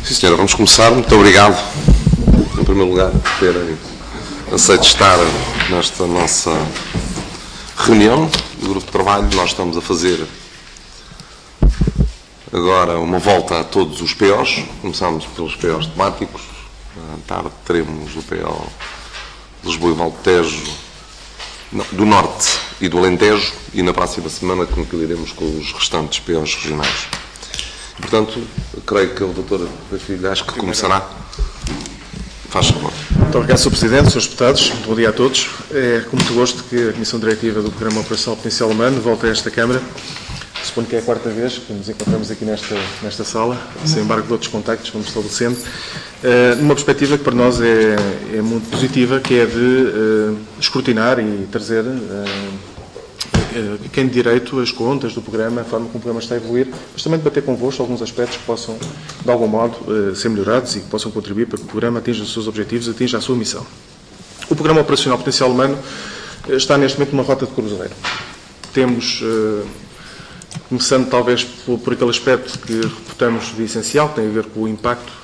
Sim, senhora, vamos começar. Muito obrigado, em primeiro lugar, por terem aceito estar nesta nossa reunião do grupo de trabalho. Nós estamos a fazer agora uma volta a todos os POs. Começamos pelos POs temáticos. À tarde teremos o PO Lisboa e Val Tejo, do Norte e do Alentejo, e na próxima semana concluiremos com os restantes POs regionais. Portanto, creio que o Dr. Filho, acho que começará. Faz favor. Muito obrigado, Sr. Presidente, Srs. Deputados. Muito bom dia a todos. É com muito gosto que a Comissão Diretiva do Programa Operacional Potencial Humano volta a esta Câmara. Suponho que é a quarta vez que nos encontramos aqui nesta sala, sem embargo de outros contactos que vamos estabelecendo, numa perspectiva que para nós é muito positiva, que é de escrutinar e trazer quem de direito as contas do programa, a forma como o programa está a evoluir, mas também debater convosco alguns aspectos que possam, de algum modo, ser melhorados e que possam contribuir para que o programa atinja os seus objetivos, atinja a sua missão. O Programa Operacional Potencial Humano está neste momento numa rota de cruzeiro. Temos, começando talvez por aquele aspecto que reputamos de essencial, que tem a ver com o impacto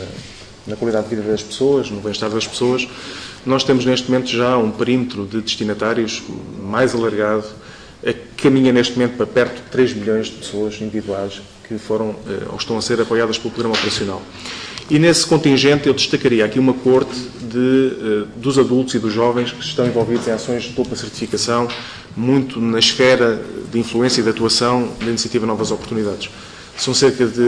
na qualidade de vida das pessoas, no bem-estar das pessoas, nós temos neste momento já um perímetro de destinatários mais alargado, que caminha neste momento para perto de 3 milhões de pessoas individuais que foram ou estão a ser apoiadas pelo Programa Operacional. E nesse contingente eu destacaria aqui uma coorte dos adultos e dos jovens que estão envolvidos em ações de dupla certificação, muito na esfera de influência e de atuação da Iniciativa Novas Oportunidades. São cerca de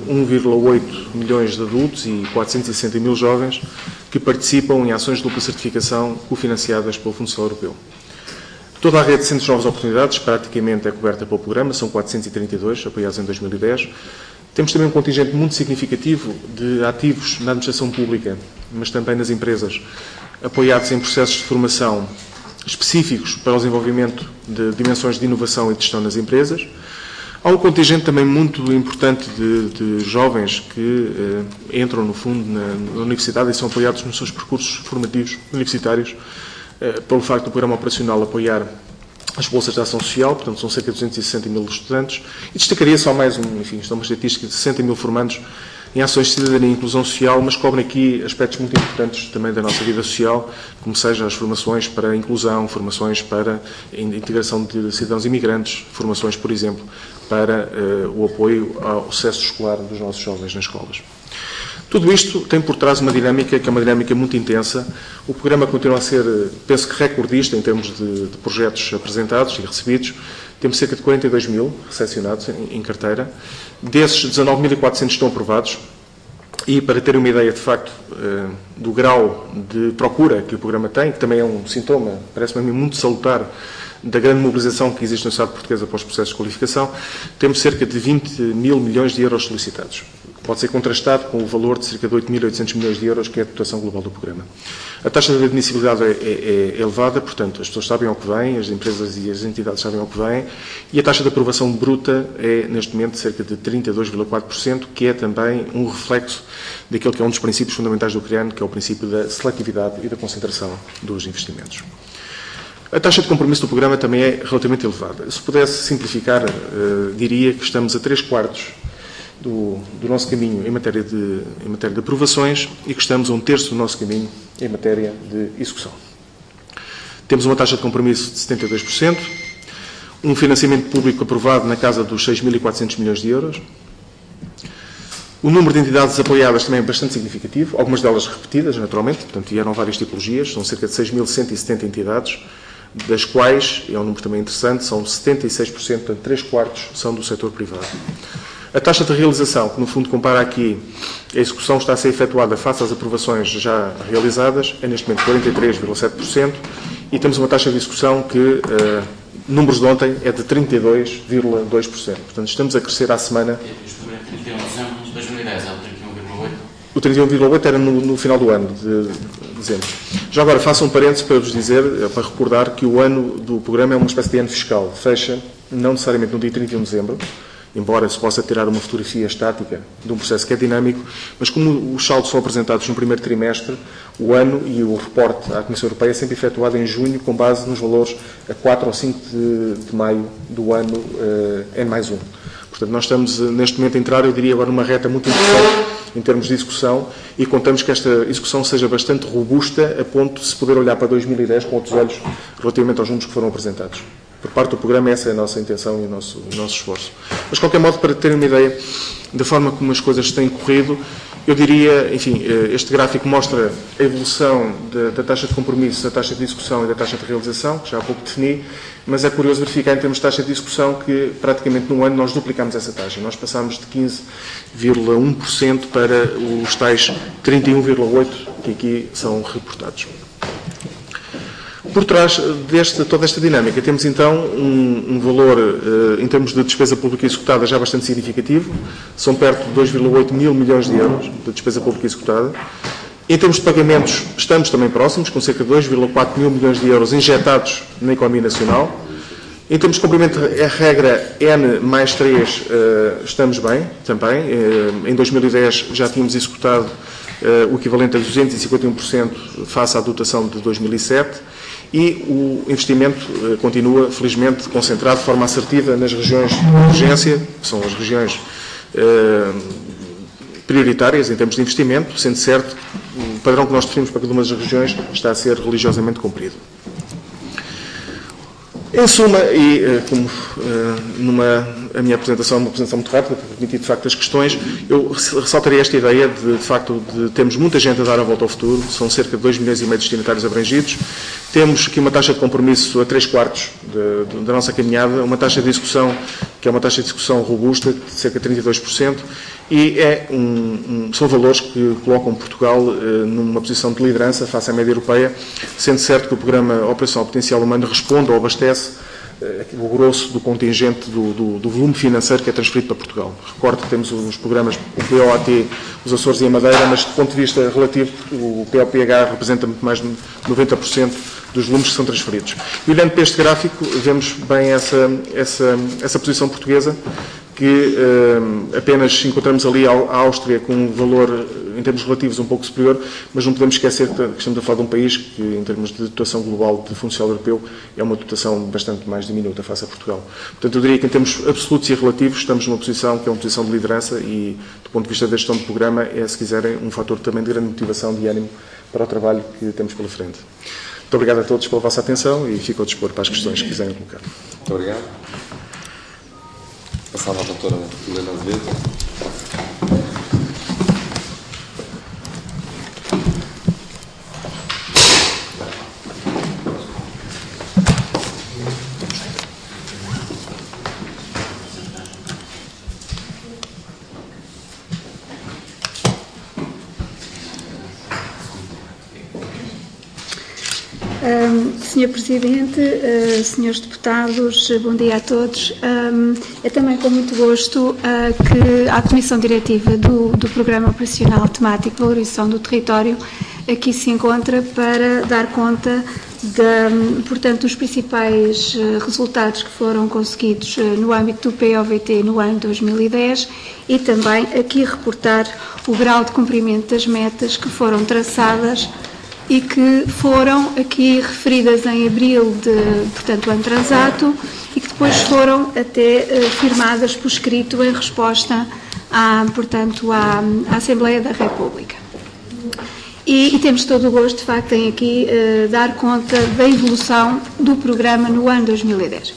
1,8 milhões de adultos e 460 mil jovens que participam em ações de dupla certificação cofinanciadas pelo Fundo Social Europeu. Toda a rede de Centros de Novas Oportunidades praticamente é coberta pelo programa, são 432, apoiados em 2010. Temos também um contingente muito significativo de ativos na administração pública, mas também nas empresas, apoiados em processos de formação específicos para o desenvolvimento de dimensões de inovação e de gestão nas empresas. Há um contingente também muito importante de jovens que entram, no fundo, na universidade e são apoiados nos seus percursos formativos universitários, pelo facto do Programa Operacional apoiar as bolsas de ação social, portanto são cerca de 260 mil estudantes, e destacaria só mais isto é uma estatística de 60 mil formandos em ações de cidadania e inclusão social, mas cobrem aqui aspectos muito importantes também da nossa vida social, como sejam as formações para a inclusão, formações para a integração de cidadãos imigrantes, formações, por exemplo, para o apoio ao sucesso escolar dos nossos jovens nas escolas. Tudo isto tem por trás uma dinâmica que é uma dinâmica muito intensa. O programa continua a ser, penso que recordista em termos de projetos apresentados e recebidos. Temos cerca de 42 mil recepcionados em carteira. Desses, 19.400 estão aprovados. E para terem uma ideia, de facto, do grau de procura que o programa tem, que também é um sintoma, parece-me a mim, muito salutar, da grande mobilização que existe na sociedade portuguesa após os processos de qualificação, temos cerca de 20 mil milhões de euros solicitados. Pode ser contrastado com o valor de cerca de 8.800 milhões de euros, que é a dotação global do programa. A taxa de admissibilidade é elevada, portanto, as pessoas sabem ao que vêm, as empresas e as entidades sabem ao que vêm, e a taxa de aprovação bruta é, neste momento, cerca de 32,4%, que é também um reflexo daquele que é um dos princípios fundamentais do CREAN, que é o princípio da seletividade e da concentração dos investimentos. A taxa de compromisso do programa também é relativamente elevada. Se pudesse simplificar, diria que estamos a 3/4 do nosso caminho em matéria de aprovações e que estamos a 1/3 do nosso caminho em matéria de execução. Temos uma taxa de compromisso de 72%, um financiamento público aprovado na casa dos 6.400 milhões de euros. O número de entidades apoiadas também é bastante significativo, algumas delas repetidas, naturalmente, portanto, vieram várias tipologias, são cerca de 6.170 entidades, das quais, é um número também interessante, são 76%, portanto, 3/4 são do setor privado. A taxa de realização, que no fundo compara aqui a execução está a ser efetuada face às aprovações já realizadas, é neste momento 43,7% e temos uma taxa de execução que, números de ontem, é de 32,2%. Portanto, estamos a crescer à semana. Isto é 31 de dezembro de 2010, é o 31,8%? O 31,8% era no final do ano, de dezembro. Já agora, faço um parênteses para vos dizer, para recordar que o ano do programa é uma espécie de ano fiscal. Fecha, não necessariamente no dia 31 de dezembro, embora se possa tirar uma fotografia estática de um processo que é dinâmico, mas como os saldos são apresentados no primeiro trimestre, o ano e o reporte à Comissão Europeia é sempre efetuado em junho, com base nos valores a 4 ou 5 de maio do ano N+1. Portanto, nós estamos neste momento a entrar, eu diria agora, numa reta muito interessante em termos de execução e contamos que esta execução seja bastante robusta a ponto de se poder olhar para 2010 com outros olhos relativamente aos números que foram apresentados. Por parte do programa, essa é a nossa intenção e o nosso esforço. Mas, de qualquer modo, para terem uma ideia da forma como as coisas têm corrido, eu diria, enfim, este gráfico mostra a evolução da taxa de compromisso, da taxa de execução e da taxa de realização, que já há pouco defini, mas é curioso verificar em termos de taxa de execução que praticamente num ano nós duplicamos essa taxa. Nós passámos de 15,1% para os tais 31,8% que aqui são reportados. Por trás de toda esta dinâmica, temos então um valor, em termos de despesa pública executada, já bastante significativo. São perto de 2,8 mil milhões de euros de despesa pública executada. Em termos de pagamentos, estamos também próximos, com cerca de 2,4 mil milhões de euros injetados na economia nacional. Em termos de cumprimento da regra N+3, estamos bem também. Em 2010 já tínhamos executado o equivalente a 251% face à dotação de 2007. E o investimento continua, felizmente, concentrado de forma assertiva nas regiões de urgência, que são as regiões prioritárias em termos de investimento, sendo certo o padrão que nós definimos para cada uma das regiões está a ser religiosamente cumprido. Em suma, e como a minha apresentação é uma apresentação muito rápida, para permitir de facto as questões, eu ressaltaria esta ideia de facto de termos muita gente a dar a volta ao futuro, são cerca de 2,5 milhões de destinatários abrangidos, temos aqui uma taxa de compromisso a 3/4 da nossa caminhada, uma taxa de execução que é uma taxa de execução robusta, de cerca de 32%, e são valores que colocam Portugal numa posição de liderança face à média europeia, sendo certo que o Programa Operacional Potencial Humano responde ou abastece o grosso do contingente do volume financeiro que é transferido para Portugal. Recordo que temos os programas, o POAT, os Açores e a Madeira, mas do ponto de vista relativo, o POPH representa muito mais de 90% dos volumes que são transferidos. E olhando para este gráfico, vemos bem essa posição portuguesa, que apenas encontramos ali a Áustria com um valor, em termos relativos, um pouco superior, mas não podemos esquecer que estamos a falar de um país que, em termos de dotação global de Fundo Social Europeu, é uma dotação bastante mais diminuta face a Portugal. Portanto, eu diria que, em termos absolutos e relativos, estamos numa posição que é uma posição de liderança e, do ponto de vista da gestão do programa, é, se quiserem, um fator também de grande motivação, de ânimo para o trabalho que temos pela frente. Muito obrigado a todos pela vossa atenção e fico ao dispor para as questões que quiserem colocar. Muito obrigado. Passava a doutora Helena Azevedo. Senhor Presidente, senhores deputados, bom dia a todos. É também com muito gosto que a Comissão Diretiva do Programa Operacional Temático de Valorização do Território aqui se encontra para dar conta portanto, dos principais resultados que foram conseguidos no âmbito do POVT no ano 2010 e também aqui reportar o grau de cumprimento das metas que foram traçadas e que foram aqui referidas em abril portanto, ano transato, e que depois foram até firmadas por escrito em resposta portanto, à Assembleia da República. E temos todo o gosto, de facto, em aqui dar conta da evolução do programa no ano 2010.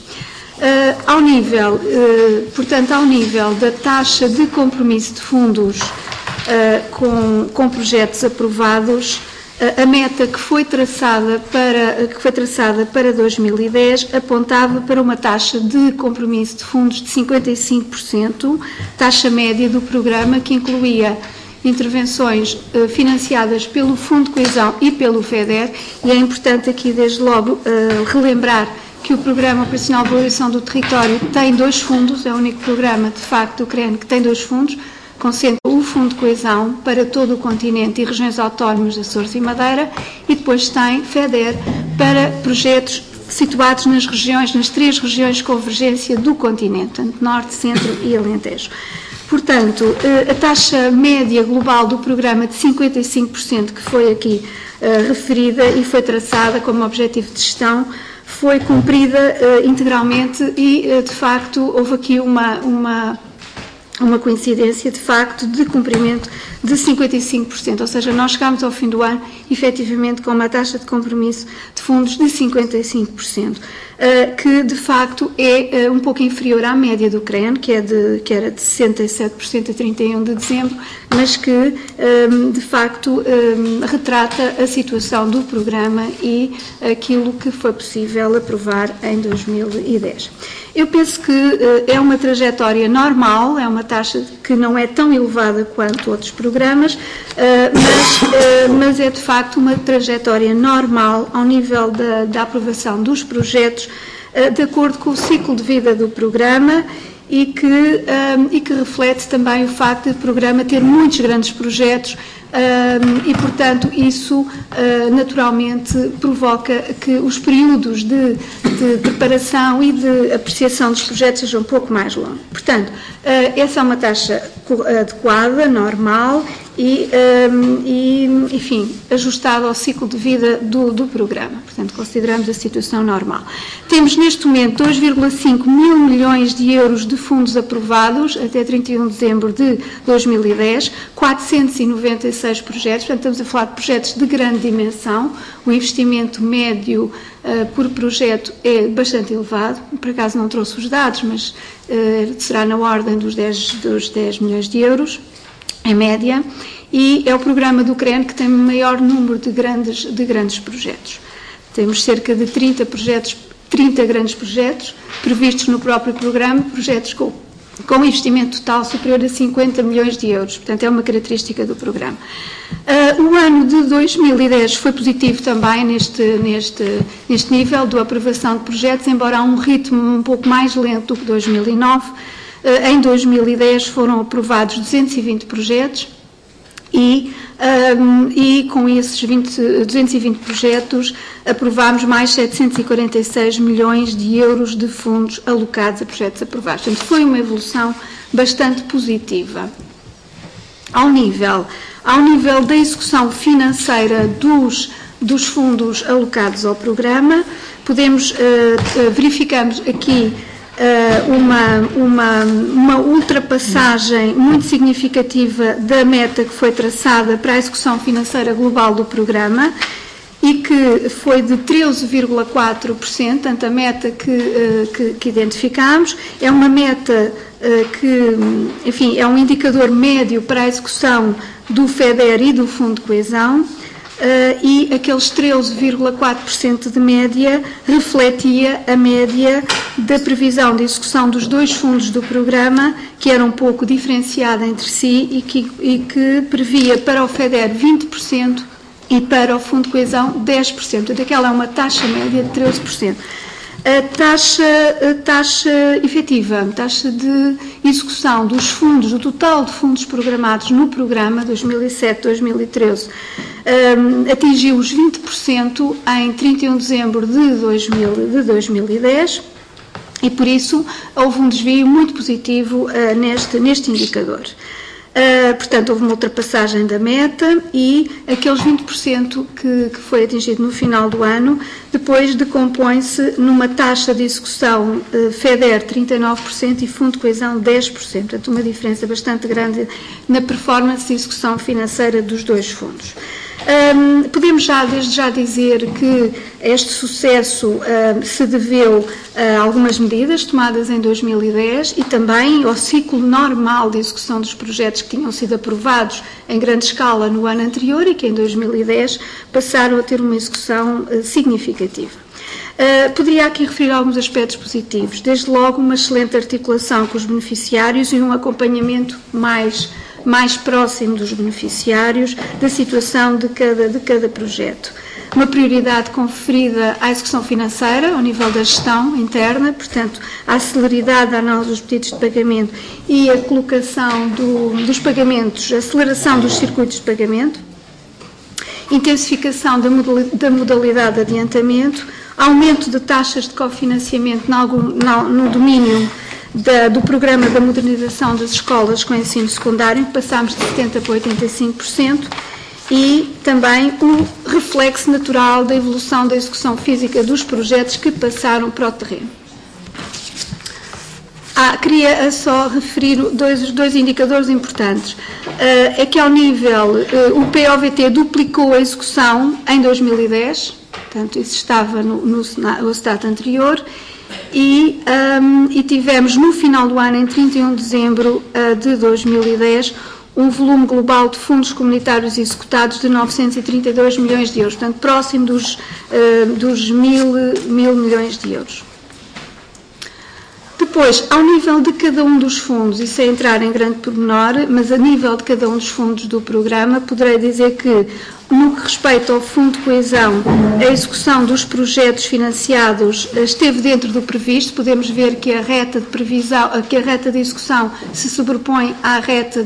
Portanto, ao nível da taxa de compromisso de fundos com projetos aprovados, a meta que foi traçada para 2010 apontava para uma taxa de compromisso de fundos de 55%, taxa média do programa, que incluía intervenções financiadas pelo Fundo de Coesão e pelo FEDER, e é importante aqui, desde logo, relembrar que o Programa Operacional de Valorização do Território tem dois fundos, é o único programa, de facto, do CREN que tem dois fundos, concentra o Fundo de Coesão para todo o continente e regiões autónomas de Açores e Madeira, e depois tem FEDER para projetos situados nas três regiões de convergência do continente, tanto Norte, Centro e Alentejo. Portanto, a taxa média global do programa de 55% que foi aqui referida e foi traçada como objetivo de gestão foi cumprida integralmente e, de facto, houve aqui uma uma coincidência, de facto, de cumprimento de 55%, ou seja, nós chegámos ao fim do ano, efetivamente, com uma taxa de compromisso de fundos de 55%, que, de facto, é um pouco inferior à média do CREN, que era de 67% a 31 de dezembro, mas que, de facto, retrata a situação do programa e aquilo que foi possível aprovar em 2010. Eu penso que é uma trajetória normal, é uma taxa que não é tão elevada quanto outros programas, mas é de facto uma trajetória normal ao nível da aprovação dos projetos, de acordo com o ciclo de vida do programa e que reflete também o facto de o programa ter muitos grandes projetos e, portanto, isso naturalmente provoca que os períodos de preparação e de apreciação dos projetos sejam um pouco mais longos. Portanto, essa é uma taxa adequada, normal e enfim, ajustada ao ciclo de vida do programa. Portanto, consideramos a situação normal. Temos neste momento 2,5 mil milhões de euros de fundos aprovados até 31 de dezembro de 2010, 496 projetos, portanto estamos a falar de projetos de grande dimensão, o investimento médio por projeto é bastante elevado, por acaso não trouxe os dados, mas será na ordem dos 10 milhões de euros, em média, e é o programa do CREN que tem o maior número de grandes projetos. Temos cerca de 30 grandes projetos previstos no próprio programa, projetos com investimento total superior a 50 milhões de euros. Portanto, é uma característica do programa. O ano de 2010 foi positivo também neste nível de aprovação de projetos, embora a um ritmo um pouco mais lento do que 2009. Em 2010 foram aprovados 220 projetos e com esses 220 projetos aprovámos mais 746 milhões de euros de fundos alocados a projetos aprovados. Portanto, foi uma evolução bastante positiva. Ao nível da execução financeira dos fundos alocados ao programa, verificamos aqui uma ultrapassagem muito significativa da meta que foi traçada para a execução financeira global do programa e que foi de 13,4%, portanto a meta que identificámos é uma meta que, enfim, é um indicador médio para a execução do FEDER e do Fundo de Coesão. E aqueles 13,4% de média refletia a média da previsão de execução dos dois fundos do programa, que era um pouco diferenciada entre si e que previa para o FEDER 20% e para o Fundo de Coesão 10%. Portanto, aquela é uma taxa média de 13%. A taxa efetiva, taxa de execução dos fundos, do total de fundos programados no programa 2007-2013, atingiu os 20% em 31 de dezembro de 2010 e, por isso, houve um desvio muito positivo neste indicador. Portanto, houve uma ultrapassagem da meta e aqueles 20% que foi atingido no final do ano, depois decompõe-se numa taxa de execução FEDER 39% e Fundo de Coesão 10%. Portanto, uma diferença bastante grande na performance de execução financeira dos dois fundos. Podemos desde já dizer que este sucesso se deveu a algumas medidas tomadas em 2010 e também ao ciclo normal de execução dos projetos que tinham sido aprovados em grande escala no ano anterior e que em 2010 passaram a ter uma execução significativa. Poderia aqui referir alguns aspectos positivos, desde logo uma excelente articulação com os beneficiários e um acompanhamento mais próximo dos beneficiários da situação de cada projeto. Uma prioridade conferida à execução financeira, ao nível da gestão interna, portanto, a celeridade da análise dos pedidos de pagamento e a colocação dos pagamentos, a aceleração dos circuitos de pagamento, intensificação da modalidade de adiantamento, aumento de taxas de cofinanciamento no domínio do programa da modernização das escolas com ensino secundário, que passámos de 70% para 85%, e também o reflexo natural da evolução da execução física dos projetos que passaram para o terreno. Queria só referir dois indicadores importantes. É que ao nível, o POVT duplicou a execução em 2010, portanto isso estava no STAT anterior, e tivemos no final do ano, em 31 de dezembro de 2010, um volume global de fundos comunitários executados de 932 milhões de euros, portanto próximo dos 1.000 milhões de euros. Depois, ao nível de cada um dos fundos, e sem entrar em grande pormenor, mas a nível de cada um dos fundos do programa, poderei dizer que, no que respeita ao Fundo de Coesão, a execução dos projetos financiados esteve dentro do previsto. Podemos ver que a reta de execução se sobrepõe à reta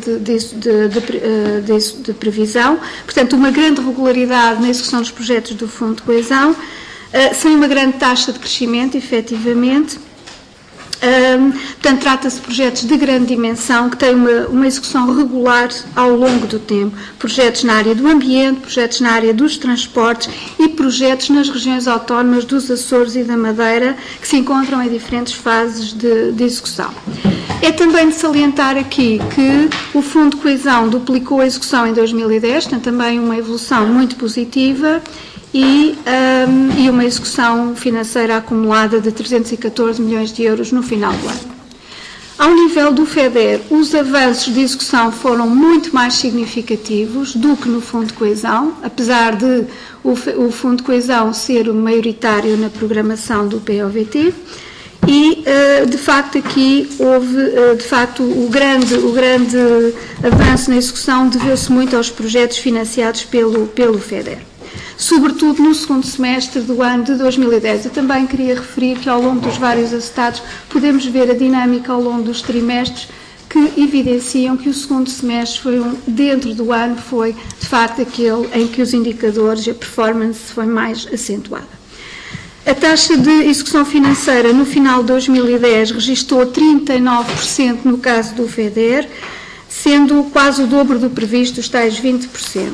de previsão. Portanto, uma grande regularidade na execução dos projetos do Fundo de Coesão, sem uma grande taxa de crescimento, efetivamente. Portanto, trata-se de projetos de grande dimensão que têm uma execução regular ao longo do tempo. Projetos na área do ambiente, projetos na área dos transportes e projetos nas regiões autónomas dos Açores e da Madeira, que se encontram em diferentes fases de execução. É também de salientar aqui que o Fundo de Coesão duplicou a execução em 2010, portanto, também uma evolução muito positiva, e uma execução financeira acumulada de 314 milhões de euros no final do ano. Ao nível do FEDER, os avanços de execução foram muito mais significativos do que no Fundo de Coesão, apesar de o Fundo de Coesão ser o maioritário na programação do POVT, e, de facto, aqui houve, o grande avanço na execução deveu-se muito aos projetos financiados pelo FEDER. Sobretudo no segundo semestre do ano de 2010. Eu também queria referir que ao longo dos vários atestados podemos ver a dinâmica ao longo dos trimestres que evidenciam que o segundo semestre dentro do ano foi, de facto, aquele em que os indicadores e a performance foi mais acentuada. A taxa de execução financeira no final de 2010 registrou 39% no caso do FEDER, sendo quase o dobro do previsto, os tais 20%.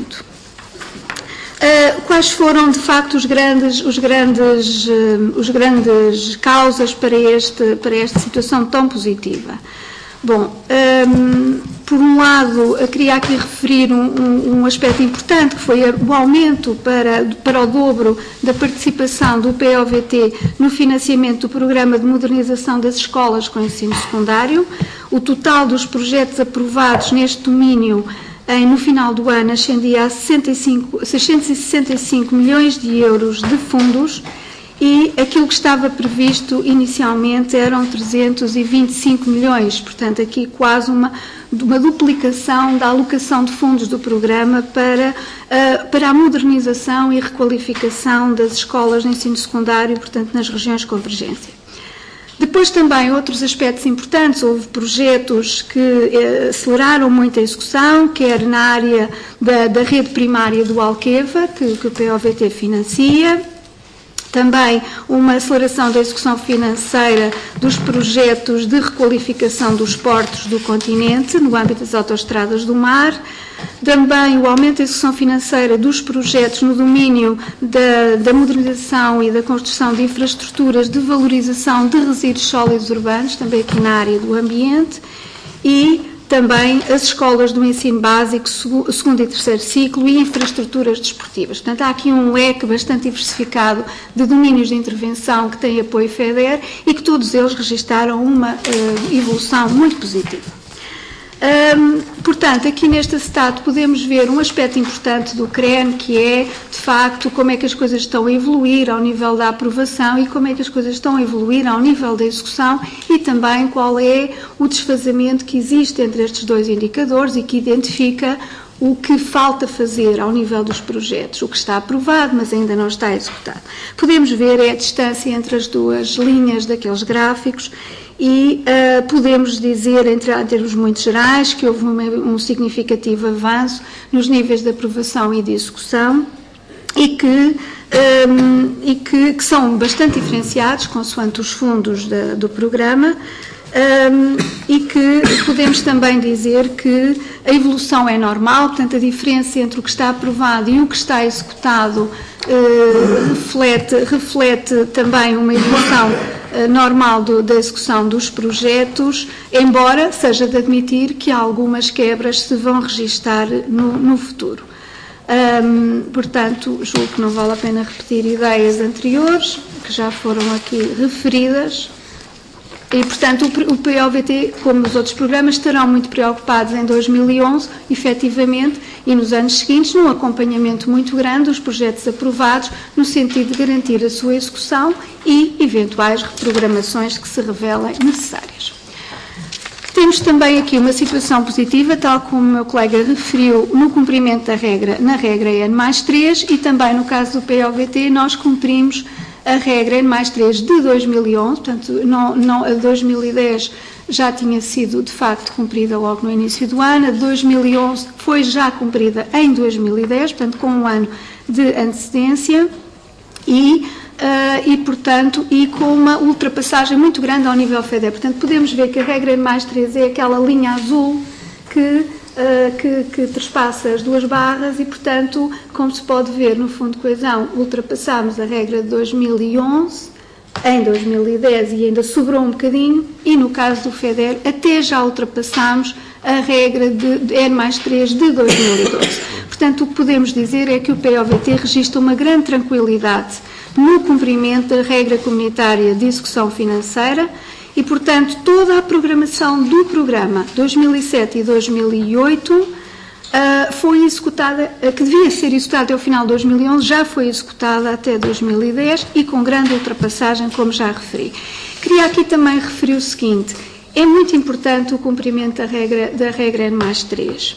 Quais foram, de facto, os grandes causas para esta situação tão positiva? Bom, por um lado, eu queria aqui referir um aspecto importante, que foi o aumento para o dobro da participação do POVT no financiamento do Programa de Modernização das Escolas com Ensino Secundário. O total dos projetos aprovados neste domínio no final do ano ascendia a 665 milhões de euros de fundos, e aquilo que estava previsto inicialmente eram 325 milhões, portanto aqui quase uma duplicação da alocação de fundos do programa para a modernização e requalificação das escolas de ensino secundário, portanto nas regiões de convergência. Depois também outros aspectos importantes, houve projetos que aceleraram muito a execução, quer na área da rede primária do Alqueva, que o POVT financia, também uma aceleração da execução financeira dos projetos de requalificação dos portos do continente, no âmbito das autoestradas do mar, também o aumento da execução financeira dos projetos no domínio da modernização e da construção de infraestruturas de valorização de resíduos sólidos urbanos, também aqui na área do ambiente, e também as escolas do ensino básico, segundo e terceiro ciclo, e infraestruturas desportivas. Portanto, há aqui um leque bastante diversificado de domínios de intervenção que têm apoio FEDER e que todos eles registaram uma evolução muito positiva. Portanto, aqui neste atestado podemos ver um aspecto importante do CREN, que é, de facto, como é que as coisas estão a evoluir ao nível da aprovação e como é que as coisas estão a evoluir ao nível da execução, e também qual é o desfazamento que existe entre estes dois indicadores e que identifica o que falta fazer ao nível dos projetos, o que está aprovado, mas ainda não está executado. Podemos ver a distância entre as duas linhas daqueles gráficos e podemos dizer, em termos muito gerais, que houve um significativo avanço nos níveis de aprovação e de execução e que são bastante diferenciados consoante os fundos do programa, e que podemos também dizer que a evolução é normal, portanto a diferença entre o que está aprovado e o que está executado reflete também uma evolução normal da execução dos projetos, embora seja de admitir que algumas quebras se vão registar no futuro. Portanto, julgo que não vale a pena repetir ideias anteriores, que já foram aqui referidas. E, portanto, o POVT, como os outros programas, estarão muito preocupados em 2011, efetivamente, e nos anos seguintes, num acompanhamento muito grande dos projetos aprovados, no sentido de garantir a sua execução e eventuais reprogramações que se revelem necessárias. Temos também aqui uma situação positiva, tal como o meu colega referiu, no cumprimento da regra, na regra N+3, e também no caso do POVT, nós cumprimos a regra N+3 de 2011, portanto, a 2010 já tinha sido, de facto, cumprida logo no início do ano, a de 2011 foi já cumprida em 2010, portanto, com um ano de antecedência e, portanto, com uma ultrapassagem muito grande ao nível FEDER. Portanto, podemos ver que a regra N+3 é aquela linha azul que trespassa as duas barras e, portanto, como se pode ver no Fundo de Coesão, ultrapassámos a regra de 2011 em 2010 e ainda sobrou um bocadinho, e no caso do FEDER até já ultrapassámos a regra de N+3 de 2012. Portanto, o que podemos dizer é que o POVT registra uma grande tranquilidade no cumprimento da regra comunitária de execução financeira. E, portanto, toda a programação do programa 2007 e 2008 foi executada, que devia ser executada até o final de 2011, já foi executada até 2010 e com grande ultrapassagem, como já referi. Queria aqui também referir o seguinte: é muito importante o cumprimento da regra N+3.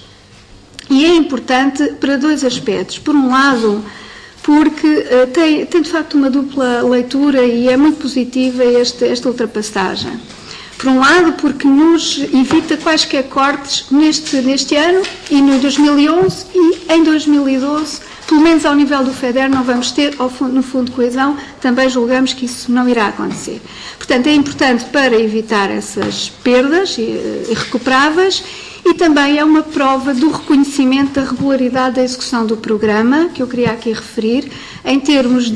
E é importante para dois aspectos. Por um lado, porque tem de facto uma dupla leitura e é muito positiva esta ultrapassagem. Por um lado, porque nos evita quaisquer cortes neste ano e no 2011 e em 2012, pelo menos ao nível do FEDER, não vamos ter, no Fundo de Coesão, também julgamos que isso não irá acontecer. Portanto, é importante para evitar essas perdas irrecuperáveis. E também é uma prova do reconhecimento da regularidade da execução do programa, que eu queria aqui referir, em termos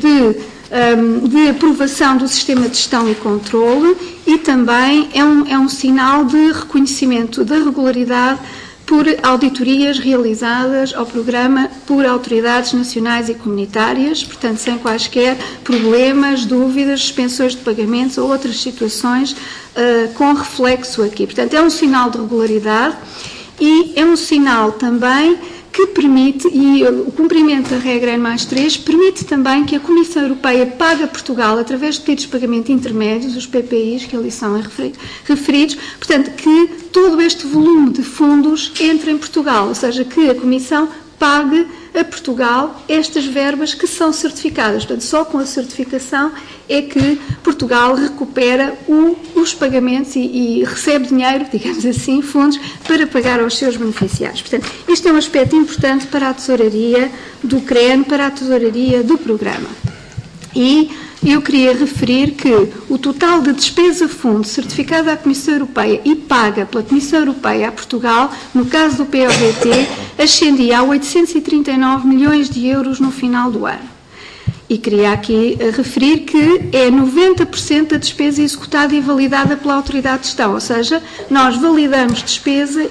de aprovação do sistema de gestão e controle, e também é um sinal de reconhecimento da regularidade por auditorias realizadas ao programa por autoridades nacionais e comunitárias, portanto, sem quaisquer problemas, dúvidas, suspensões de pagamentos ou outras situações com reflexo aqui. Portanto, é um sinal de regularidade e é um sinal também que permite, e o cumprimento da regra N+3 permite também que a Comissão Europeia pague a Portugal, através de pedidos de pagamento intermédios, os PPIs, que ali são referidos, portanto, que todo este volume de fundos entre em Portugal, ou seja, que a Comissão pague a Portugal estas verbas que são certificadas. Portanto, só com a certificação é que Portugal recupera os pagamentos e recebe dinheiro, digamos assim, fundos, para pagar aos seus beneficiários. Portanto, este é um aspecto importante para a tesouraria do CREN, para a tesouraria do programa. E eu queria referir que o total de despesa-fundo certificada à Comissão Europeia e paga pela Comissão Europeia a Portugal, no caso do POVT, ascendia a 839 milhões de euros no final do ano. E queria aqui referir que é 90% da despesa executada e validada pela Autoridade de Gestão, ou seja, nós validamos despesa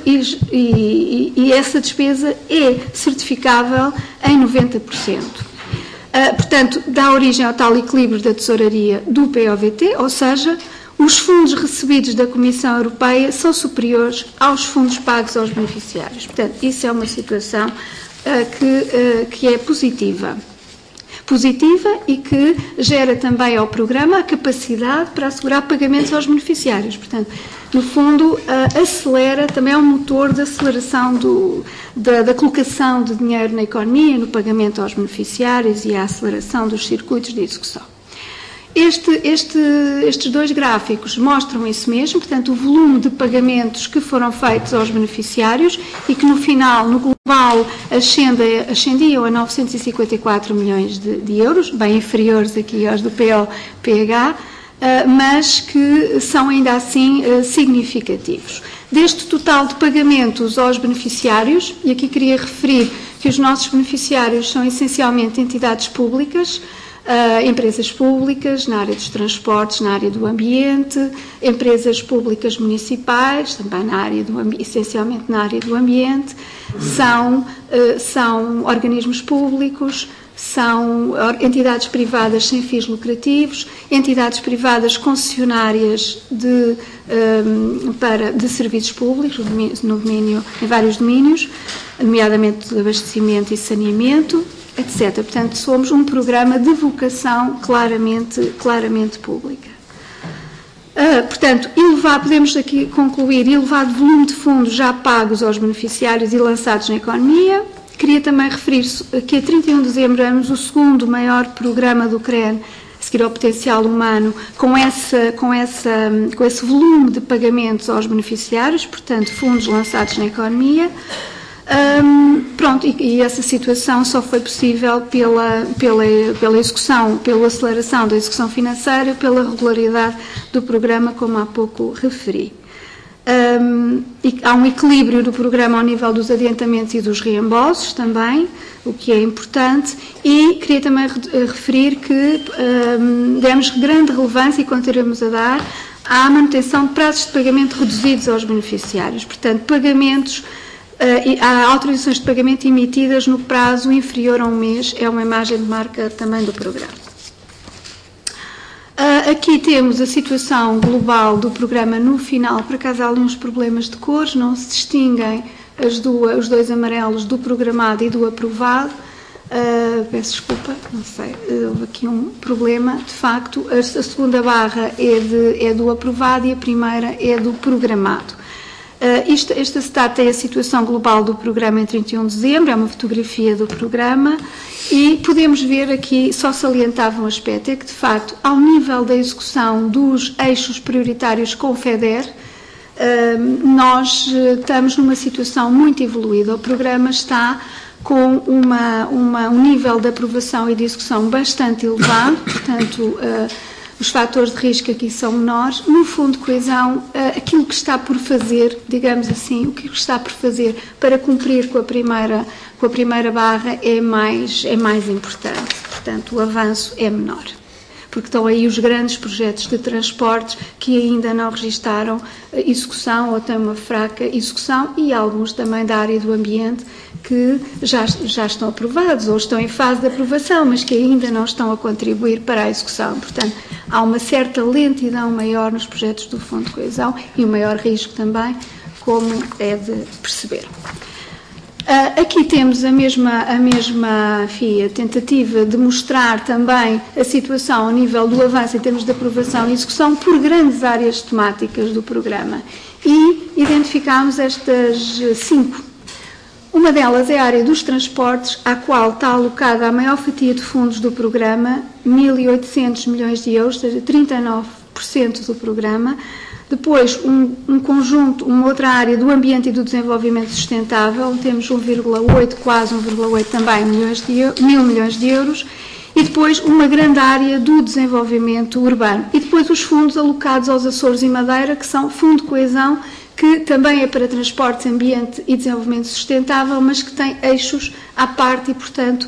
e essa despesa é certificável em 90%. Portanto, dá origem ao tal equilíbrio da tesouraria do POVT, ou seja, os fundos recebidos da Comissão Europeia são superiores aos fundos pagos aos beneficiários. Portanto, isso é uma situação que é positiva e que gera também ao programa a capacidade para assegurar pagamentos aos beneficiários. Portanto, no fundo, acelera, também é um motor de aceleração da colocação de dinheiro na economia, no pagamento aos beneficiários e a aceleração dos circuitos de execução. Estes dois gráficos mostram isso mesmo, portanto, o volume de pagamentos que foram feitos aos beneficiários e que no final, no global, ascendiam a 954 milhões de euros, bem inferiores aqui aos do POPH, mas que são ainda assim significativos. Deste total de pagamentos aos beneficiários, e aqui queria referir que os nossos beneficiários são essencialmente entidades públicas, empresas públicas na área dos transportes, na área do ambiente, empresas públicas municipais, também essencialmente na área do ambiente, são organismos públicos, são entidades privadas sem fins lucrativos, entidades privadas concessionárias de serviços públicos em vários domínios, nomeadamente de abastecimento e saneamento, etc. Portanto, somos um programa de vocação claramente pública. Portanto, podemos aqui concluir, elevado volume de fundos já pagos aos beneficiários e lançados na economia. Queria também referir que a 31 de dezembro éramos o segundo maior programa do CREN, a seguir ao potencial humano, com esse volume de pagamentos aos beneficiários, portanto, fundos lançados na economia. E essa situação só foi possível pela execução, pela aceleração da execução financeira, pela regularidade do programa, como há pouco referi. E há um equilíbrio do programa ao nível dos adiantamentos e dos reembolsos também, o que é importante, e queria também referir que demos grande relevância e continuaremos a dar à manutenção de prazos de pagamento reduzidos aos beneficiários, portanto, pagamentos. Há autorizações de pagamento emitidas no prazo inferior a um mês, é uma imagem de marca também do programa. Aqui temos a situação global do programa no final. Por acaso há ali uns problemas de cores, não se distinguem os dois amarelos do programado e do aprovado. Peço desculpa, não sei, houve aqui um problema. De facto, a segunda barra é do aprovado e a primeira é do programado. Esta STAT é a situação global do programa em 31 de dezembro, é uma fotografia do programa e podemos ver aqui, só salientava um aspecto, é que de facto, ao nível da execução dos eixos prioritários com FEDER, nós estamos numa situação muito evoluída. O programa está com um nível de aprovação e de execução bastante elevado, portanto, os fatores de risco aqui são menores. No Fundo de Coesão, aquilo que está por fazer, digamos assim, o que está por fazer para cumprir com a primeira barra é mais importante. Portanto, o avanço é menor. Porque estão aí os grandes projetos de transportes que ainda não registaram execução ou têm uma fraca execução e alguns também da área do ambiente que já estão aprovados ou estão em fase de aprovação, mas que ainda não estão a contribuir para a execução. Portanto, há uma certa lentidão maior nos projetos do Fundo de Coesão e um maior risco também, como é de perceber. Aqui temos a mesma tentativa de mostrar também a situação ao nível do avanço em termos de aprovação e execução por grandes áreas temáticas do programa. E identificámos estas 5. Uma delas é a área dos transportes, à qual está alocada a maior fatia de fundos do programa, 1.800 milhões de euros, ou seja, 39% do programa. Depois, uma outra área do ambiente e do desenvolvimento sustentável, temos quase 1,8 também mil milhões de euros. E depois, uma grande área do desenvolvimento urbano. E depois, os fundos alocados aos Açores e Madeira, que são Fundo de Coesão, que também é para transportes, ambiente e desenvolvimento sustentável, mas que tem eixos à parte e, portanto,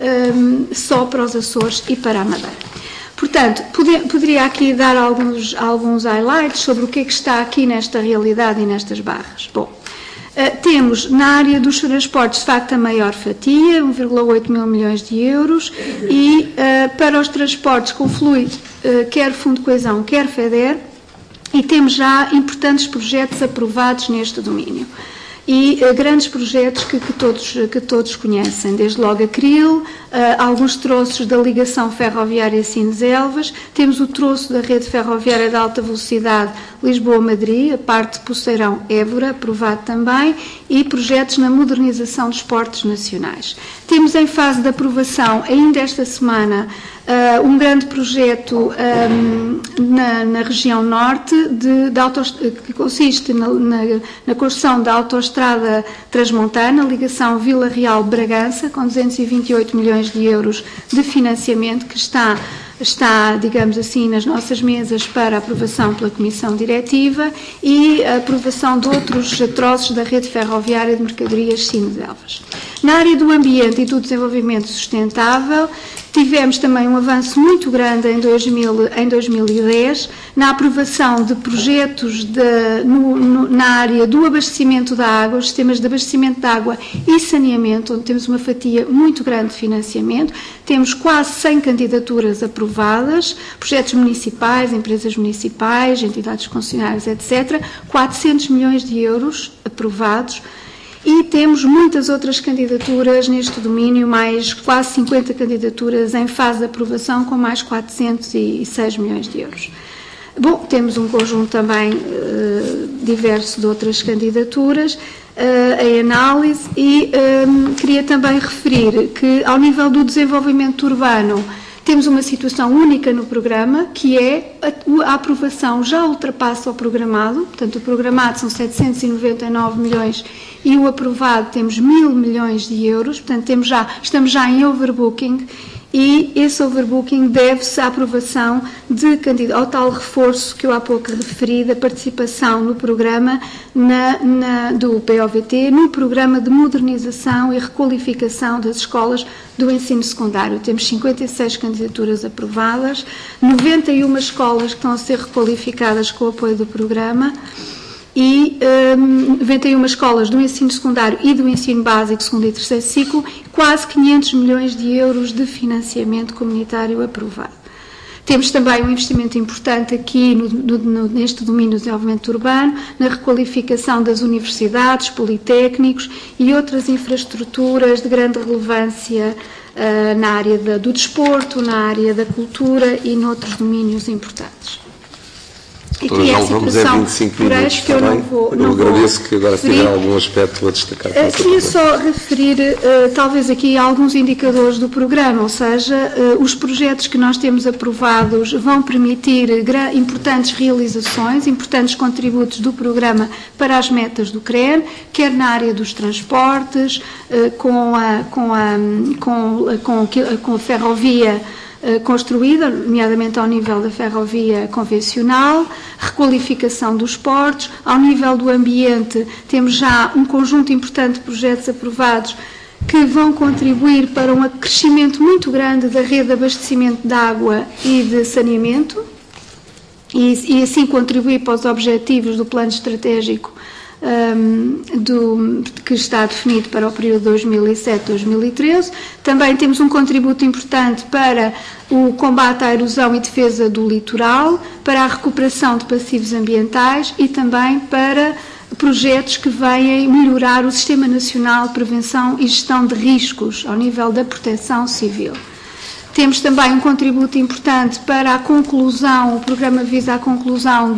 só para os Açores e para a Madeira. Portanto, poderia aqui dar alguns highlights sobre o que é que está aqui nesta realidade e nestas barras. Bom, temos na área dos transportes, de facto, a maior fatia, 1,8 mil milhões de euros, e para os transportes conflui quer Fundo de Coesão, quer FEDER, e temos já importantes projetos aprovados neste domínio. E grandes projetos que todos conhecem, desde logo a CRIL, alguns troços da ligação ferroviária Sines-Elvas, temos o troço da rede ferroviária de alta velocidade Lisboa-Madrid, a parte de Poceirão-Évora, aprovado também, e projetos na modernização dos portos nacionais. Temos em fase de aprovação, ainda esta semana, um grande projeto na região norte que consiste na construção da autoestrada transmontana, ligação Vila Real-Bragança, com 228 milhões de euros de financiamento, que está está, digamos assim, nas nossas mesas para aprovação pela Comissão Diretiva e a aprovação de outros troços da rede ferroviária de mercadorias Sines-Elvas. Na área do ambiente e do desenvolvimento sustentável, tivemos também um avanço muito grande em 2010 na aprovação de projetos na área do abastecimento da água, os sistemas de abastecimento de água e saneamento, onde temos uma fatia muito grande de financiamento. Temos quase 100 candidaturas aprovadas, projetos municipais, empresas municipais, entidades concessionárias, etc. 400 milhões de euros aprovados. E temos muitas outras candidaturas neste domínio, mais quase 50 candidaturas em fase de aprovação, com mais 406 milhões de euros. Bom, temos um conjunto também diverso de outras candidaturas em análise e queria também referir que, ao nível do desenvolvimento urbano, temos uma situação única no programa, que é a aprovação já ultrapassa o programado, portanto o programado são 799 milhões e o aprovado temos 1.000 milhões de euros, portanto estamos já em overbooking e esse overbooking deve-se à aprovação ao tal reforço que eu há pouco referi da participação no programa do POVT, no programa de modernização e requalificação das escolas do ensino secundário. Temos 56 candidaturas aprovadas, 91 escolas que estão a ser requalificadas com o apoio do programa e 91 escolas do ensino secundário e do ensino básico, segundo e terceiro ciclo, quase 500 milhões de euros de financiamento comunitário aprovado. Temos também um investimento importante aqui neste domínio do desenvolvimento urbano, na requalificação das universidades, politécnicos e outras infraestruturas de grande relevância na área do desporto, na área da cultura e noutros domínios importantes. E que é a situação 25 minutos, que eu não agradeço que agora se tiver algum aspecto a destacar. Queria só referir, talvez aqui, alguns indicadores do programa, ou seja, os projetos que nós temos aprovados vão permitir importantes realizações, importantes contributos do programa para as metas do CREN, quer na área dos transportes, com a ferrovia construída, nomeadamente ao nível da ferrovia convencional, requalificação dos portos. Ao nível do ambiente, temos já um conjunto importante de projetos aprovados que vão contribuir para um crescimento muito grande da rede de abastecimento de água e de saneamento e assim contribuir para os objetivos do plano estratégico que está definido para o período 2007-2013. Também temos um contributo importante para o combate à erosão e defesa do litoral, para a recuperação de passivos ambientais e também para projetos que venham melhorar o Sistema Nacional de Prevenção e Gestão de Riscos ao nível da proteção civil. Temos também um contributo importante para a conclusão, o programa visa a conclusão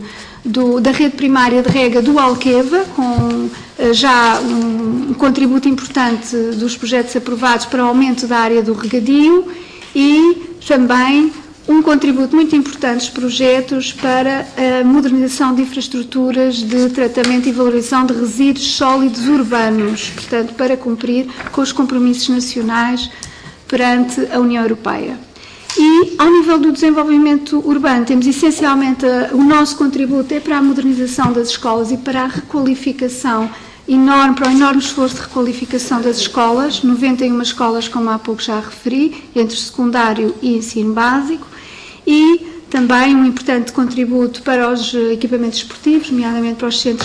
da rede primária de rega do Alqueva, com já um contributo importante dos projetos aprovados para o aumento da área do regadio e também um contributo muito importante dos projetos para a modernização de infraestruturas de tratamento e valorização de resíduos sólidos urbanos, portanto, para cumprir com os compromissos nacionais perante a União Europeia. E, ao nível do desenvolvimento urbano, temos essencialmente o nosso contributo é para a modernização das escolas e para a requalificação para o enorme esforço de requalificação das escolas, 91 escolas, como há pouco já referi, entre secundário e ensino básico, e também um importante contributo para os equipamentos esportivos, nomeadamente para os centros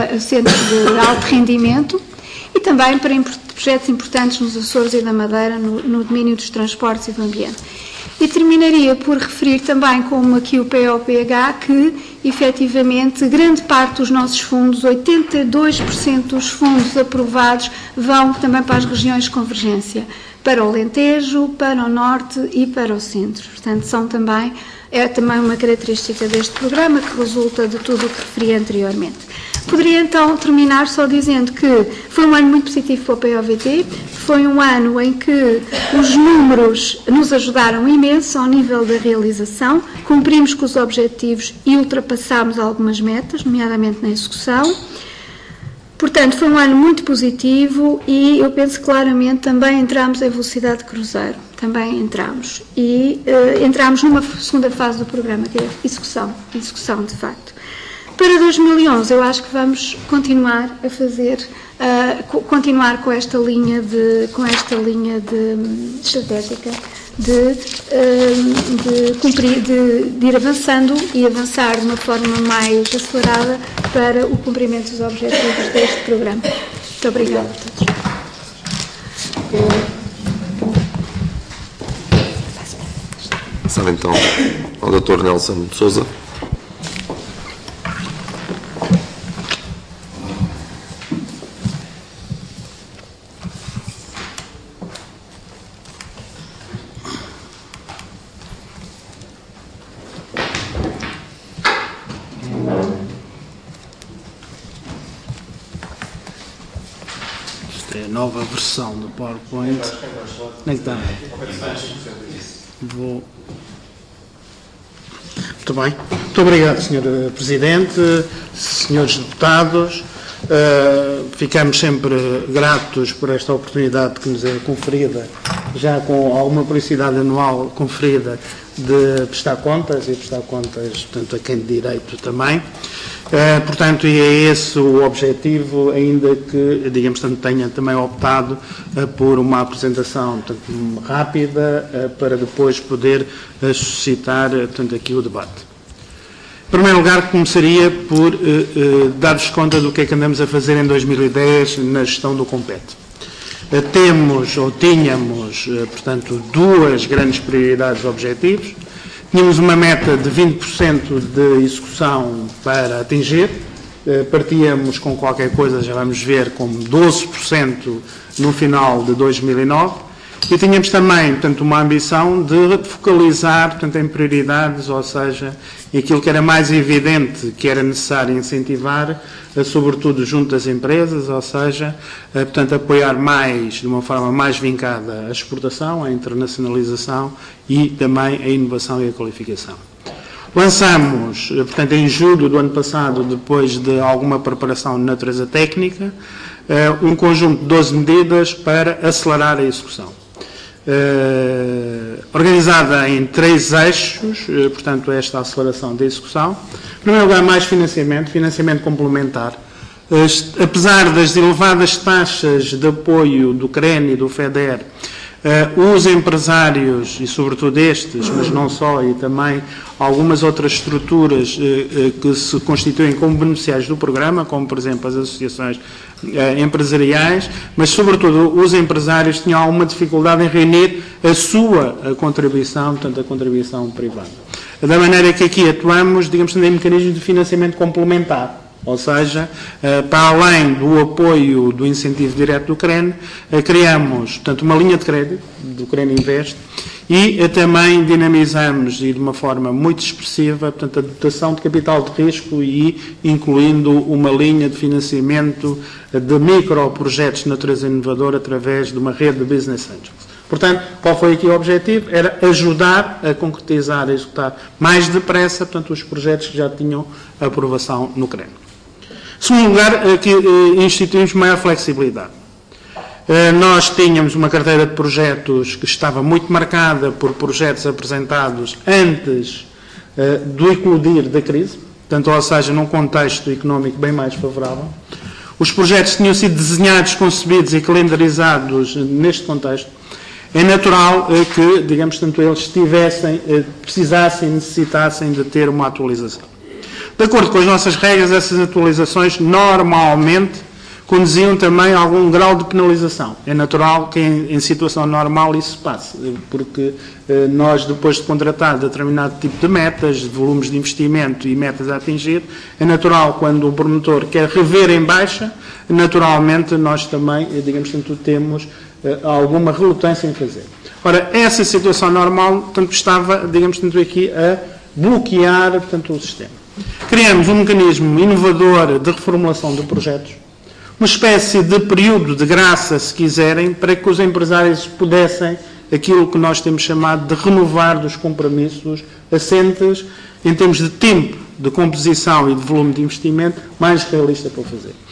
de alto rendimento, e também para projetos importantes nos Açores e da Madeira, no domínio dos transportes e do ambiente. E terminaria por referir também, como aqui o POPH, que, efetivamente, grande parte dos nossos fundos, 82% dos fundos aprovados, vão também para as regiões de convergência, para o Alentejo, para o Norte e para o Centro. Portanto, é também uma característica deste programa que resulta de tudo o que referi anteriormente. Poderia então terminar só dizendo que foi um ano muito positivo para o POVT, foi um ano em que os números nos ajudaram imenso ao nível da realização, cumprimos com os objetivos e ultrapassámos algumas metas, nomeadamente na execução. Portanto, foi um ano muito positivo e eu penso claramente também entramos em velocidade de cruzeiro. também entramos. E entramos numa segunda fase do programa, que é execução de facto. Para 2011, eu acho que vamos continuar a fazer, continuar com esta linha estratégica de ir avançando e avançar de uma forma mais acelerada para o cumprimento dos objetivos deste programa. Muito obrigada a todos. Passar então ao Dr. Nelson de Sousa. Nova versão do PowerPoint. Onde é que está? Vou. Muito bem. Muito obrigado, Sr. Presidente, Srs. Deputados. Ficamos sempre gratos por esta oportunidade que nos é conferida, já com alguma periodicidade anual conferida, de prestar contas, portanto, a quem de direito também. Portanto, e é esse o objetivo, ainda que, digamos, tenha também optado por uma apresentação rápida, para depois poder suscitar, aqui o debate. Em primeiro lugar, começaria por dar-vos conta do que é que andamos a fazer em 2010 na gestão do Compete. Tínhamos, portanto, duas grandes prioridades e objetivos. Tínhamos uma meta de 20% de execução para atingir. Partíamos com qualquer coisa, já vamos ver, como 12% no final de 2009. E tínhamos também, portanto, uma ambição de focalizar, portanto, em prioridades, ou seja, aquilo que era mais evidente que era necessário incentivar, sobretudo junto às empresas, ou seja, portanto, apoiar mais, de uma forma mais vincada, a exportação, a internacionalização e também a inovação e a qualificação. Lançamos, portanto, em julho do ano passado, depois de alguma preparação de natureza técnica, um conjunto de 12 medidas para acelerar a execução. Organizada em 3 eixos, portanto, esta aceleração da execução. Em primeiro lugar, mais financiamento complementar. Apesar das elevadas taxas de apoio do CREN e do FEDER, os empresários, e sobretudo estes, mas não só, e também algumas outras estruturas que se constituem como beneficiários do programa, como, por exemplo, as associações empresariais, mas, sobretudo, os empresários tinham alguma dificuldade em reunir a sua contribuição, portanto, a contribuição privada. Da maneira que aqui atuamos, digamos, em mecanismos de financiamento complementar. Ou seja, para além do apoio do incentivo direto do CREN, criamos, portanto, uma linha de crédito do CREN Invest e também dinamizamos, e de uma forma muito expressiva, portanto, a dotação de capital de risco e incluindo uma linha de financiamento de microprojetos de natureza inovadora através de uma rede de business angels. Portanto, qual foi aqui o objetivo? Era ajudar a concretizar, a executar mais depressa, portanto, os projetos que já tinham aprovação no CREN. Em segundo lugar, que instituímos maior flexibilidade. Nós tínhamos uma carteira de projetos que estava muito marcada por projetos apresentados antes do eclodir da crise, portanto, ou seja, num contexto económico bem mais favorável. Os projetos tinham sido desenhados, concebidos e calendarizados neste contexto. É natural que, digamos, tanto eles precisassem, necessitassem de ter uma atualização. De acordo com as nossas regras, essas atualizações normalmente conduziam também a algum grau de penalização. É natural que em situação normal isso passe, porque nós, depois de contratar determinado tipo de metas, de volumes de investimento e metas a atingir, é natural, quando o promotor quer rever em baixa, naturalmente nós também, digamos, tanto temos alguma relutância em fazer. Ora, essa situação normal, portanto, estava, digamos, tanto aqui a bloquear, portanto, o sistema. Criamos um mecanismo inovador de reformulação de projetos, uma espécie de período de graça, se quiserem, para que os empresários pudessem, aquilo que nós temos chamado de renovar dos compromissos assentes, em termos de tempo, de composição e de volume de investimento, mais realista para o fazer.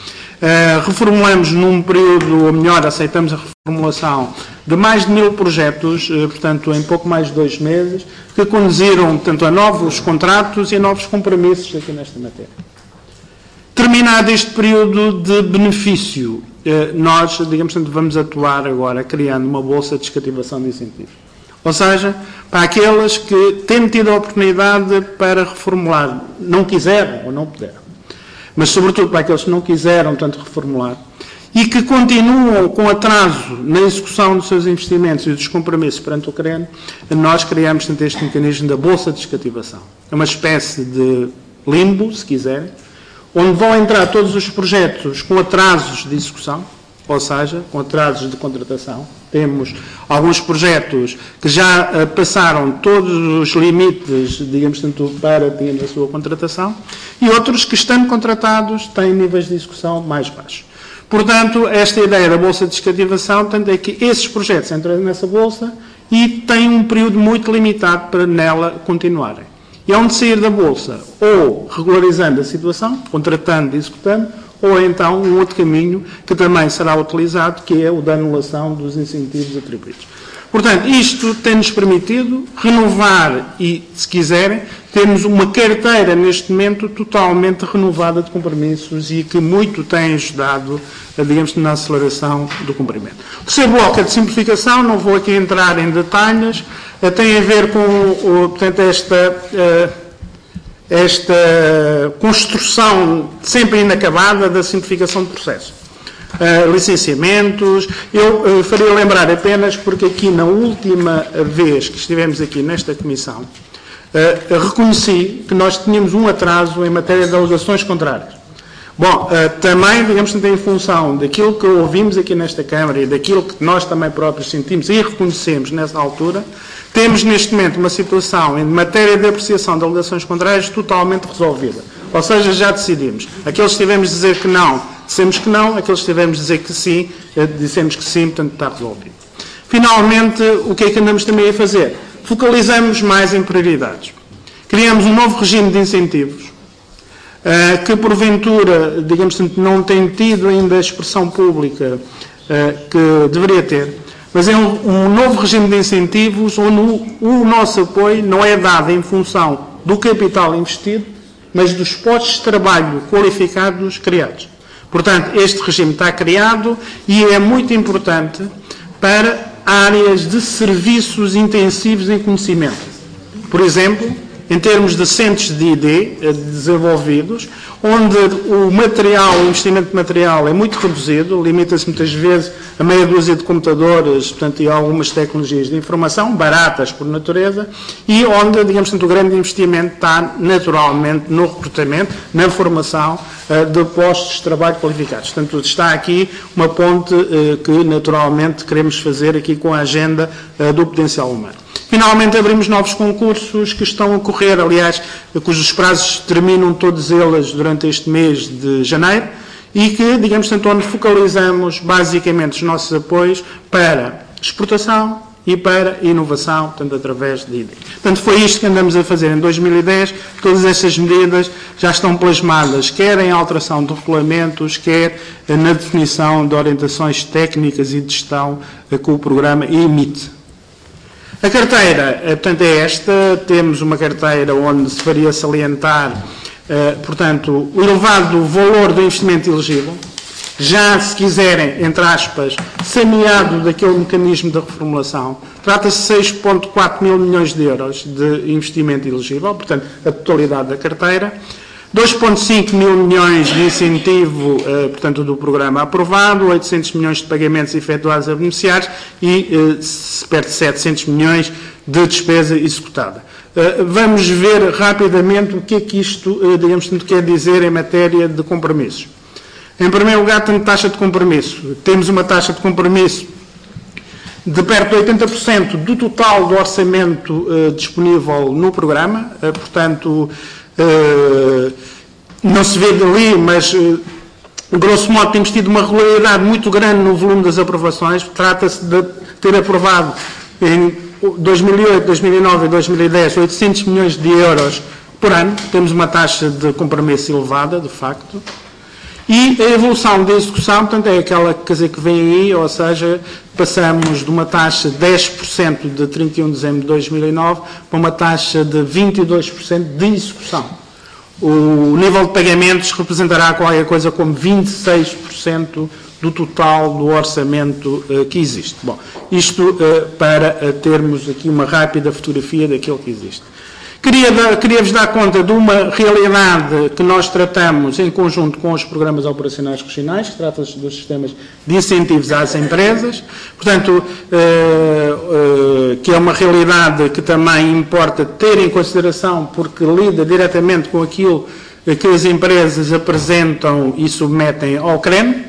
Reformulamos num período, ou melhor, aceitamos a reformulação de mais de 1000 projetos, portanto, em pouco mais de 2 meses, que conduziram, portanto, a novos contratos e a novos compromissos aqui nesta matéria. Terminado este período de benefício, nós, digamos, portanto, vamos atuar agora criando uma bolsa de descativação de incentivos. Ou seja, para aqueles que têm tido a oportunidade para reformular, não quiseram ou não puderam, mas sobretudo para aqueles que não quiseram tanto reformular e que continuam com atraso na execução dos seus investimentos e dos compromissos perante o CREN, nós criamos portanto, este mecanismo da bolsa de descativação. É uma espécie de limbo, se quiserem, onde vão entrar todos os projetos com atrasos de execução, ou seja, com atrasos de contratação. Temos alguns projetos que já passaram todos os limites, digamos, tanto para terem a sua contratação, e outros que, estando contratados, têm níveis de execução mais baixos. Portanto, esta ideia da bolsa de descativação portanto, é que esses projetos entram nessa bolsa e têm um período muito limitado para nela continuarem. E hão de sair da bolsa ou regularizando a situação, contratando e executando, ou então um outro caminho que também será utilizado, que é o da anulação dos incentivos atribuídos. Portanto, isto tem-nos permitido renovar e, se quiserem, temos uma carteira neste momento totalmente renovada de compromissos e que muito tem ajudado, digamos, na aceleração do cumprimento. O terceiro bloco é de simplificação, não vou aqui entrar em detalhes, tem a ver com, portanto, esta construção sempre inacabada da simplificação de processos. Licenciamentos, eu faria lembrar apenas, porque aqui na última vez que estivemos aqui nesta comissão, reconheci que nós tínhamos um atraso em matéria de alegações contrárias. Bom, também, digamos, em função daquilo que ouvimos aqui nesta Câmara e daquilo que nós também próprios sentimos e reconhecemos nessa altura, temos neste momento uma situação em matéria de apreciação de alegações contrárias totalmente resolvida. Ou seja, já decidimos. Aqueles que tivemos de dizer que não, dissemos que não. Aqueles que tivemos de dizer que sim, dissemos que sim, portanto está resolvido. Finalmente, o que é que andamos também a fazer? Focalizamos mais em prioridades. Criamos um novo regime de incentivos, que porventura, digamos assim, não tem tido ainda a expressão pública que deveria ter, mas é um novo regime de incentivos onde o nosso apoio não é dado em função do capital investido, mas dos postos de trabalho qualificados criados. Portanto, este regime está criado e é muito importante para áreas de serviços intensivos em conhecimento. Por exemplo, em termos de centros de ID desenvolvidos, onde o investimento de material é muito reduzido, limita-se muitas vezes a meia dúzia de computadores, portanto, e algumas tecnologias de informação, baratas por natureza, e onde, digamos, o grande investimento está naturalmente no recrutamento, na formação de postos de trabalho qualificados. Portanto, está aqui uma ponte que naturalmente queremos fazer aqui com a agenda do potencial humano. Finalmente, abrimos novos concursos que estão a correr, aliás, cujos prazos terminam todos eles durante este mês de janeiro e que, digamos, onde focalizamos basicamente os nossos apoios para exportação e para inovação, portanto, através de ID. Portanto, foi isto que andamos a fazer em 2010. Todas estas medidas já estão plasmadas, quer em alteração de regulamentos, quer na definição de orientações técnicas e de gestão que o programa emite. A carteira, portanto, é esta. Temos uma carteira onde se faria salientar, portanto, o elevado valor do investimento elegível, já, se quiserem, entre aspas, saneado daquele mecanismo de reformulação. Trata-se de 6,4 mil milhões de euros de investimento elegível, portanto, a totalidade da carteira. 2,5 mil milhões de incentivo, portanto, do programa aprovado, 800 milhões de pagamentos efetuados a beneficiários e perto de 700 milhões de despesa executada. Vamos ver rapidamente o que é que isto, digamos, quer dizer em matéria de compromissos. Em primeiro lugar, temos taxa de compromisso. Temos uma taxa de compromisso de perto de 80% do total do orçamento disponível no programa, portanto, não se vê dali, mas grosso modo temos tido uma regularidade muito grande no volume das aprovações. Trata-se de ter aprovado em 2008, 2009 e 2010 800 milhões de euros por ano. Temos uma taxa de compromisso elevada, de facto. E a evolução da execução, portanto, é aquela que vem aí, ou seja, passamos de uma taxa de 10% de 31 de dezembro de 2009 para uma taxa de 22% de execução. O nível de pagamentos representará qualquer coisa como 26% do total do orçamento que existe. Bom, isto para termos aqui uma rápida fotografia daquilo que existe. Queria-vos dar conta de uma realidade que nós tratamos em conjunto com os programas operacionais regionais, que trata-se dos sistemas de incentivos às empresas, portanto, que é uma realidade que também importa ter em consideração, porque lida diretamente com aquilo que as empresas apresentam e submetem ao CREM.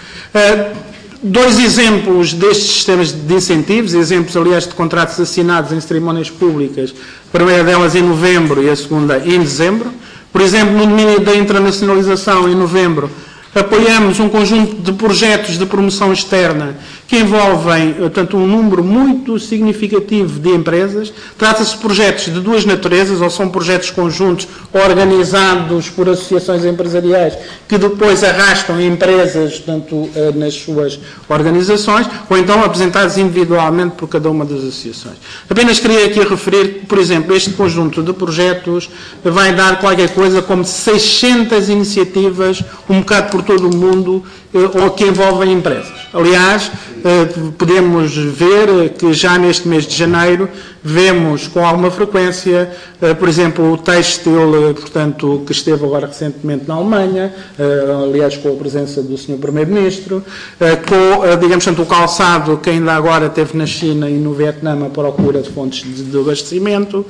Dois exemplos destes sistemas de incentivos, exemplos, aliás, de contratos assinados em cerimónias públicas, a primeira delas em novembro e a segunda em dezembro. Por exemplo, no domínio da internacionalização, em novembro, apoiamos um conjunto de projetos de promoção externa que envolvem, portanto, um número muito significativo de empresas. Trata-se de projetos de duas naturezas, ou são projetos conjuntos organizados por associações empresariais que depois arrastam empresas, portanto, nas suas organizações, ou então apresentados individualmente por cada uma das associações. Apenas queria aqui referir que, por exemplo, este conjunto de projetos vai dar qualquer coisa como 600 iniciativas, um bocado por todo o mundo, ou que envolvem empresas. Aliás, podemos ver que já neste mês de janeiro vemos com alguma frequência, por exemplo, o têxtil, portanto, que esteve agora recentemente na Alemanha, aliás com a presença do Sr. Primeiro-Ministro, com, digamos, o calçado que ainda agora esteve na China e no Vietnã à procura de fontes de abastecimento,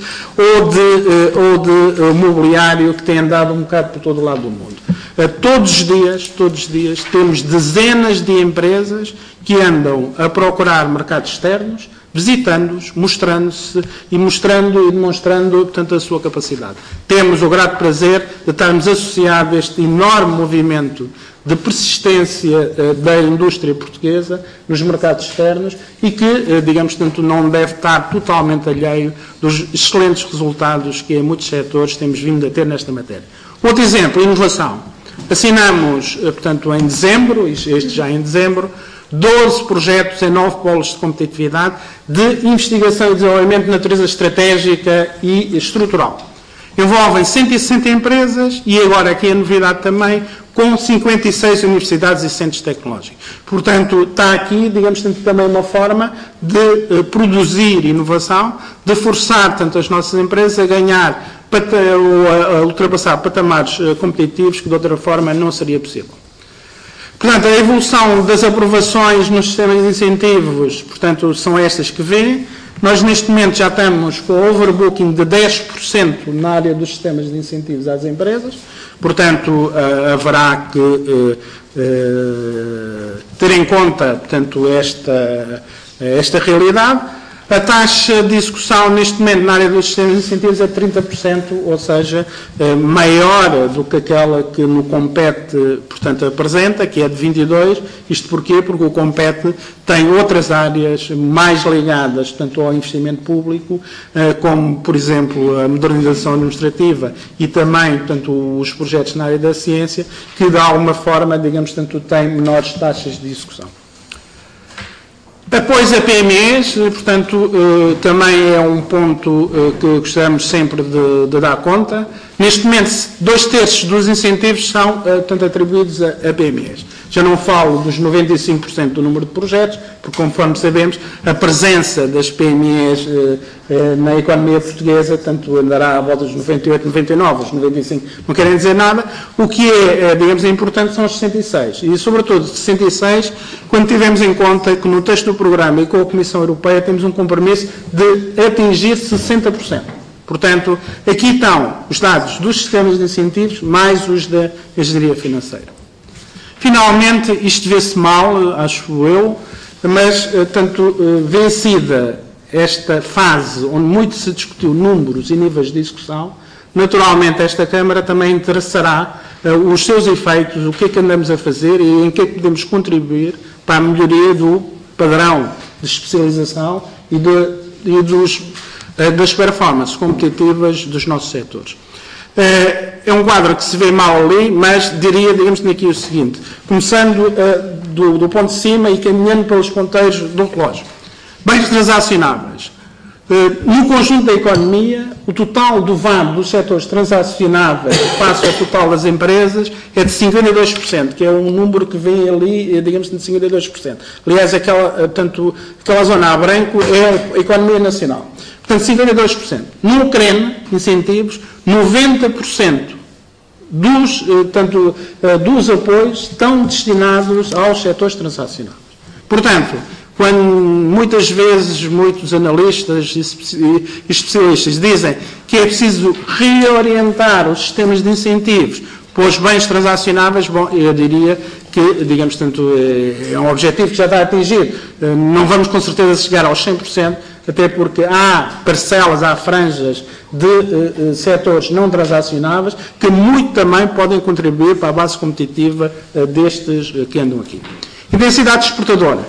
ou de mobiliário que tem andado um bocado por todo o lado do mundo. Todos os dias temos dezenas de empresas que andam a procurar mercados externos, visitando-os, mostrando-se e mostrando e demonstrando, portanto, a sua capacidade. Temos o grato prazer de estarmos associados a este enorme movimento de persistência da indústria portuguesa nos mercados externos e que, digamos, portanto, não deve estar totalmente alheio dos excelentes resultados que em muitos setores temos vindo a ter nesta matéria. Outro exemplo, inovação. Assinamos, portanto, em dezembro, este já em dezembro, 12 projetos em 9 polos de competitividade de investigação e desenvolvimento de natureza estratégica e estrutural. Envolvem 160 empresas e agora aqui a novidade também, com 56 universidades e centros tecnológicos. Portanto, está aqui, digamos, também uma forma de produzir inovação, de forçar, tanto as nossas empresas a ganhar, a ultrapassar patamares competitivos que de outra forma não seria possível. Portanto, a evolução das aprovações nos sistemas de incentivos, portanto, são estas que vêem. Nós, neste momento, já estamos com overbooking de 10% na área dos sistemas de incentivos às empresas. Portanto, haverá que ter em conta, portanto, esta realidade. A taxa de execução neste momento na área dos sistemas de incentivos é 30%, ou seja, maior do que aquela que no Compete, portanto, apresenta, que é de 22%. Isto porquê? Porque o Compete tem outras áreas mais ligadas, portanto, ao investimento público, como, por exemplo, a modernização administrativa e também, portanto, os projetos na área da ciência, que de alguma forma, digamos, portanto, têm menores taxas de execução. Depois a PMEs, portanto, também é um ponto que gostamos sempre de dar conta. Neste momento, 2/3 dos incentivos são, portanto, atribuídos a PMEs. Já não falo dos 95% do número de projetos, porque, conforme sabemos, a presença das PMEs na economia portuguesa, tanto andará à volta dos 98, 99, os 95 não querem dizer nada. O que é, digamos, importante são os 66. E, sobretudo, 66, quando tivemos em conta que no texto do programa e com a Comissão Europeia temos um compromisso de atingir 60%. Portanto, aqui estão os dados dos sistemas de incentivos mais os da engenharia financeira. Finalmente, isto vê-se mal, acho eu, mas, tanto vencida esta fase onde muito se discutiu números e níveis de execução, naturalmente esta Câmara também interessará os seus efeitos, o que é que andamos a fazer e em que é que podemos contribuir para a melhoria do padrão de especialização e das performances competitivas dos nossos setores. é um quadro que se vê mal ali, mas diria, digamos aqui o seguinte, começando do ponto de cima e caminhando pelos ponteiros do relógio. Bens transacionáveis. No conjunto da economia, o total do VAB dos setores transacionáveis face ao total das empresas é de 52%, que é um número que vem ali, digamos, de 52%. Aliás, aquela zona a branco é a economia nacional. Portanto, 52%. No CREN, incentivos, 90% dos apoios estão destinados aos setores transacionáveis. Portanto, quando muitas vezes muitos analistas e especialistas dizem que é preciso reorientar os sistemas de incentivos para os bens transacionáveis, bom, eu diria que, digamos, é um objetivo que já está atingido. Não vamos com certeza chegar aos 100%, até porque há parcelas, há franjas de setores não transacionáveis que muito também podem contribuir para a base competitiva destes que andam aqui. Intensidade exportadora.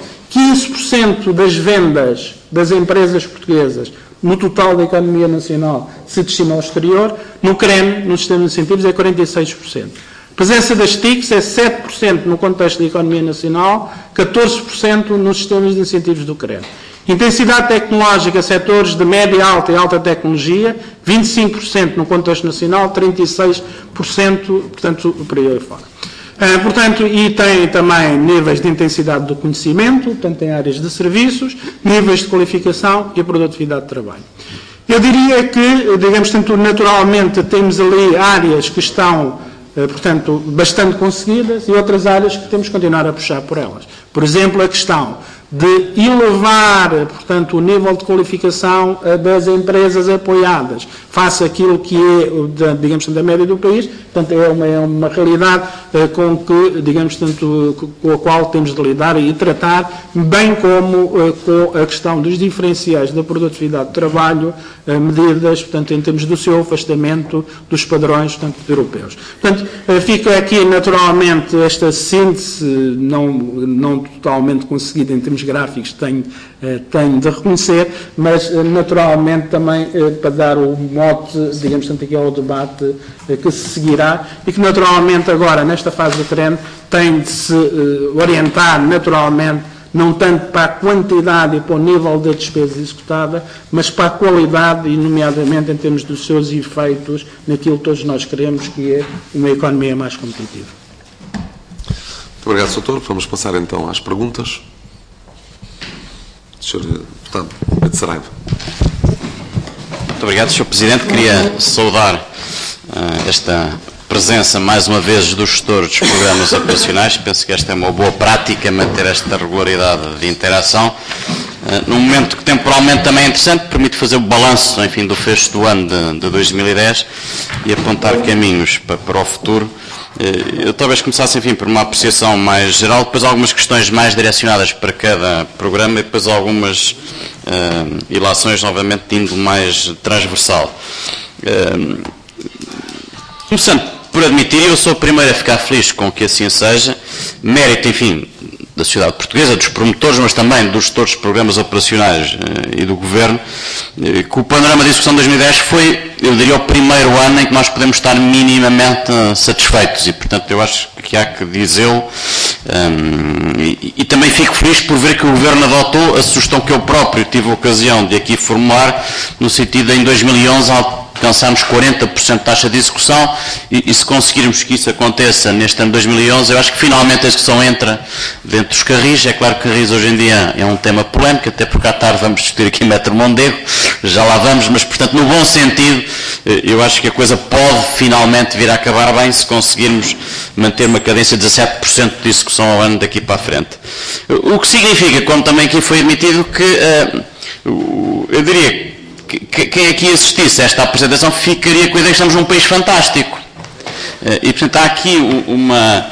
15% das vendas das empresas portuguesas no total da economia nacional se destina ao exterior. No CREN, no sistema de incentivos, é 46%. Presença das TICs é 7% no contexto da economia nacional, 14% nos sistemas de incentivos do CREN. Intensidade tecnológica, setores de média, alta e alta tecnologia, 25% no contexto nacional, 36%, portanto, por aí fora. Portanto, e tem também níveis de intensidade do conhecimento, portanto, tem áreas de serviços, níveis de qualificação e produtividade de trabalho. Eu diria que, digamos, naturalmente, temos ali áreas que estão, portanto, bastante conseguidas e outras áreas que temos que continuar a puxar por elas. Por exemplo, a questão de elevar, portanto, o nível de qualificação das empresas apoiadas face àquilo que é, digamos, da média do país. Portanto, é uma realidade com que, digamos, com a qual temos de lidar e tratar, bem como com a questão dos diferenciais da produtividade de trabalho, medidas, portanto, em termos do seu afastamento dos padrões, portanto, europeus. Portanto, fica aqui, naturalmente, esta síntese, não totalmente conseguida em termos gráficos, tenho de reconhecer, mas, naturalmente, também para dar o mote, digamos, aqui ao debate que se seguirá e que, naturalmente, agora, nesta fase do CREN, tem de se orientar, naturalmente, não tanto para a quantidade e para o nível da despesa executada, mas para a qualidade e, nomeadamente, em termos dos seus efeitos naquilo que todos nós queremos, que é uma economia mais competitiva. Muito obrigado, Sr. Vamos passar, então, às perguntas. Sr. Deputado Pedro Saraiva. Muito obrigado, Sr. Presidente. Queria saudar esta presença, mais uma vez, dos gestores dos programas operacionais. Penso que esta é uma boa prática, manter esta regularidade de interação. Num momento que temporalmente também é interessante, permite fazer o balanço, enfim, do fecho do ano de 2010 e apontar caminhos para o futuro. Eu talvez começasse, enfim, por uma apreciação mais geral, depois algumas questões mais direcionadas para cada programa e depois algumas ilações, novamente, de índole mais transversal. Começando por admitir, eu sou o primeiro a ficar feliz com que assim seja, mérito, enfim, da sociedade portuguesa, dos promotores, mas também dos gestores de programas operacionais e do Governo, que o panorama de execução de 2010 foi, eu diria, o primeiro ano em que nós podemos estar minimamente satisfeitos e, portanto, eu acho que há que dizê-lo e também fico feliz por ver que o Governo adotou a sugestão que eu próprio tive a ocasião de aqui formular, no sentido de, em 2011, alcançarmos 40% de taxa de execução e se conseguirmos que isso aconteça neste ano de 2011, eu acho que finalmente a execução entra dentro dos carris. É claro que carris hoje em dia é um tema polémico, até porque à tarde vamos discutir aqui Metro Mondego, já lá vamos, mas portanto no bom sentido, eu acho que a coisa pode finalmente vir a acabar bem se conseguirmos manter uma cadência de 17% de execução ao ano daqui para a frente. O que significa, como também aqui foi admitido, que eu diria que quem aqui assistisse a esta apresentação ficaria com a ideia que estamos num país fantástico. E, portanto, há aqui uma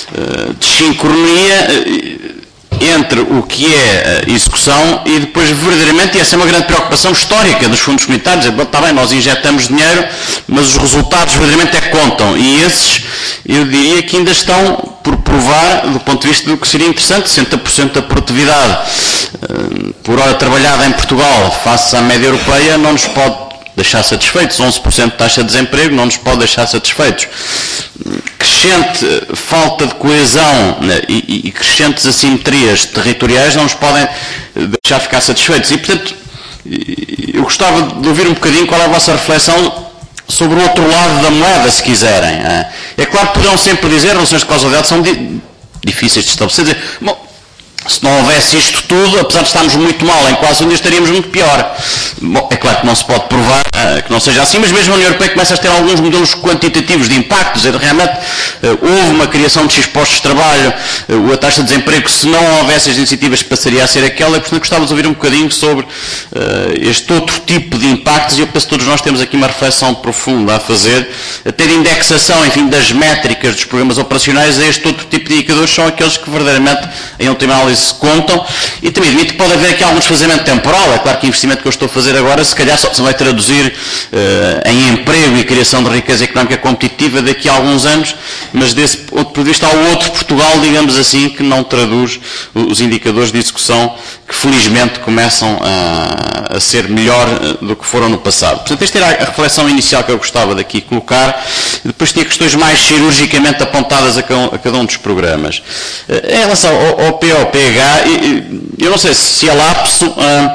desincronia entre o que é a execução e depois, verdadeiramente, e essa é uma grande preocupação histórica dos fundos comunitários, está bem, nós injetamos dinheiro, mas os resultados verdadeiramente é que contam. E esses, eu diria que ainda estão por provar, do ponto de vista do que seria interessante, 60% da produtividade por hora trabalhada em Portugal face à média europeia não nos pode deixar satisfeitos. 11% de taxa de desemprego não nos pode deixar satisfeitos. Crescente falta de coesão, né, e crescentes assimetrias territoriais não nos podem deixar ficar satisfeitos. E, portanto, eu gostava de ouvir um bocadinho qual é a vossa reflexão sobre o outro lado da moeda, se quiserem. É claro que poderão sempre dizer, relações de causalidade são difíceis de estabelecer, dizer, bom, se não houvesse isto tudo, apesar de estarmos muito mal em quase um dia, estaríamos muito pior. Bom, é claro que não se pode provar que não seja assim, mas mesmo a União Europeia começa a ter alguns modelos quantitativos de impacto, dizer, realmente houve uma criação de X postos de trabalho, a taxa de desemprego, se não houvesse as iniciativas, passaria a ser aquela, e portanto gostava de ouvir um bocadinho sobre este outro tipo de impactos, e eu penso que todos nós temos aqui uma reflexão profunda a fazer, até de indexação, enfim, das métricas dos programas operacionais a este outro tipo de indicadores, são aqueles que verdadeiramente, em última análise, se contam, e também admito que pode haver aqui algum desfazamento temporal. É claro que o investimento que eu estou a fazer agora, se calhar só se vai traduzir em emprego e criação de riqueza económica competitiva daqui a alguns anos, mas desse ponto de vista há outro Portugal, digamos assim, que não traduz os indicadores de execução que felizmente começam a ser melhor do que foram no passado. Portanto, esta era a reflexão inicial que eu gostava daqui colocar. Depois tinha questões mais cirurgicamente apontadas a cada um dos programas. Em relação ao POPH, eu não sei se é lapso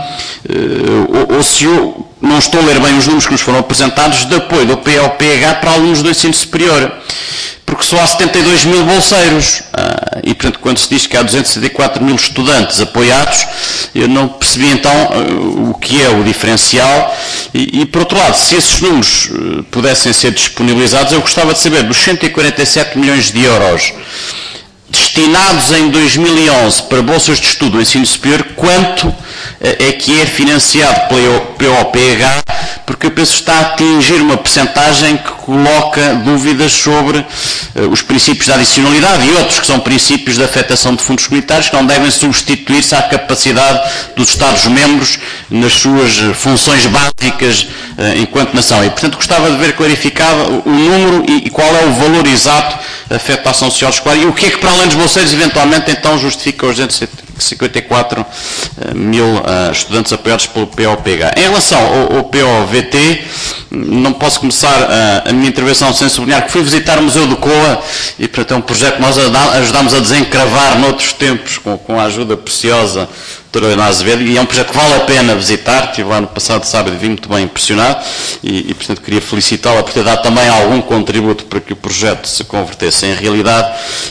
ou se eu não estou a ler bem os números que nos foram apresentados de apoio do POPH para alunos do ensino superior, porque só há 72 mil bolseiros, e portanto quando se diz que há 274 mil estudantes apoiados, eu não percebi então o que é o diferencial, e por outro lado, se esses números pudessem ser disponibilizados, eu gostava de saber dos 147 milhões de euros destinados em 2011 para bolsas de estudo no ensino superior, quanto é que é financiado pelo POPH, porque eu penso que está a atingir uma percentagem que coloca dúvidas sobre os princípios da adicionalidade e outros que são princípios da afetação de fundos comunitários que não devem substituir-se à capacidade dos Estados-membros nas suas funções básicas enquanto nação. E, portanto, gostava de ver clarificado o número e qual é o valor exato da afetação social escolar e o que é que, para além dos bolseiros, eventualmente, então, justifica os 254 mil estudantes apoiados pelo POPH. Em relação ao POVT, não posso começar a minha intervenção sem sublinhar que fui visitar o Museu do Coa e, portanto, é um projeto que nós ajudámos a desencravar noutros tempos com a ajuda preciosa da Dra. Ana Azevedo, e é um projeto que vale a pena visitar. Estive lá no passado sábado e vim muito bem impressionado e portanto, queria felicitá-la por ter dado também algum contributo para que o projeto se convertesse em realidade.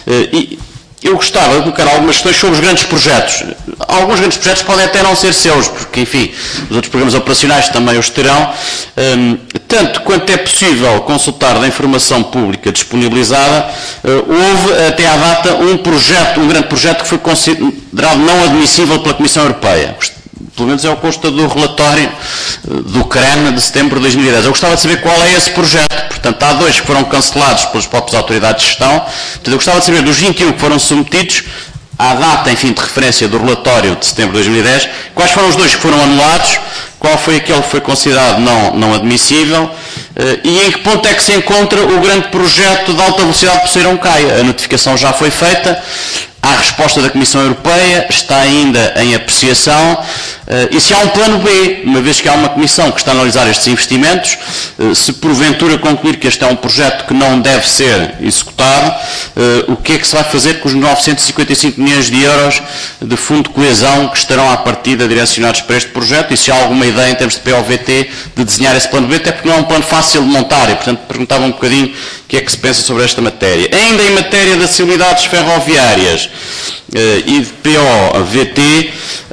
Eu gostava de colocar algumas questões sobre os grandes projetos. Alguns grandes projetos podem até não ser seus, porque, enfim, os outros programas operacionais também os terão. Tanto quanto é possível consultar da informação pública disponibilizada, houve até à data um grande projeto que foi considerado não admissível pela Comissão Europeia. Pelo menos é o consta do relatório do CREN de setembro de 2010. Eu gostava de saber qual é esse projeto. Portanto, há dois que foram cancelados pelas próprias autoridades de gestão. Portanto, eu gostava de saber dos 21 que foram submetidos, à data, enfim, de referência do relatório de setembro de 2010, quais foram os dois que foram anulados, qual foi aquele que foi considerado não admissível, e em que ponto é que se encontra o grande projeto de alta velocidade de Poceirão-Caia. A notificação já foi feita, há resposta da Comissão Europeia, está ainda em apreciação, e se há um plano B, uma vez que há uma comissão que está a analisar estes investimentos, se porventura concluir que este é um projeto que não deve ser executado, o que é que se vai fazer com os 955 milhões de euros de fundo de coesão que estarão à partida direcionados para este projeto, e se há alguma ideia em termos de POVT de desenhar esse plano B, até porque não é um plano fácil de montar, e portanto perguntava um bocadinho o que é que se pensa sobre esta matéria. Ainda em matéria de acessibilidades ferroviárias e de POVT,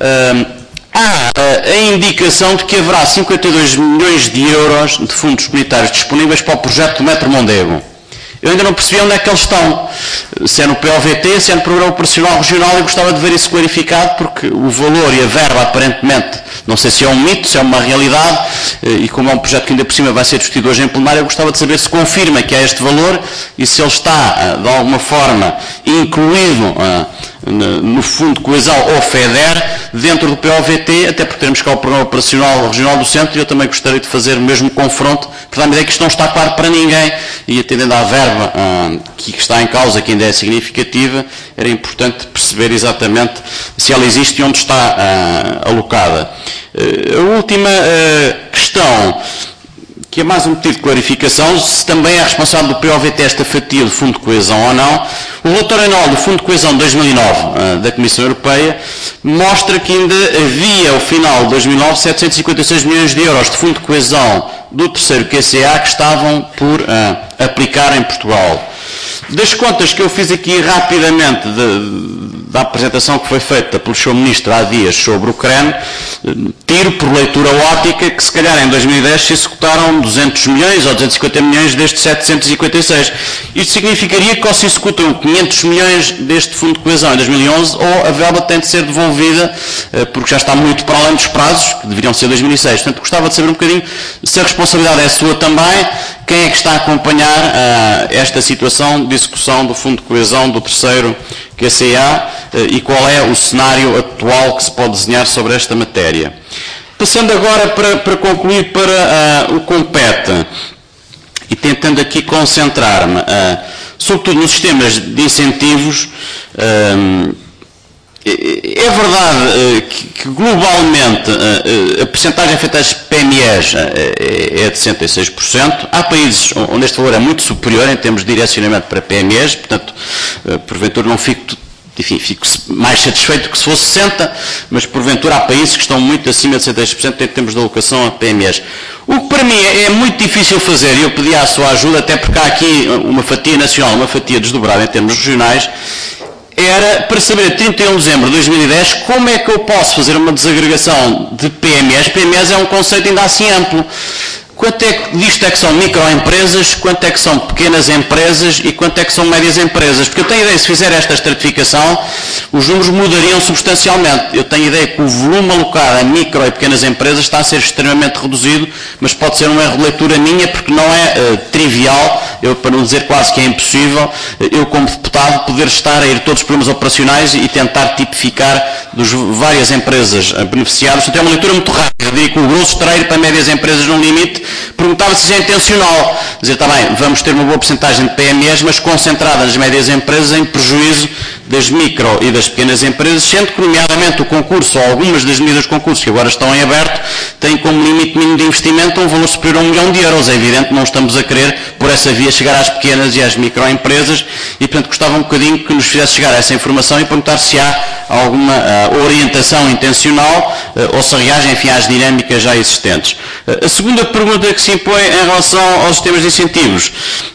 há a indicação de que haverá 52 milhões de euros de fundos comunitários disponíveis para o projeto do Metro Mondego. Eu ainda não percebi onde é que eles estão. Se é no POVT, se é no Programa Operacional Regional, eu gostava de ver isso clarificado, porque o valor e a verba, aparentemente, não sei se é um mito, se é uma realidade, e como é um projeto que ainda por cima vai ser discutido hoje em plenário, eu gostava de saber se confirma que há este valor e se ele está, de alguma forma, incluído no Fundo de Coesão ou FEDER, dentro do POVT, até porque teremos cá o Programa Operacional Regional do Centro, e eu também gostaria de fazer o mesmo confronto, porque dá-me a ideia que isto não está claro para ninguém, e atendendo à verba que está em causa, que ainda é significativa, era importante perceber exatamente se ela existe e onde está alocada. A última questão que é mais um pedido de clarificação, se também é responsável do POVT esta fatia do Fundo de Coesão ou não. O relatório anual do Fundo de Coesão de 2009 da Comissão Europeia mostra que ainda havia, ao final de 2009, 756 milhões de euros de Fundo de Coesão do terceiro QCA que estavam por aplicar em Portugal. Das contas que eu fiz aqui rapidamente da apresentação que foi feita pelo Sr. Ministro há dias sobre o CREN, tiro por leitura ótica que se calhar em 2010 se executaram 200 milhões ou 250 milhões destes 756. Isto significaria que ou se executam 500 milhões deste Fundo de Coesão em 2011 ou a verba tem de ser devolvida porque já está muito para além dos prazos, que deveriam ser 2006. Portanto, gostava de saber um bocadinho se a responsabilidade é sua também, quem é que está a acompanhar esta situação de execução do Fundo de Coesão do terceiro QCA e qual é o cenário atual que se pode desenhar sobre esta matéria. Passando agora para concluir para o compete e tentando aqui concentrar-me, sobretudo nos sistemas de incentivos. É verdade que globalmente a percentagem feita às PMEs é de 66%. Há países onde este valor é muito superior em termos de direcionamento para PMEs, portanto, porventura não fico mais satisfeito que se fosse 60%, mas porventura há países que estão muito acima de 66% em termos de alocação a PMEs. O que para mim é muito difícil fazer, e eu pedi a sua ajuda, até porque há aqui uma fatia nacional, uma fatia desdobrada em termos regionais, era para saber a 31 de dezembro de 2010 como é que eu posso fazer uma desagregação de PMEs. PMEs é um conceito ainda assim amplo. Quanto é que disto é que são microempresas, quanto é que são pequenas empresas e quanto é que são médias empresas? Porque eu tenho a ideia que se fizer esta estratificação, os números mudariam substancialmente. Eu tenho a ideia que o volume alocado a micro e pequenas empresas está a ser extremamente reduzido, mas pode ser um erro de leitura minha, porque não é trivial, para não dizer quase que é impossível, eu como deputado poder estar a ir a todos os programas operacionais e tentar tipificar das várias empresas beneficiadas. Portanto, é uma leitura muito rápida. Eu diria que o grosso terá ir para médias empresas no limite. Perguntava se isso é intencional. Dizer, está bem, vamos ter uma boa porcentagem de PMEs, mas concentrada nas médias empresas em prejuízo das micro e das pequenas empresas, sendo que, nomeadamente, o concurso, ou algumas das medidas de concurso que agora estão em aberto, têm como limite mínimo de investimento um valor superior a 1 milhão de euros. É evidente que não estamos a querer, por essa via, chegar às pequenas e às microempresas e, portanto, gostava um bocadinho que nos fizesse chegar a essa informação e perguntar se há alguma orientação intencional ou se reage, enfim, às dinâmicas já existentes. A segunda pergunta que se impõe em relação aos sistemas de incentivos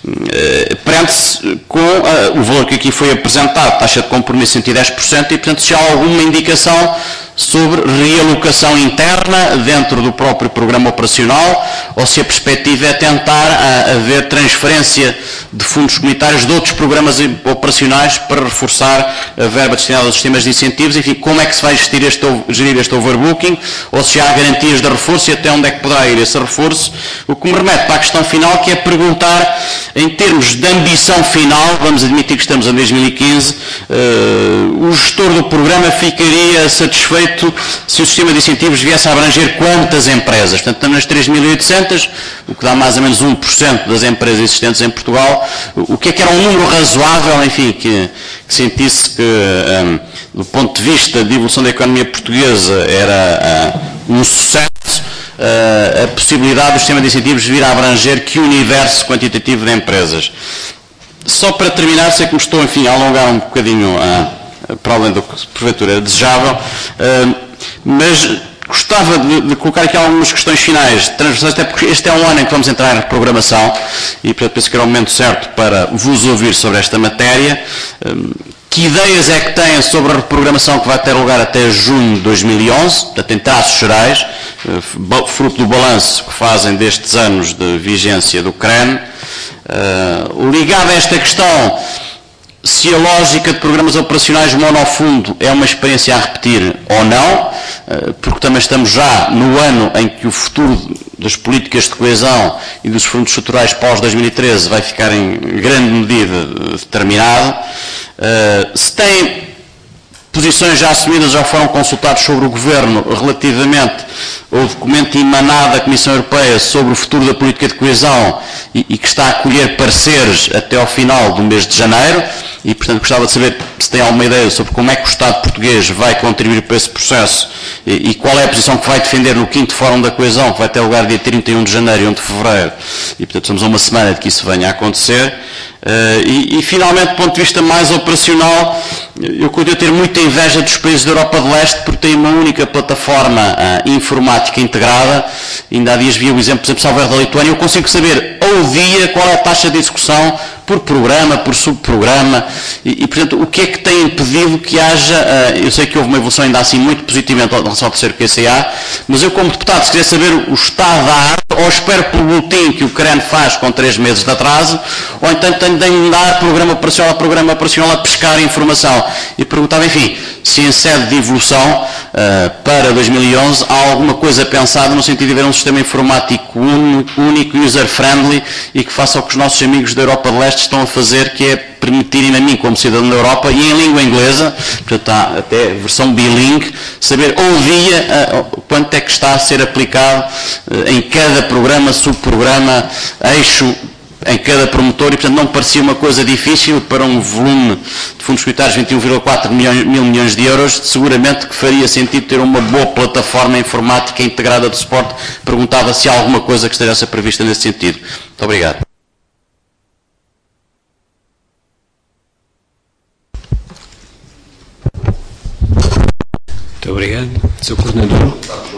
prende-se com o valor que aqui foi apresentado, taxa de compromisso 110%, e, portanto, se há alguma indicação sobre realocação interna dentro do próprio programa operacional ou se a perspectiva é tentar haver transferência de fundos comunitários de outros programas operacionais para reforçar a verba destinada aos sistemas de incentivos. Enfim, como é que se vai gerir este overbooking, ou se há garantias de reforço e até onde é que poderá ir esse reforço, o que me remete para a questão final, que é perguntar, em termos de ambição final, vamos admitir que estamos em 2015, o gestor do programa ficaria satisfeito se o sistema de incentivos viesse a abranger quantas empresas? Portanto, estamos nas 3.800, o que dá mais ou menos 1% das empresas existentes em Portugal. O que é que era um número razoável, enfim, que sentisse que, do ponto de vista de evolução da economia portuguesa, era um sucesso, a possibilidade do sistema de incentivos vir a abranger que universo quantitativo de empresas? Só para terminar, sei que me estou, enfim, a alongar um bocadinho para além do que porventura é desejável, mas gostava de colocar aqui algumas questões finais transversais, até porque este é um ano em que vamos entrar em reprogramação e, portanto, penso que era o momento certo para vos ouvir sobre esta matéria. Que ideias é que têm sobre a reprogramação que vai ter lugar até junho de 2011, portanto, em traços gerais, fruto do balanço que fazem destes anos de vigência do CREN? Ligado a esta questão, se a lógica de programas operacionais monofundo é uma experiência a repetir ou não, porque também estamos já no ano em que o futuro das políticas de coesão e dos fundos estruturais pós-2013 vai ficar em grande medida determinado. Se tem posições já assumidas, já foram consultados sobre o Governo relativamente ao documento emanado da Comissão Europeia sobre o futuro da política de coesão e que está a colher pareceres até ao final do mês de janeiro, e, portanto, gostava de saber se tem alguma ideia sobre como é que o Estado português vai contribuir para esse processo e qual é a posição que vai defender no 5º Fórum da Coesão, que vai ter lugar dia 31 de janeiro e 1 de fevereiro, e, portanto, estamos a uma semana de que isso venha a acontecer. E, finalmente, do ponto de vista mais operacional, eu continuo a ter muita inveja dos países da Europa de Leste porque têm uma única plataforma informática integrada. Ainda há dias vi o exemplo, por exemplo, Salvador da Lituânia. Eu consigo saber ao dia qual é a taxa de execução por programa, por subprograma e, portanto, o que é que tem impedido que haja, eu sei que houve uma evolução ainda assim muito positiva em relação ao terceiro QCA, mas eu como deputado, se quiser saber o estado da arte, ou espero pelo boletim que o CREN faz com 3 meses de atraso, ou então tenho de andar programa operacional a pescar informação. E perguntava, enfim, se em sede de evolução para 2011 há alguma coisa pensada no sentido de haver um sistema informático único, user-friendly e que faça o que os nossos amigos da Europa de Leste estão a fazer, que é permitirem a mim, como cidadão da Europa, e em língua inglesa, portanto há até versão bilingue, saber ao dia quanto é que está a ser aplicado em cada programa, subprograma, eixo, em cada promotor, e portanto não parecia uma coisa difícil para um volume de fundos comunitários de 21,4 mil milhões de euros, seguramente que faria sentido ter uma boa plataforma informática integrada de suporte. Perguntava se há alguma coisa que esteja a ser prevista nesse sentido. Muito obrigado. Muito obrigado. Sr. Coordenador.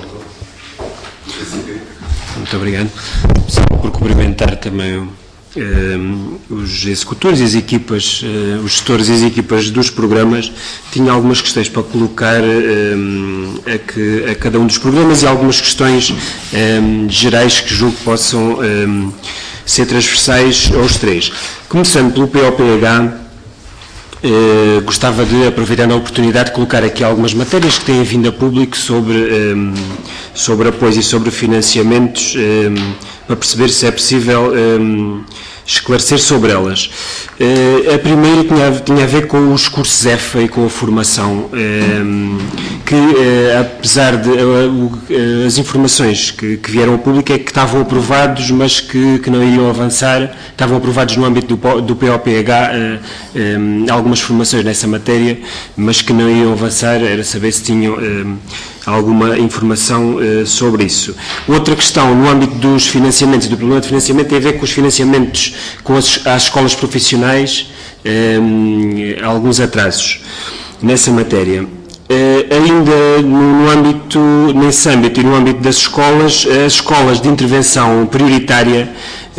Muito obrigado. Só por cumprimentar também os executores e as equipas, os gestores e as equipas dos programas. Tinha algumas questões para colocar a cada um dos programas e algumas questões gerais que julgo que possam ser transversais aos 3. Começando pelo POPH, gostava de aproveitar a oportunidade de colocar aqui algumas matérias que têm vindo a público sobre apoios e sobre financiamentos, para perceber se é possível esclarecer sobre elas. A primeira tinha a ver com os cursos EFA e com a formação, que apesar de as informações que vieram ao público é que estavam aprovados, mas que não iriam avançar, estavam aprovados no âmbito do POPH, algumas formações nessa matéria, mas que não iriam avançar, era saber se tinham alguma informação sobre isso. Outra questão no âmbito dos financiamentos e do problema de financiamento tem a ver com os financiamentos com as escolas profissionais, alguns atrasos nessa matéria. Ainda nesse âmbito e no âmbito das escolas, as escolas de intervenção prioritária,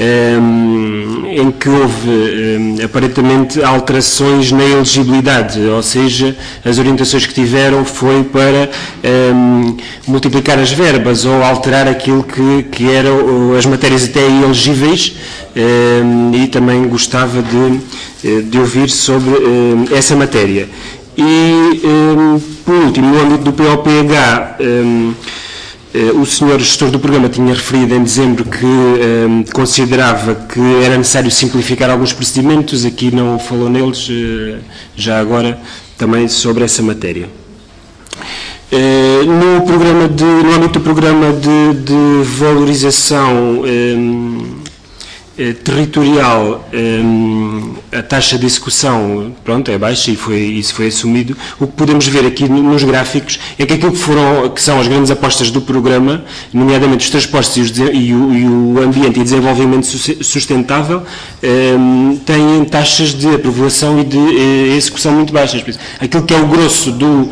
em que houve aparentemente alterações na elegibilidade, ou seja, as orientações que tiveram foi para multiplicar as verbas ou alterar aquilo que eram as matérias até elegíveis, e também gostava de ouvir sobre essa matéria. E, por último, no âmbito do POPH, o senhor gestor do programa tinha referido em dezembro que considerava que era necessário simplificar alguns procedimentos, aqui não falou neles, já agora também sobre essa matéria. No âmbito do programa de valorização territorial, a taxa de execução, pronto, é baixa e isso foi assumido. O que podemos ver aqui nos gráficos é que aquilo que são as grandes apostas do programa, nomeadamente os transportes e o ambiente e desenvolvimento sustentável, têm taxas de aprovação e de execução muito baixas. Aquilo que é o grosso do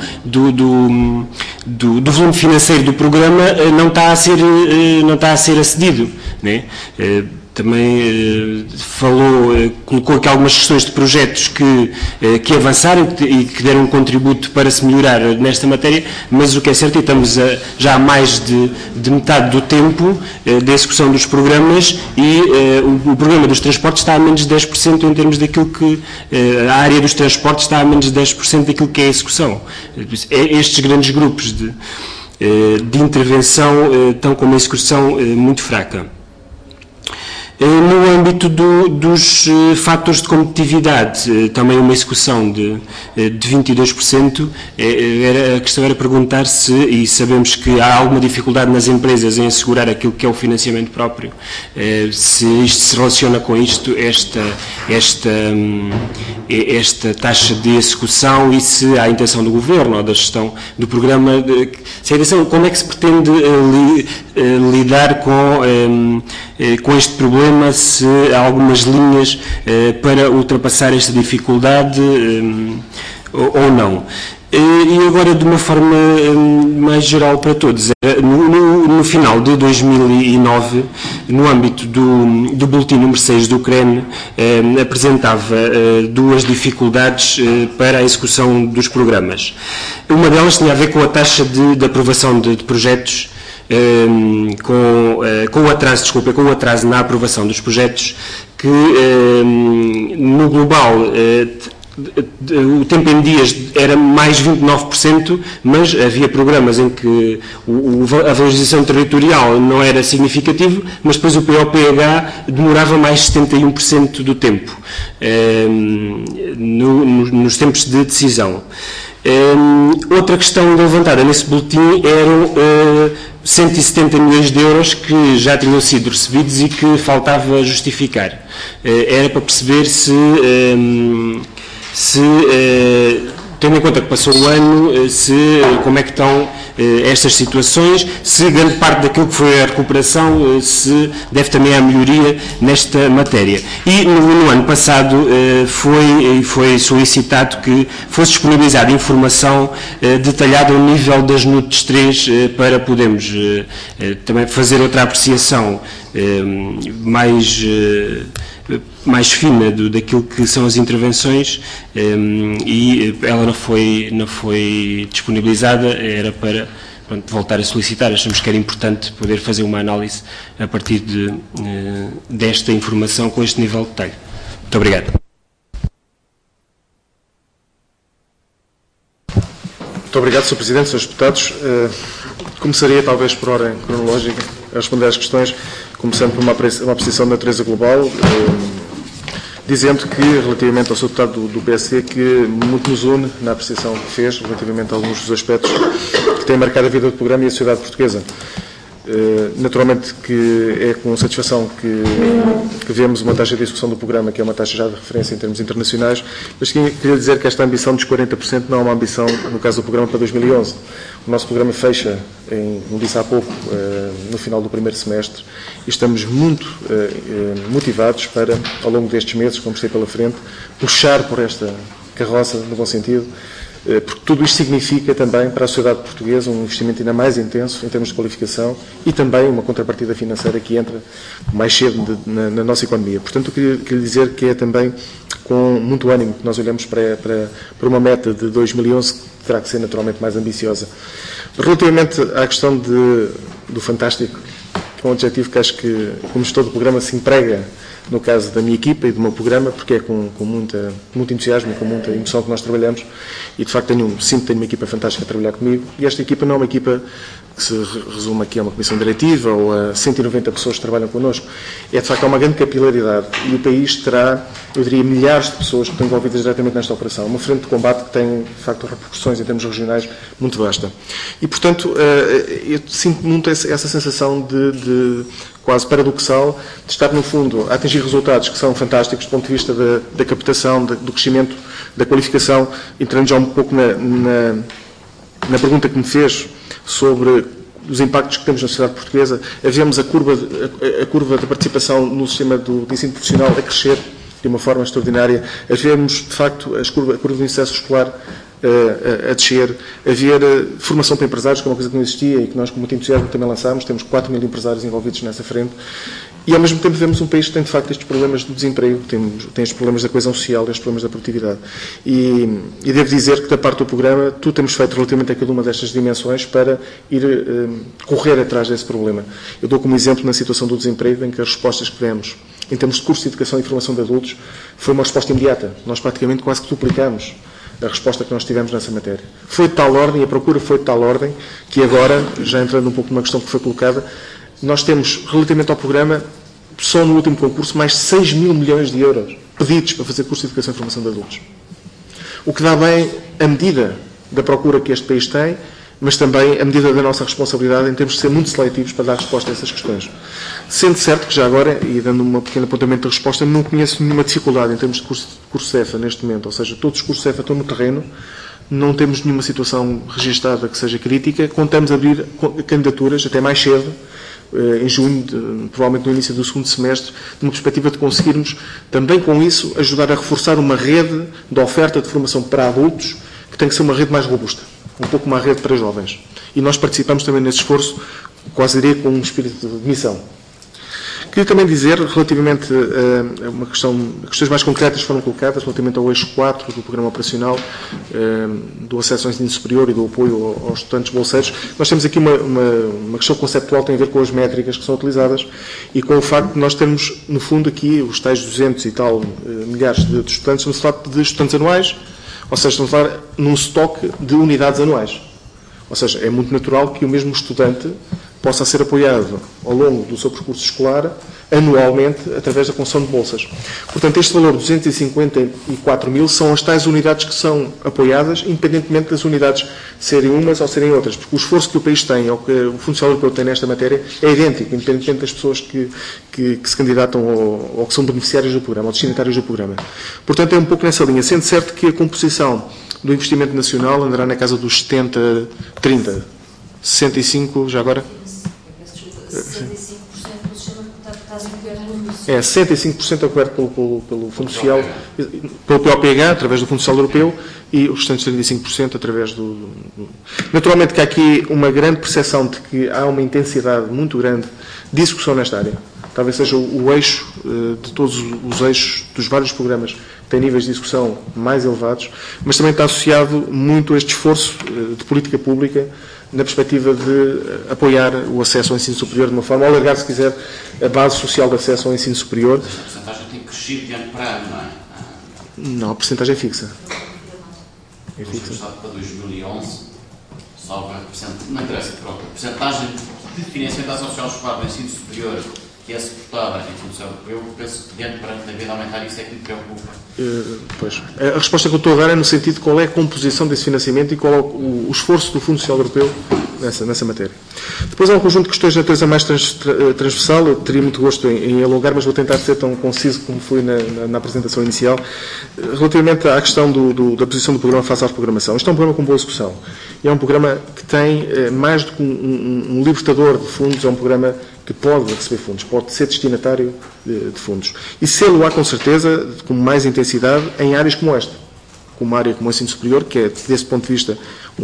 volume financeiro do programa não está a ser acedido, né? Também colocou aqui algumas questões de projetos que avançaram e que deram um contributo para se melhorar nesta matéria, mas o que é certo, e estamos já há mais de metade do tempo da execução dos programas e o programa dos transportes está a menos de 10% em termos daquilo que a área dos transportes está a menos de 10% daquilo que é a execução. Estes grandes grupos de intervenção estão com uma execução muito fraca. No âmbito dos fatores de competitividade, também uma execução de 22%, a questão era perguntar se, e sabemos que há alguma dificuldade nas empresas em assegurar aquilo que é o financiamento próprio, se isto se relaciona com isto, esta taxa de execução, e se há a intenção do Governo ou da gestão do programa, se a intenção, como é que se pretende lidar com este problema, se há algumas linhas para ultrapassar esta dificuldade ou não. E agora, de uma forma mais geral para todos, no final de 2009, no âmbito do boletim número 6 do CREN, apresentava duas dificuldades para a execução dos programas. Uma delas tinha a ver com a taxa de aprovação de projetos, com o atraso na aprovação dos projetos, que no global o tempo em dias era mais 29%, mas havia programas em que a valorização territorial não era significativo, mas depois o POPH demorava mais 71% do tempo, nos tempos de decisão. Outra questão levantada nesse boletim eram 170 milhões de euros que já tinham sido recebidos e que faltava justificar. Era para perceber se tendo em conta que passou o ano, como é que estão estas situações, se grande parte daquilo que foi a recuperação se deve também à melhoria nesta matéria. E no ano passado foi solicitado que fosse disponibilizada informação detalhada ao nível das NUTS 3 para podermos também fazer outra apreciação mais fina daquilo que são as intervenções, e ela não foi disponibilizada. Era para voltar a solicitar. Achamos que era importante poder fazer uma análise a partir desta informação com este nível de detalhe. Muito obrigado. Muito obrigado, Sr. Presidente, Srs. Deputados. Começaria, talvez por ordem cronológica, a responder às questões, começando por uma apreciação de natureza global, dizendo que, relativamente ao Sr. Deputado do PSD, que muito nos une na apreciação que fez, relativamente a alguns dos aspectos que têm marcado a vida do programa e a sociedade portuguesa. Naturalmente que é com satisfação que vemos uma taxa de execução do programa, que é uma taxa já de referência em termos internacionais, mas queria dizer que esta ambição dos 40% não é uma ambição, no caso do programa, para 2011. O nosso programa fecha, como disse há pouco, no final do primeiro semestre, e estamos muito motivados para, ao longo destes meses, como está pela frente, puxar por esta carroça, no bom sentido, porque tudo isto significa também para a sociedade portuguesa um investimento ainda mais intenso em termos de qualificação e também uma contrapartida financeira que entra mais cedo na nossa economia. Portanto, eu queria dizer que é também com muito ânimo que nós olhamos para uma meta de 2011 que terá que ser naturalmente mais ambiciosa. Relativamente à questão do fantástico, que é um objetivo que acho que, como gestor do programa, se emprega no caso da minha equipa e do meu programa, porque é com muito entusiasmo e com muita emoção que nós trabalhamos, e de facto tenho uma equipa fantástica a trabalhar comigo, e esta equipa não é uma equipa que se resume aqui a uma comissão diretiva ou a 190 pessoas que trabalham connosco. É de facto uma grande capilaridade, e o país terá, eu diria, milhares de pessoas que estão envolvidas diretamente nesta operação. Uma frente de combate que tem, de facto, repercussões em termos regionais muito vasta. E, portanto, eu sinto muito essa sensação de quase paradoxal, de estar, no fundo, a atingir resultados que são fantásticos do ponto de vista da captação, do crescimento, da qualificação, entrando já um pouco na pergunta que me fez sobre os impactos que temos na sociedade portuguesa. Havemos a curva da participação no sistema de ensino profissional a crescer de uma forma extraordinária. Havemos, de facto, a curva do insucesso escolar a descer, haver formação para empresários, que é uma coisa que não existia e que nós, com muito entusiasmo, também lançámos. Temos 4 mil empresários envolvidos nessa frente. E, ao mesmo tempo, vemos um país que tem, de facto, estes problemas do desemprego, tem estes problemas da coesão social, estes problemas da produtividade. E devo dizer que, da parte do programa, tudo temos feito relativamente a cada uma destas dimensões para ir correr atrás desse problema. Eu dou como exemplo na situação do desemprego, em que as respostas que demos, em termos de curso de educação e formação de adultos, foi uma resposta imediata. Nós, praticamente, quase que duplicamos a resposta que nós tivemos nessa matéria. Foi de tal ordem, a procura foi de tal ordem, que agora, já entrando um pouco numa questão que foi colocada, nós temos, relativamente ao programa, só no último concurso, mais 6 mil milhões de euros pedidos para fazer curso de Educação e Formação de Adultos. O que dá bem a medida da procura que este país tem, mas também a medida da nossa responsabilidade em termos de ser muito seletivos para dar resposta a essas questões. Sendo certo que já agora, e dando um pequeno apontamento de resposta, não conheço nenhuma dificuldade em termos de curso CEFA neste momento, ou seja, todos os cursos CEFA estão no terreno, não temos nenhuma situação registada que seja crítica, contamos abrir candidaturas até mais cedo, em junho, provavelmente no início do segundo semestre, numa perspectiva de conseguirmos, também com isso, ajudar a reforçar uma rede de oferta de formação para adultos, que tem que ser uma rede mais robusta, um pouco uma rede para jovens. E nós participamos também nesse esforço, quase diria com um espírito de missão. Queria também dizer, relativamente a uma questões mais concretas foram colocadas, relativamente ao eixo 4 do Programa Operacional, do acesso ao ensino superior e do apoio aos estudantes bolseiros. Nós temos aqui uma questão conceptual que tem a ver com as métricas que são utilizadas e com o facto de nós termos, no fundo, aqui os tais 200 e tal milhares de estudantes, estamos a falar de estudantes anuais, ou seja, estamos a falar num estoque de unidades anuais. Ou seja, é muito natural que o mesmo estudante possa ser apoiado ao longo do seu percurso escolar, anualmente, através da concessão de bolsas. Portanto, este valor de 254 mil são as tais unidades que são apoiadas, independentemente das unidades serem umas ou serem outras, porque o esforço que o país tem, ou que o Fundo Social Europeu tem nesta matéria, é idêntico, independentemente das pessoas que se candidatam ou que são beneficiários do programa, ou destinatários do programa. Portanto, é um pouco nessa linha, sendo certo que a composição do investimento nacional andará na casa dos 70-30. 65, já agora? 65% é coberto pelo Fundo Social, pelo POPH, através do Fundo Social Europeu, e os restantes 35% através do... Naturalmente que há aqui uma grande percepção de que há uma intensidade muito grande de execução nesta área. Talvez seja o eixo de todos os eixos dos vários programas que têm níveis de execução mais elevados, mas também está associado muito a este esforço de política pública na perspectiva de apoiar o acesso ao ensino superior de uma forma, ou alargar, se quiser, a base social de acesso ao ensino superior. Mas a porcentagem tem crescido de ano para ano, não é? Não, a porcentagem é fixa. É fixa. Para 2011, não interessa, pronto. A porcentagem de financiamento da ação social escolar do ensino superior que é suportada em Fundo Social Europeu, eu penso que diante para a vida aumentar isso é que me preocupa. Pois. A resposta que eu estou a dar é no sentido de qual é a composição desse financiamento e qual é o esforço do Fundo Social Europeu nessa matéria. Depois há um conjunto de questões de natureza mais transversal. Eu teria muito gosto em alongar, mas vou tentar ser tão conciso como fui na apresentação inicial. Relativamente à questão da posição do programa face à programação. Isto é um programa com boa execução. E é um programa que tem mais do que um libertador de fundos, é um programa que pode receber fundos, pode ser destinatário de fundos. E sê-lo há com certeza, com mais intensidade, em áreas como esta. Como uma área como o ensino superior, que é, desse ponto de vista,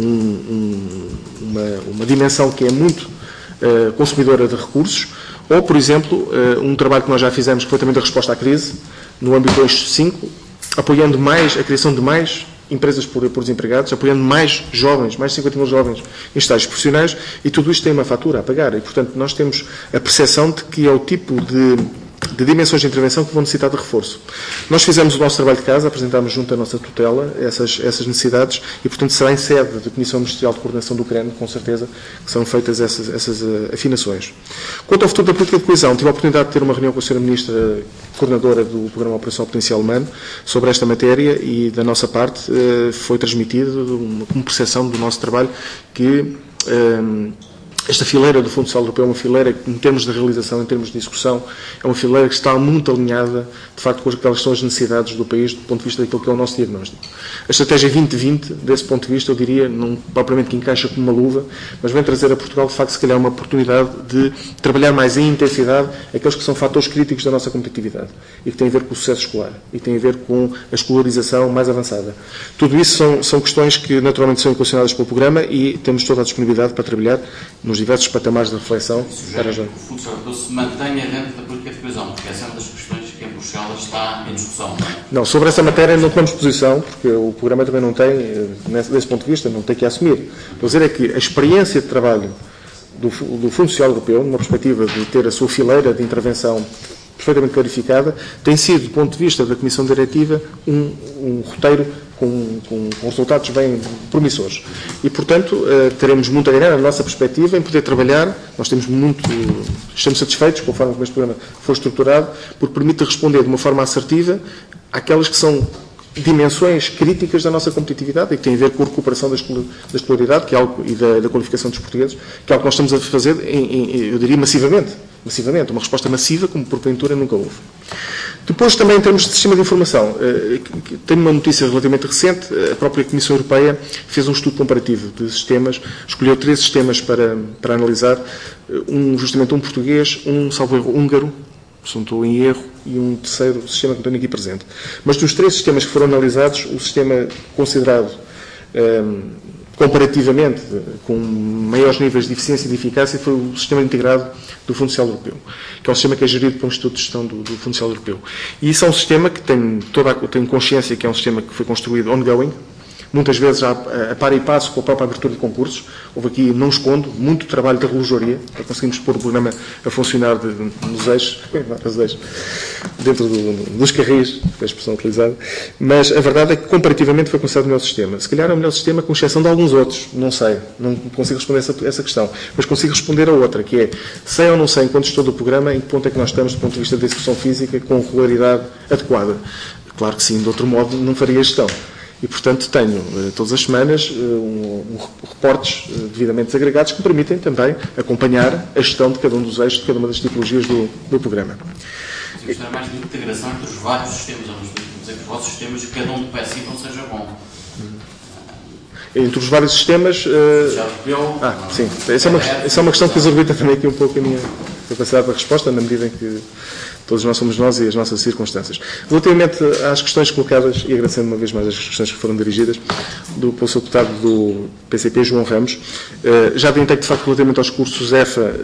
uma dimensão que é muito consumidora de recursos, ou, por exemplo, um trabalho que nós já fizemos, que foi também da resposta à crise, no âmbito do eixo 5, apoiando mais a criação de mais empresas por desempregados, apoiando mais jovens, mais de 50 mil jovens em estágios profissionais, e tudo isto tem uma fatura a pagar. E, portanto, nós temos a percepção de que é o tipo de dimensões de intervenção que vão necessitar de reforço. Nós fizemos o nosso trabalho de casa, apresentámos junto à nossa tutela essas necessidades e, portanto, será em sede da Comissão Ministerial de Coordenação do CREN, com certeza, que são feitas essas afinações. Quanto ao futuro da política de coesão, tive a oportunidade de ter uma reunião com a Sra. Ministra Coordenadora do Programa Operacional Potencial Humano sobre esta matéria e, da nossa parte, foi transmitido uma percepção do nosso trabalho que esta fileira do Fundo Social Europeu é uma fileira que, em termos de realização, em termos de execução, é uma fileira que está muito alinhada, de facto, com aquelas são as necessidades do país, do ponto de vista daquilo que é o nosso diagnóstico. A estratégia 2020, desse ponto de vista, eu diria, não propriamente que encaixa como uma luva, mas vem trazer a Portugal, de facto, se calhar, uma oportunidade de trabalhar mais em intensidade aqueles que são fatores críticos da nossa competitividade e que têm a ver com o sucesso escolar e que têm a ver com a escolarização mais avançada. Tudo isso são questões que, naturalmente, são equacionadas pelo programa e temos toda a disponibilidade para trabalhar nos diversos patamares de reflexão. Para que o Fundo Social Europeu se mantenha dentro da política de coesão, porque essa é uma das questões que em Bruxelas está em discussão. Não, sobre essa matéria não tomamos posição, porque o programa também não tem, desse ponto de vista, não tem que assumir. Vou dizer é que a experiência de trabalho do Fundo Social Europeu, numa perspectiva de ter a sua fileira de intervenção perfeitamente clarificada, tem sido, do ponto de vista da Comissão Diretiva, um roteiro com resultados bem promissores. E, portanto, teremos muito a ganhar, na nossa perspectiva, em poder trabalhar. Nós estamos satisfeitos com a forma como este programa foi estruturado, porque permite responder de uma forma assertiva àquelas que são dimensões críticas da nossa competitividade e que têm a ver com a recuperação da escolaridade e da qualificação dos portugueses, que é algo que nós estamos a fazer, eu diria, massivamente, uma resposta massiva, como porventura nunca houve. Depois, também, em termos de sistema de informação, tenho uma notícia relativamente recente. A própria Comissão Europeia fez um estudo comparativo de sistemas, escolheu 3 sistemas para analisar, justamente um português, um, salvo erro, húngaro, se não estou em erro, e um terceiro sistema que não tenho aqui presente. Mas dos 3 sistemas que foram analisados, o sistema considerado comparativamente com maiores níveis de eficiência e de eficácia foi o sistema integrado do Fundo Social Europeu, que é um sistema que é gerido por um Instituto de Gestão do Fundo Social Europeu. E isso é um sistema que tenho consciência que é um sistema que foi construído ongoing, muitas vezes a par e passo com a própria abertura de concursos. Houve aqui, não escondo, muito trabalho de relojoaria para conseguirmos pôr o programa a funcionar nos eixos, dentro dos carris, foi a expressão utilizada. Mas a verdade é que, comparativamente, foi considerado o melhor sistema. Se calhar é o melhor sistema, com exceção de alguns outros, não sei, não consigo responder essa questão, mas consigo responder a outra, que é, sei ou não sei, enquanto estou do programa, em que ponto é que nós estamos do ponto de vista da execução física com regularidade adequada. Claro que sim, de outro modo não faria gestão. E, portanto, tenho todas as semanas reportes devidamente desagregados que permitem também acompanhar a gestão de cada um dos eixos, de cada uma das tipologias do programa. Se gostar mais de integração entre os vários sistemas, ou dizer que os vossos sistemas, cada um per si não seja bom. Entre os vários sistemas... sim. Essa é uma questão que exorbita também aqui um pouco a minha capacidade de resposta, na medida em que todos nós somos nós e as nossas circunstâncias. Relativamente às questões colocadas, e agradecendo uma vez mais as questões que foram dirigidas, pelo Sr. Deputado do PCP, João Ramos, já adiantei que, de facto, relativamente aos cursos EFA,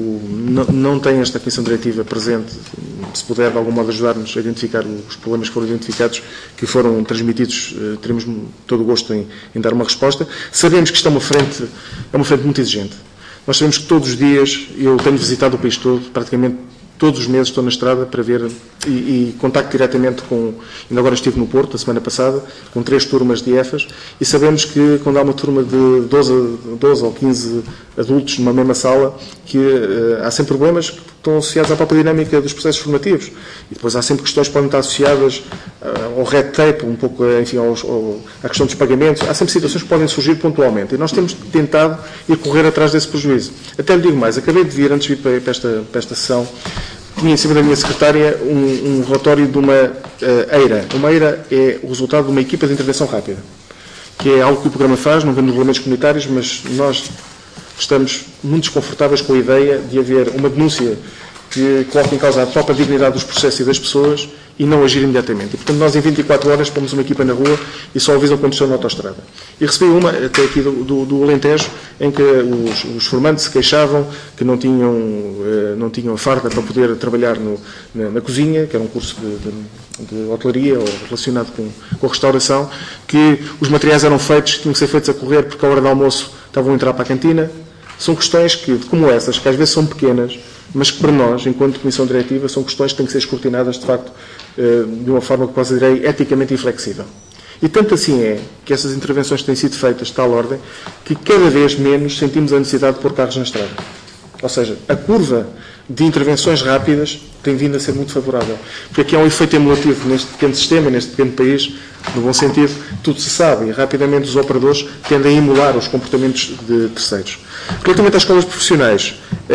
não tem esta Comissão Diretiva presente. Se puder, de algum modo, ajudar-nos a identificar os problemas que foram identificados, que foram transmitidos, teremos todo o gosto em dar uma resposta. Sabemos que isto é uma frente muito exigente. Nós sabemos que todos os dias, eu tenho visitado o país todo, praticamente todos os meses estou na estrada para ver e contacto diretamente com... Ainda agora estive no Porto, a semana passada, com 3 turmas de EFAs, e sabemos que quando há uma turma de 12 ou 15 adultos numa mesma sala, que há sempre problemas que estão associados à própria dinâmica dos processos formativos. E depois há sempre questões que podem estar associadas ao red tape, um pouco, enfim, à questão dos pagamentos. Há sempre situações que podem surgir pontualmente. E nós temos tentado ir correr atrás desse prejuízo. Até lhe digo mais, acabei de vir, antes de vir para esta sessão, tinha em cima da minha secretária um relatório de uma EIRA. Uma EIRA é o resultado de uma equipa de intervenção rápida, que é algo que o programa faz, não vendo nos regulamentos comunitários, mas nós estamos muito desconfortáveis com a ideia de haver uma denúncia que coloque em causa a própria dignidade dos processos e das pessoas e não agir imediatamente. E, portanto, nós em 24 horas pomos uma equipa na rua e só avisam quando estão na autoestrada. E recebi uma, até aqui do Alentejo, em que os formantes se queixavam que não tinham a farda para poder trabalhar na cozinha, que era um curso de hotelaria ou relacionado com a restauração, que os materiais eram feitos, tinham que ser feitos a correr porque à hora do almoço estavam a entrar para a cantina. São questões como essas, que às vezes são pequenas, mas que para nós, enquanto Comissão Diretiva, são questões que têm que ser escrutinadas, de facto, de uma forma que possa dizer eticamente inflexível. E tanto assim é que essas intervenções têm sido feitas de tal ordem que cada vez menos sentimos a necessidade de pôr carros na estrada. Ou seja, a curva de intervenções rápidas tem vindo a ser muito favorável. Porque aqui há um efeito emulativo neste pequeno sistema, neste pequeno país, no bom sentido, tudo se sabe e rapidamente os operadores tendem a emular os comportamentos de terceiros. Relativamente às escolas profissionais,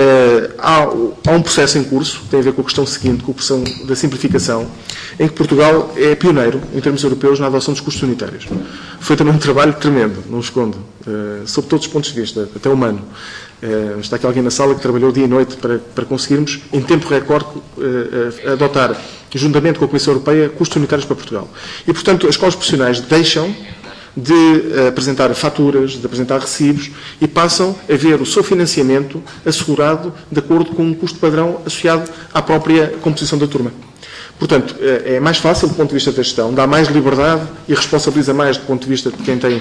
há um processo em curso, que tem a ver com a questão seguinte, com a questão da simplificação, em que Portugal é pioneiro, em termos europeus, na adoção dos custos unitários. Foi também um trabalho tremendo, não escondo, sob todos os pontos de vista, até humano. Está aqui alguém na sala que trabalhou dia e noite para conseguirmos, em tempo recorde, adotar, juntamente com a Comissão Europeia, custos unitários para Portugal. E, portanto, as escolas profissionais deixam de apresentar faturas, de apresentar recibos e passam a ver o seu financiamento assegurado de acordo com um custo padrão associado à própria composição da turma. Portanto, é mais fácil do ponto de vista da gestão, dá mais liberdade e responsabiliza mais do ponto de vista de quem tem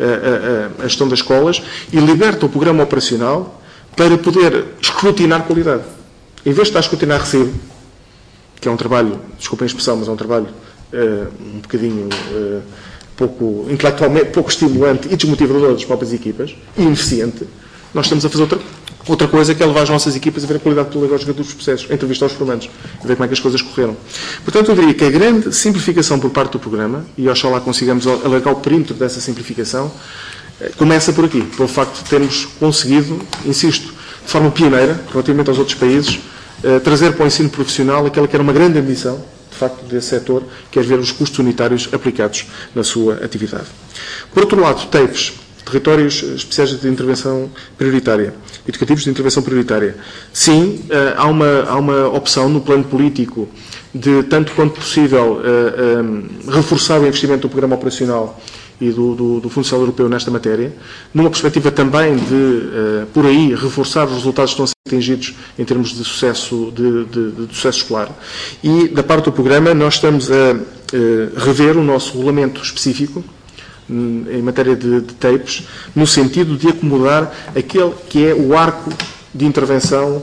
a gestão das escolas e liberta o programa operacional para poder escrutinar qualidade. Em vez de estar a escrutinar recibo, que é um trabalho, desculpem a expressão, mas é um trabalho um bocadinho intelectualmente pouco estimulante e desmotivador das próprias equipas, e ineficiente, nós estamos a fazer outra coisa, que é levar as nossas equipas a ver a qualidade pedagógica dos processos, a entrevistar os formandos, a ver como é que as coisas correram. Portanto, eu diria que a grande simplificação por parte do programa, e oxalá consigamos alargar o perímetro dessa simplificação, começa por aqui, pelo facto de termos conseguido, insisto, de forma pioneira, relativamente aos outros países, trazer para o ensino profissional aquela que era uma grande ambição, de facto, desse setor, que é ver os custos unitários aplicados na sua atividade. Por outro lado, TAPES, Territórios Especiais de Intervenção Prioritária, Educativos de Intervenção Prioritária. Sim, há uma opção no plano político de, tanto quanto possível, reforçar o investimento do programa operacional e do Fundo Social Europeu nesta matéria, numa perspectiva também de, por aí, reforçar os resultados que estão a ser atingidos em termos de sucesso, de sucesso escolar. E, da parte do programa, nós estamos a rever o nosso regulamento específico em matéria de TAPES, no sentido de acomodar aquele que é o arco de intervenção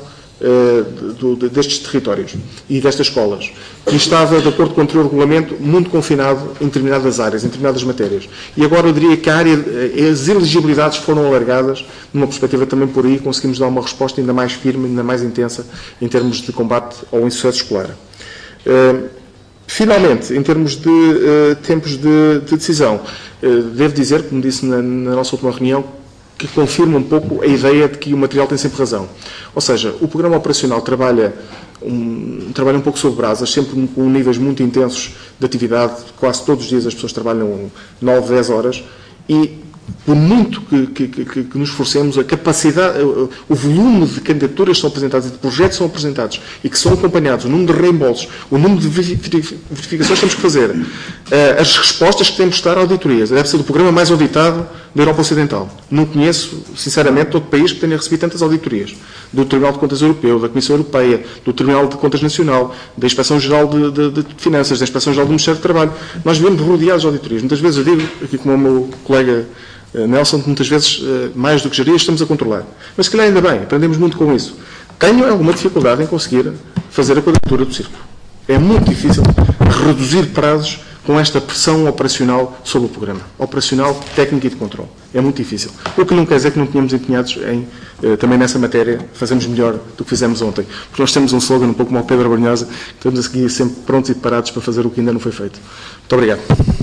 destes territórios e destas escolas, que estava, de acordo com o anterior regulamento, muito confinado em determinadas áreas, em determinadas matérias. E agora eu diria que as elegibilidades foram alargadas, numa perspectiva também por aí conseguimos dar uma resposta ainda mais firme, ainda mais intensa, em termos de combate ao insucesso escolar. Finalmente, em termos de tempos de decisão, devo dizer, como disse na nossa última reunião, que confirma um pouco a ideia de que o material tem sempre razão. Ou seja, o programa operacional trabalha um pouco sobre brasas, sempre com níveis muito intensos de atividade, quase todos os dias as pessoas trabalham 9, 10 horas, e por muito que nos esforcemos, a capacidade, o volume de candidaturas que são apresentadas e de projetos que são apresentados e que são acompanhados, o número de reembolsos, o número de verificações que temos que fazer, as respostas que temos de dar a auditorias. Deve ser o programa mais auditado da Europa Ocidental. Não conheço, sinceramente, outro país que tenha recebido tantas auditorias. Do Tribunal de Contas Europeu, da Comissão Europeia, do Tribunal de Contas Nacional, da Inspeção-Geral de Finanças, da Inspeção-Geral do Ministério do Trabalho. Nós vivemos rodeados de auditorias. Muitas vezes eu digo, aqui como o meu colega Nelson, que muitas vezes, mais do que gerir, estamos a controlar. Mas, se calhar, ainda bem, aprendemos muito com isso. Tenho alguma dificuldade em conseguir fazer a quadratura do círculo. É muito difícil reduzir prazos com esta pressão operacional sobre o programa. Operacional, técnica e de controle. É muito difícil. O que não quer dizer que não tínhamos empenhados em, também nessa matéria, fazemos melhor do que fizemos ontem. Porque nós temos um slogan um pouco como o Pedro Brunhosa, que estamos a seguir sempre prontos e preparados para fazer o que ainda não foi feito. Muito obrigado.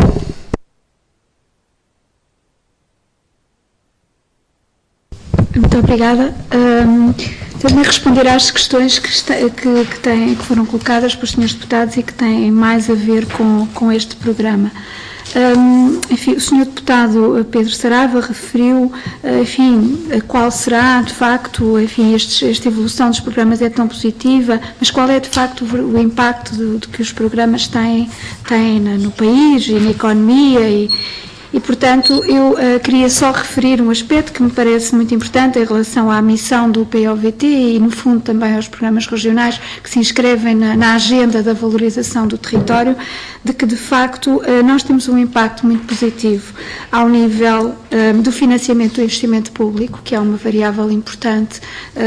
Muito obrigada. Também responder às questões que foram colocadas pelos senhores deputados e que têm mais a ver com este programa. Enfim, o senhor deputado Pedro Saraiva referiu, enfim, qual será, de facto, enfim, esta evolução dos programas é tão positiva, mas qual é, de facto, o impacto de que os programas têm no país e na economia e, portanto, eu queria só referir um aspecto que me parece muito importante em relação à missão do POVT e, no fundo, também aos programas regionais que se inscrevem na agenda da valorização do território, de que, de facto, nós temos um impacto muito positivo ao nível do financiamento do investimento público, que é uma variável importante,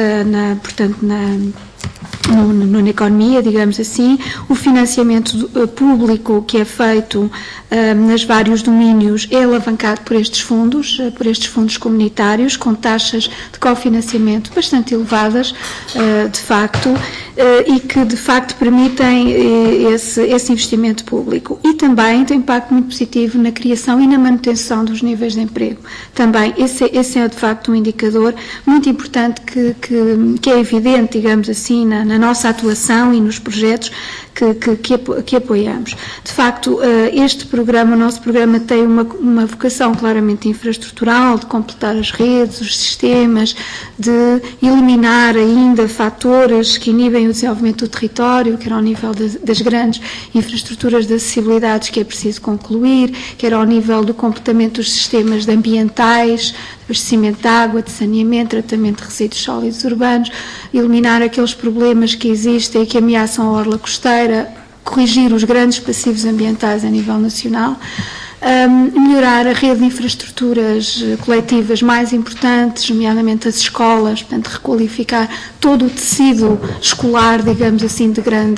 na economia, digamos assim, o financiamento público que é feito nos vários domínios é alavancado por estes fundos comunitários, com taxas de cofinanciamento bastante elevadas, de facto, e que, de facto, permitem esse investimento público. E também tem impacto muito positivo na criação e na manutenção dos níveis de emprego. Também, esse é, de facto, um indicador muito importante que é evidente, digamos assim, na nossa atuação e nos projetos que apoiamos. De facto, o nosso programa tem uma vocação claramente infraestrutural, de completar as redes, os sistemas, de eliminar ainda fatores que inibem o desenvolvimento do território, quer ao nível das grandes infraestruturas de acessibilidade que é preciso concluir, quer ao nível do completamento dos sistemas ambientais, de abastecimento de água, de saneamento, tratamento de resíduos sólidos urbanos, eliminar aqueles problemas que existem e que ameaçam a orla costeira, corrigir os grandes passivos ambientais a nível nacional. melhorar a rede de infraestruturas coletivas mais importantes, nomeadamente as escolas, portanto, requalificar todo o tecido escolar, digamos assim,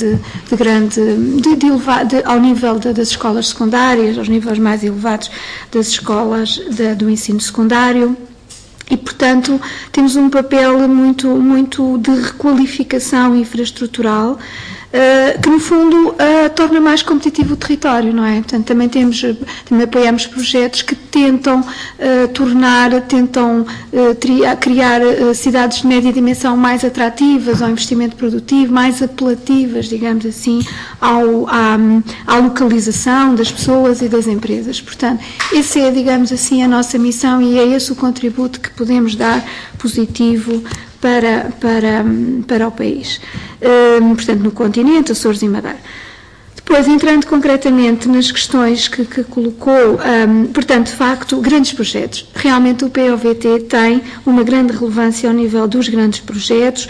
ao nível das escolas secundárias, aos níveis mais elevados das escolas do ensino secundário. E, portanto, temos um papel muito de requalificação infraestrutural, que, no fundo, torna mais competitivo o território, não é? Portanto, também apoiamos projetos que tentam criar cidades de média dimensão mais atrativas ao investimento produtivo, mais apelativas, digamos assim, à localização das pessoas e das empresas. Portanto, essa é, digamos assim, a nossa missão e é esse o contributo que podemos dar positivo para o país, portanto, no continente, Açores e Madeira. Depois, entrando concretamente nas questões que colocou, portanto, de facto, grandes projetos. Realmente o POVT tem uma grande relevância ao nível dos grandes projetos,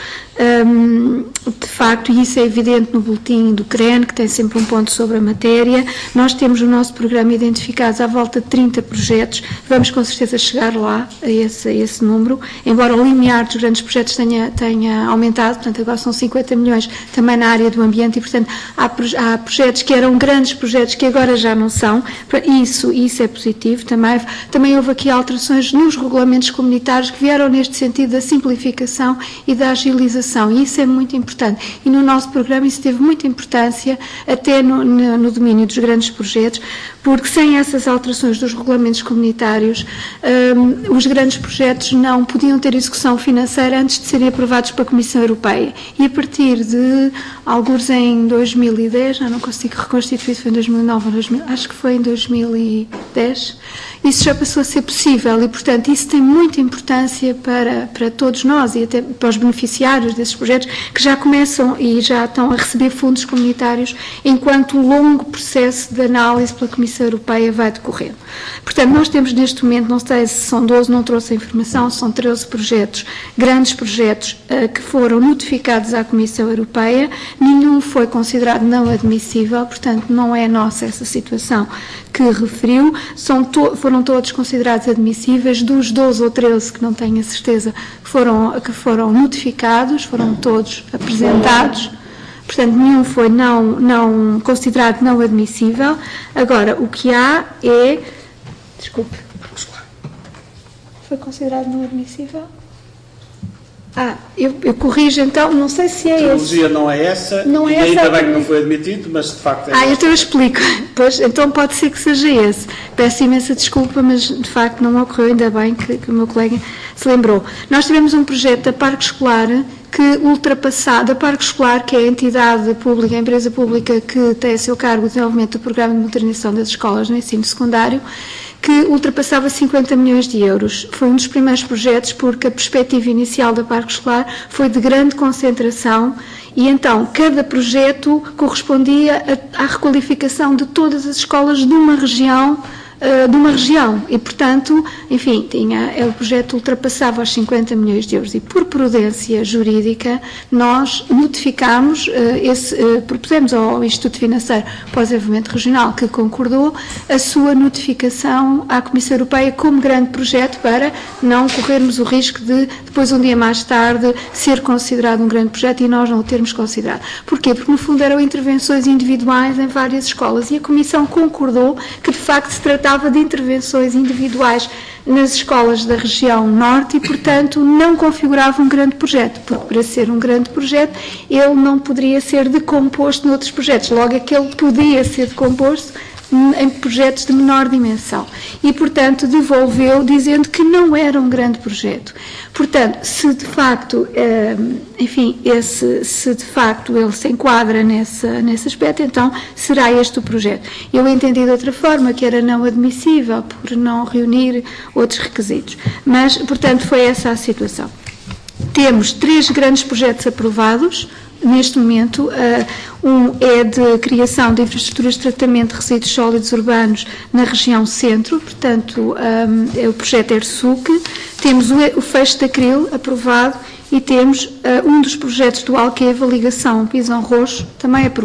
de facto, e isso é evidente no boletim do CREN, que tem sempre um ponto sobre a matéria. Nós temos no nosso programa identificados à volta de 30 projetos, vamos com certeza chegar lá, a esse número, embora o limiar dos grandes projetos tenha aumentado, portanto, agora são 50 milhões também na área do ambiente e, portanto, há projetos que eram grandes projetos que agora já não são, isso é positivo. Também houve aqui alterações nos regulamentos comunitários que vieram neste sentido da simplificação e da agilização, e isso é muito importante. E no nosso programa isso teve muita importância, até no domínio dos grandes projetos, porque sem essas alterações dos regulamentos comunitários, os grandes projetos não podiam ter execução financeira antes de serem aprovados pela Comissão Europeia. E a partir de, alguns em 2010, já não consigo reconstituir se foi em 2009 ou 2000, acho que foi em 2010, isso já passou a ser possível e, portanto, isso tem muita importância para todos nós e até para os beneficiários desses projetos que já começam e já estão a receber fundos comunitários enquanto o longo processo de análise pela Comissão Europeia vai decorrendo. Portanto, nós temos neste momento, não sei se são 12, não trouxe a informação, são 13 projetos, grandes projetos que foram notificados à Comissão Europeia, nenhum foi considerado não admissível, portanto, não é nossa essa situação que referiu, foram todos considerados admissíveis, dos 12 ou 13 que não tenho a certeza que foram notificados, foram todos apresentados, portanto nenhum foi não considerado não admissível. Agora, o que há é, desculpe, foi considerado não admissível? Eu corrijo então, não sei se é esse. A metodologia não é essa, não é essa, ainda bem que não foi admitido, mas de facto é então eu explico. Pois, então pode ser que seja esse. Peço imensa desculpa, mas de facto não ocorreu, ainda bem que o meu colega se lembrou. Nós tivemos um projeto da Parque Escolar da Parque Escolar, que é a entidade pública, a empresa pública que tem a seu cargo o desenvolvimento do programa de modernização das escolas no ensino secundário, que ultrapassava 50 milhões de euros. Foi um dos primeiros projetos porque a perspectiva inicial da Parque Escolar foi de grande concentração e então cada projeto correspondia à requalificação de todas as escolas de uma região e, portanto, enfim, o projeto ultrapassava os 50 milhões de euros e, por prudência jurídica, nós notificámos, propusemos ao Instituto Financeiro para o Desenvolvimento Regional, que concordou, a sua notificação à Comissão Europeia como grande projeto para não corrermos o risco de, depois, um dia mais tarde, ser considerado um grande projeto e nós não o termos considerado. Porquê? Porque, no fundo, eram intervenções individuais em várias escolas e a Comissão concordou que, de facto, se tratava de intervenções individuais nas escolas da região norte e, portanto, não configurava um grande projeto, porque para ser um grande projeto ele não poderia ser decomposto noutros projetos, logo aquele podia ser decomposto em projetos de menor dimensão e, portanto, devolveu dizendo que não era um grande projeto. Portanto, se de facto, se de facto ele se enquadra nesse aspecto, então será este o projeto. Eu entendi de outra forma, que era não admissível por não reunir outros requisitos, mas, portanto, foi essa a situação. Temos 3 grandes projetos aprovados. Neste momento, um é de criação de infraestruturas de tratamento de resíduos sólidos urbanos na região centro, portanto, é o projeto ERSUC. Temos o fecho de Acril aprovado e temos um dos projetos do Alqueva, ligação Pisão Roxo, também aprovado.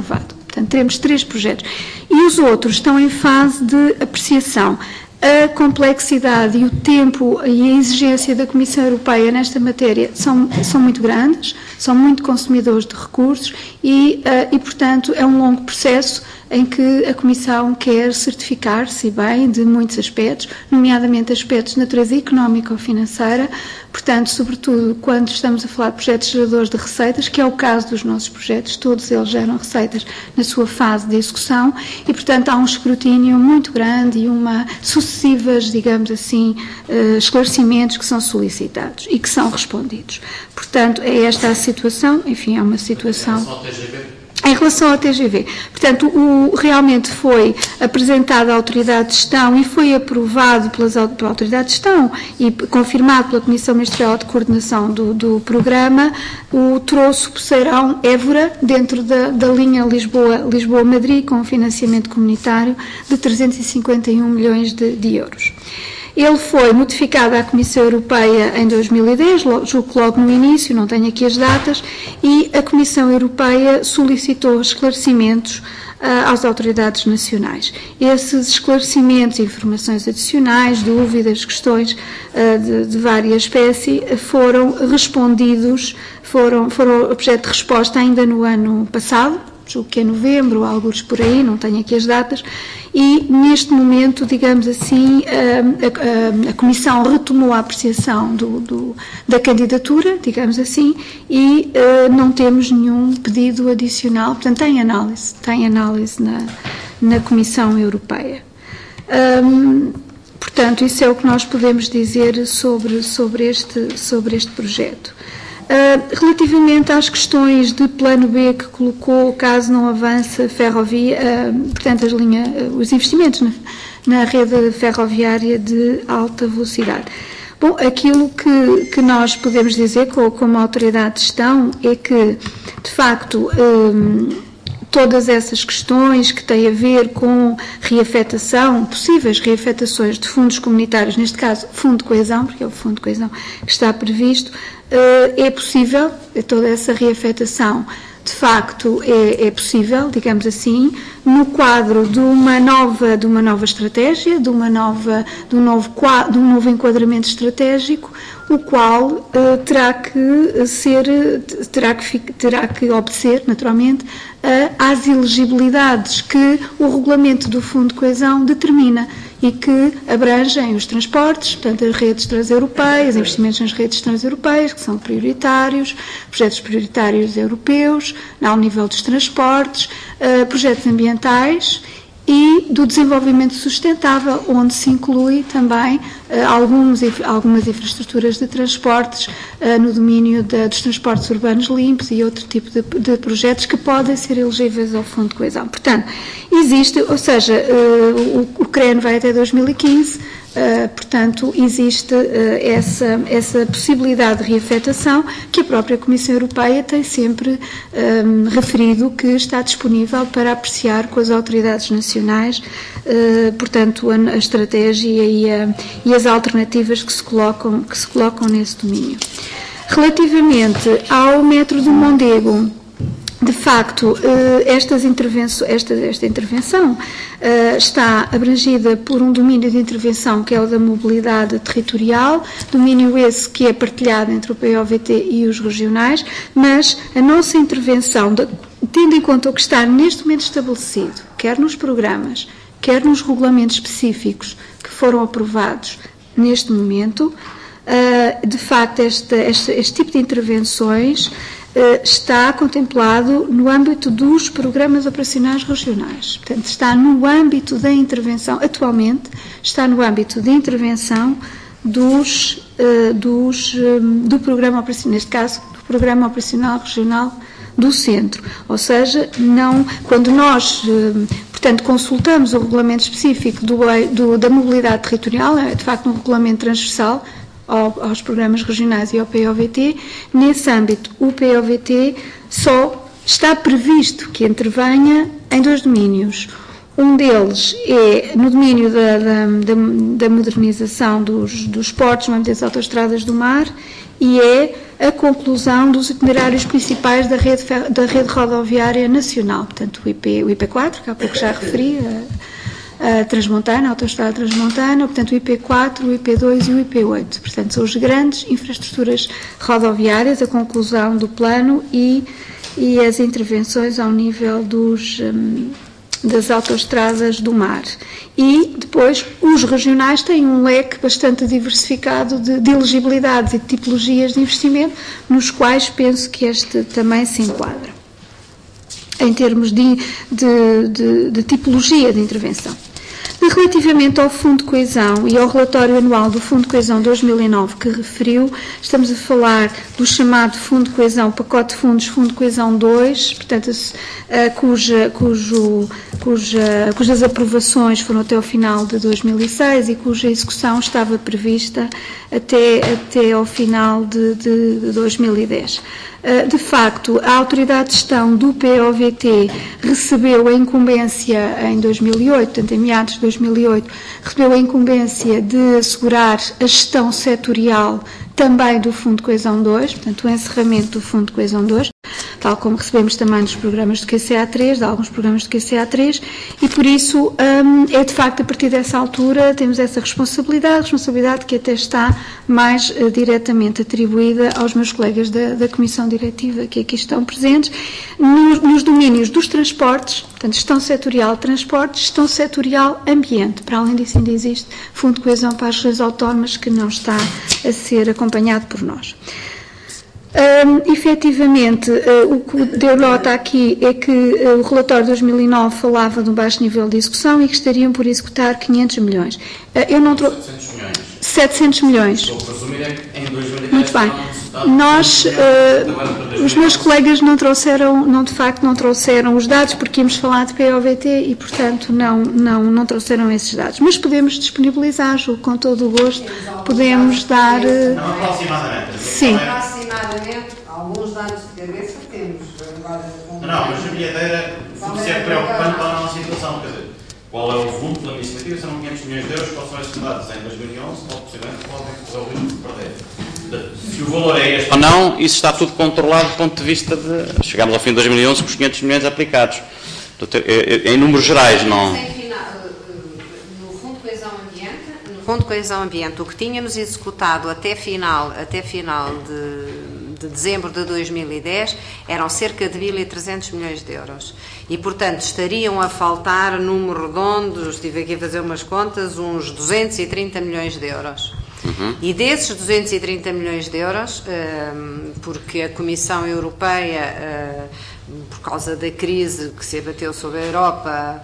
Portanto, teremos 3 projetos. E os outros estão em fase de apreciação. A complexidade e o tempo e a exigência da Comissão Europeia nesta matéria são muito grandes, são muito consumidores de recursos e, portanto, é um longo processo em que a Comissão quer certificar-se bem de muitos aspectos, nomeadamente aspectos de natureza económica ou financeira, portanto, sobretudo quando estamos a falar de projetos geradores de receitas, que é o caso dos nossos projetos, todos eles geram receitas na sua fase de execução e, portanto, há um escrutínio muito grande e sucessivas, digamos assim, esclarecimentos que são solicitados e que são respondidos. Portanto, é esta a situação, enfim, é uma situação... Em relação ao TGV, portanto, realmente foi apresentado à Autoridade de Gestão e foi aprovado pela Autoridade de Gestão e confirmado pela Comissão Ministerial de Coordenação do programa o troço Poceirão Évora, dentro da linha Lisboa-Madrid, com financiamento comunitário de 351 milhões de euros. Ele foi notificado à Comissão Europeia em 2010, julgo que logo no início, não tenho aqui as datas, e a Comissão Europeia solicitou esclarecimentos às autoridades nacionais. Esses esclarecimentos, informações adicionais, dúvidas, questões de várias espécies foram respondidos, foram objeto de resposta ainda no ano passado, julgo que é novembro, alguns por aí, não tenho aqui as datas, e neste momento, digamos assim, a Comissão retomou a apreciação da candidatura, digamos assim, e não temos nenhum pedido adicional, portanto tem análise na Comissão Europeia. Portanto, isso é o que nós podemos dizer sobre este projeto. Relativamente às questões de plano B que colocou, caso não avance a ferrovia, portanto, os investimentos na rede ferroviária de alta velocidade. Bom, aquilo que nós podemos dizer como autoridade de gestão é que, de facto, todas essas questões que têm a ver com reafetação, possíveis reafetações de fundos comunitários, neste caso Fundo de Coesão, porque é o Fundo de Coesão que está previsto, é possível, toda essa reafetação de facto é possível, digamos assim, no quadro de uma nova estratégia, de um novo enquadramento estratégico, o qual terá que obedecer, naturalmente, às elegibilidades que o regulamento do Fundo de Coesão determina e que abrangem os transportes, portanto, as redes transeuropeias, investimentos nas redes transeuropeias, que são prioritários, projetos prioritários europeus, ao nível dos transportes, projetos ambientais e do desenvolvimento sustentável, onde se inclui também algumas infraestruturas de transportes no domínio dos transportes urbanos limpos e outro tipo de projetos que podem ser elegíveis ao Fundo de Coesão. Portanto, existe, ou seja, o CREN vai até 2015, portanto, existe essa possibilidade de reafetação que a própria Comissão Europeia tem sempre referido que está disponível para apreciar com as autoridades nacionais, portanto, a estratégia e as alternativas que se colocam nesse domínio. Relativamente ao metro do Mondego, de facto, esta intervenção está abrangida por um domínio de intervenção que é o da mobilidade territorial, domínio esse que é partilhado entre o POVT e os regionais, mas a nossa intervenção, tendo em conta o que está neste momento estabelecido, quer nos programas, quer nos regulamentos específicos que foram aprovados neste momento, de facto este tipo de intervenções está contemplado no âmbito dos programas operacionais regionais. Portanto, está no âmbito da intervenção, atualmente, está no âmbito de intervenção do programa operacional, neste caso, do Programa Operacional Regional do Centro. Ou seja, quando nós, portanto, consultamos o regulamento específico da mobilidade territorial, é de facto um regulamento transversal, aos programas regionais e ao POVT, nesse âmbito o POVT só está previsto que intervenha em 2 domínios. Um deles é no domínio da modernização dos portos, das autoestradas do mar, e é a conclusão dos itinerários principais da rede rodoviária nacional. Portanto, o IP4, que há pouco já referi, a Transmontana, a autoestrada Transmontana, portanto, o IP4, o IP2 e o IP8. Portanto, são as grandes infraestruturas rodoviárias, a conclusão do plano e as intervenções ao nível das autoestradas do mar. E depois os regionais têm um leque bastante diversificado de elegibilidades e de tipologias de investimento, nos quais penso que este também se enquadra, em termos de tipologia de intervenção. Relativamente ao Fundo de Coesão e ao relatório anual do Fundo de Coesão 2009 que referiu, estamos a falar do chamado Fundo de Coesão, pacote de fundos, Fundo de Coesão 2, portanto, cujas aprovações foram até ao final de 2006 e cuja execução estava prevista até ao final de 2010. De facto, a Autoridade de Gestão do POVT recebeu a incumbência em 2008, portanto, em meados de 2008, recebeu a incumbência de assegurar a gestão setorial também do Fundo de Coesão 2, portanto, o encerramento do Fundo de Coesão 2, tal como recebemos também dos programas do QCA3, de alguns programas do QCA3, e por isso é de facto a partir dessa altura temos essa responsabilidade que até está mais diretamente atribuída aos meus colegas da Comissão Diretiva que aqui estão presentes, nos domínios dos transportes, portanto, gestão setorial transportes, gestão setorial ambiente. Para além disso, ainda existe Fundo de Coesão para as regiões autónomas que não está a ser acompanhado por nós. Efetivamente, o que deu nota aqui é que o relatório de 2009 falava de um baixo nível de execução e que estariam por executar 500 milhões. Eu não trouxe 700 milhões. Estou a presumir em 2010. Muito bem. Nós, os meus colegas de facto não trouxeram os dados porque íamos falar de POVT e, portanto, não trouxeram esses dados. Mas podemos disponibilizar, julgo, com todo o gosto, podemos dar... Não, aproximadamente. Sim. Aproximadamente, alguns dados de cabeça temos. Não, mas a minha ideia é preocupante para a nossa situação, quer dizer, qual é o volume da iniciativa? Serão 500 milhões de euros, quais são esses dados em 2011, ou possivelmente podem correr o risco de perder. Se o valor é este... Ou não, isso está tudo controlado do ponto de vista de... Chegámos ao fim de 2011 com os 500 milhões aplicados. Em números gerais, não... No Fundo de Coesão Ambiente, o que tínhamos executado até final de dezembro de 2010 eram cerca de 1.300 milhões de euros. E, portanto, estariam a faltar, número redondo, estive aqui a fazer umas contas, uns 230 milhões de euros. E desses 230 milhões de euros, porque a Comissão Europeia, por causa da crise que se abateu sobre a Europa,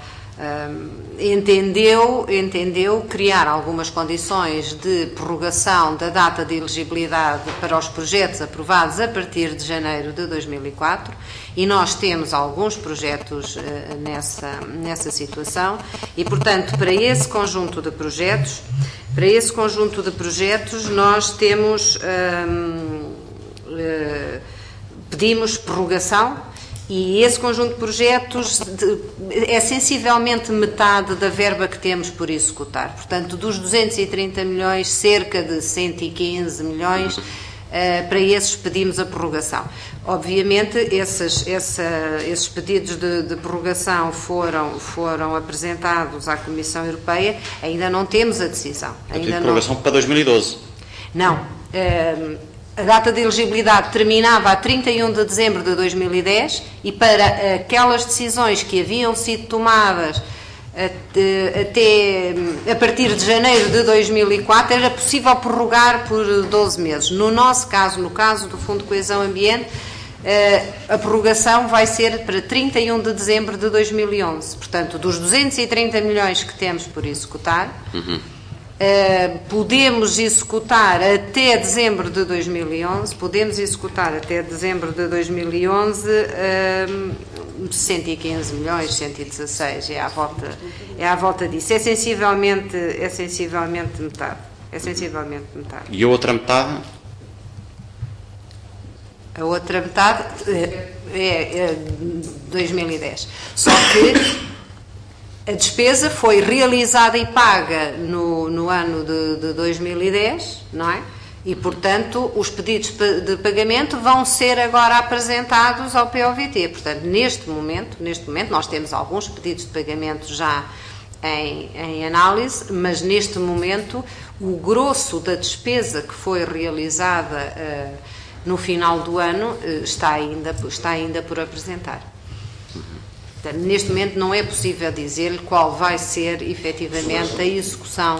entendeu criar algumas condições de prorrogação da data de elegibilidade para os projetos aprovados a partir de janeiro de 2004, e nós temos alguns projetos nessa situação, e, portanto, para esse conjunto de projetos nós temos pedimos prorrogação. E esse conjunto de projetos é sensivelmente metade da verba que temos por executar. Portanto, dos 230 milhões, cerca de 115 milhões, para esses pedimos a prorrogação. Obviamente, esses pedidos de prorrogação foram apresentados à Comissão Europeia, ainda não temos a decisão. Ainda de prorrogação para 2012? Não. A data de elegibilidade terminava a 31 de dezembro de 2010 e para aquelas decisões que haviam sido tomadas até a partir de janeiro de 2004 era possível prorrogar por 12 meses. No nosso caso, no caso do Fundo de Coesão Ambiente, a prorrogação vai ser para 31 de dezembro de 2011. Portanto, dos 230 milhões que temos por executar... podemos executar até dezembro de 2011, 115 milhões, 116, é à volta disso, é sensivelmente metade. E a outra metade? A outra metade é 2010. Só que A despesa foi realizada e paga no ano de 2010, não é? E, portanto, os pedidos de pagamento vão ser agora apresentados ao POVT. Portanto, neste momento, nós temos alguns pedidos de pagamento já em análise, mas neste momento o grosso da despesa que foi realizada no final do ano está ainda por apresentar. Portanto, neste momento não é possível dizer-lhe qual vai ser efetivamente a execução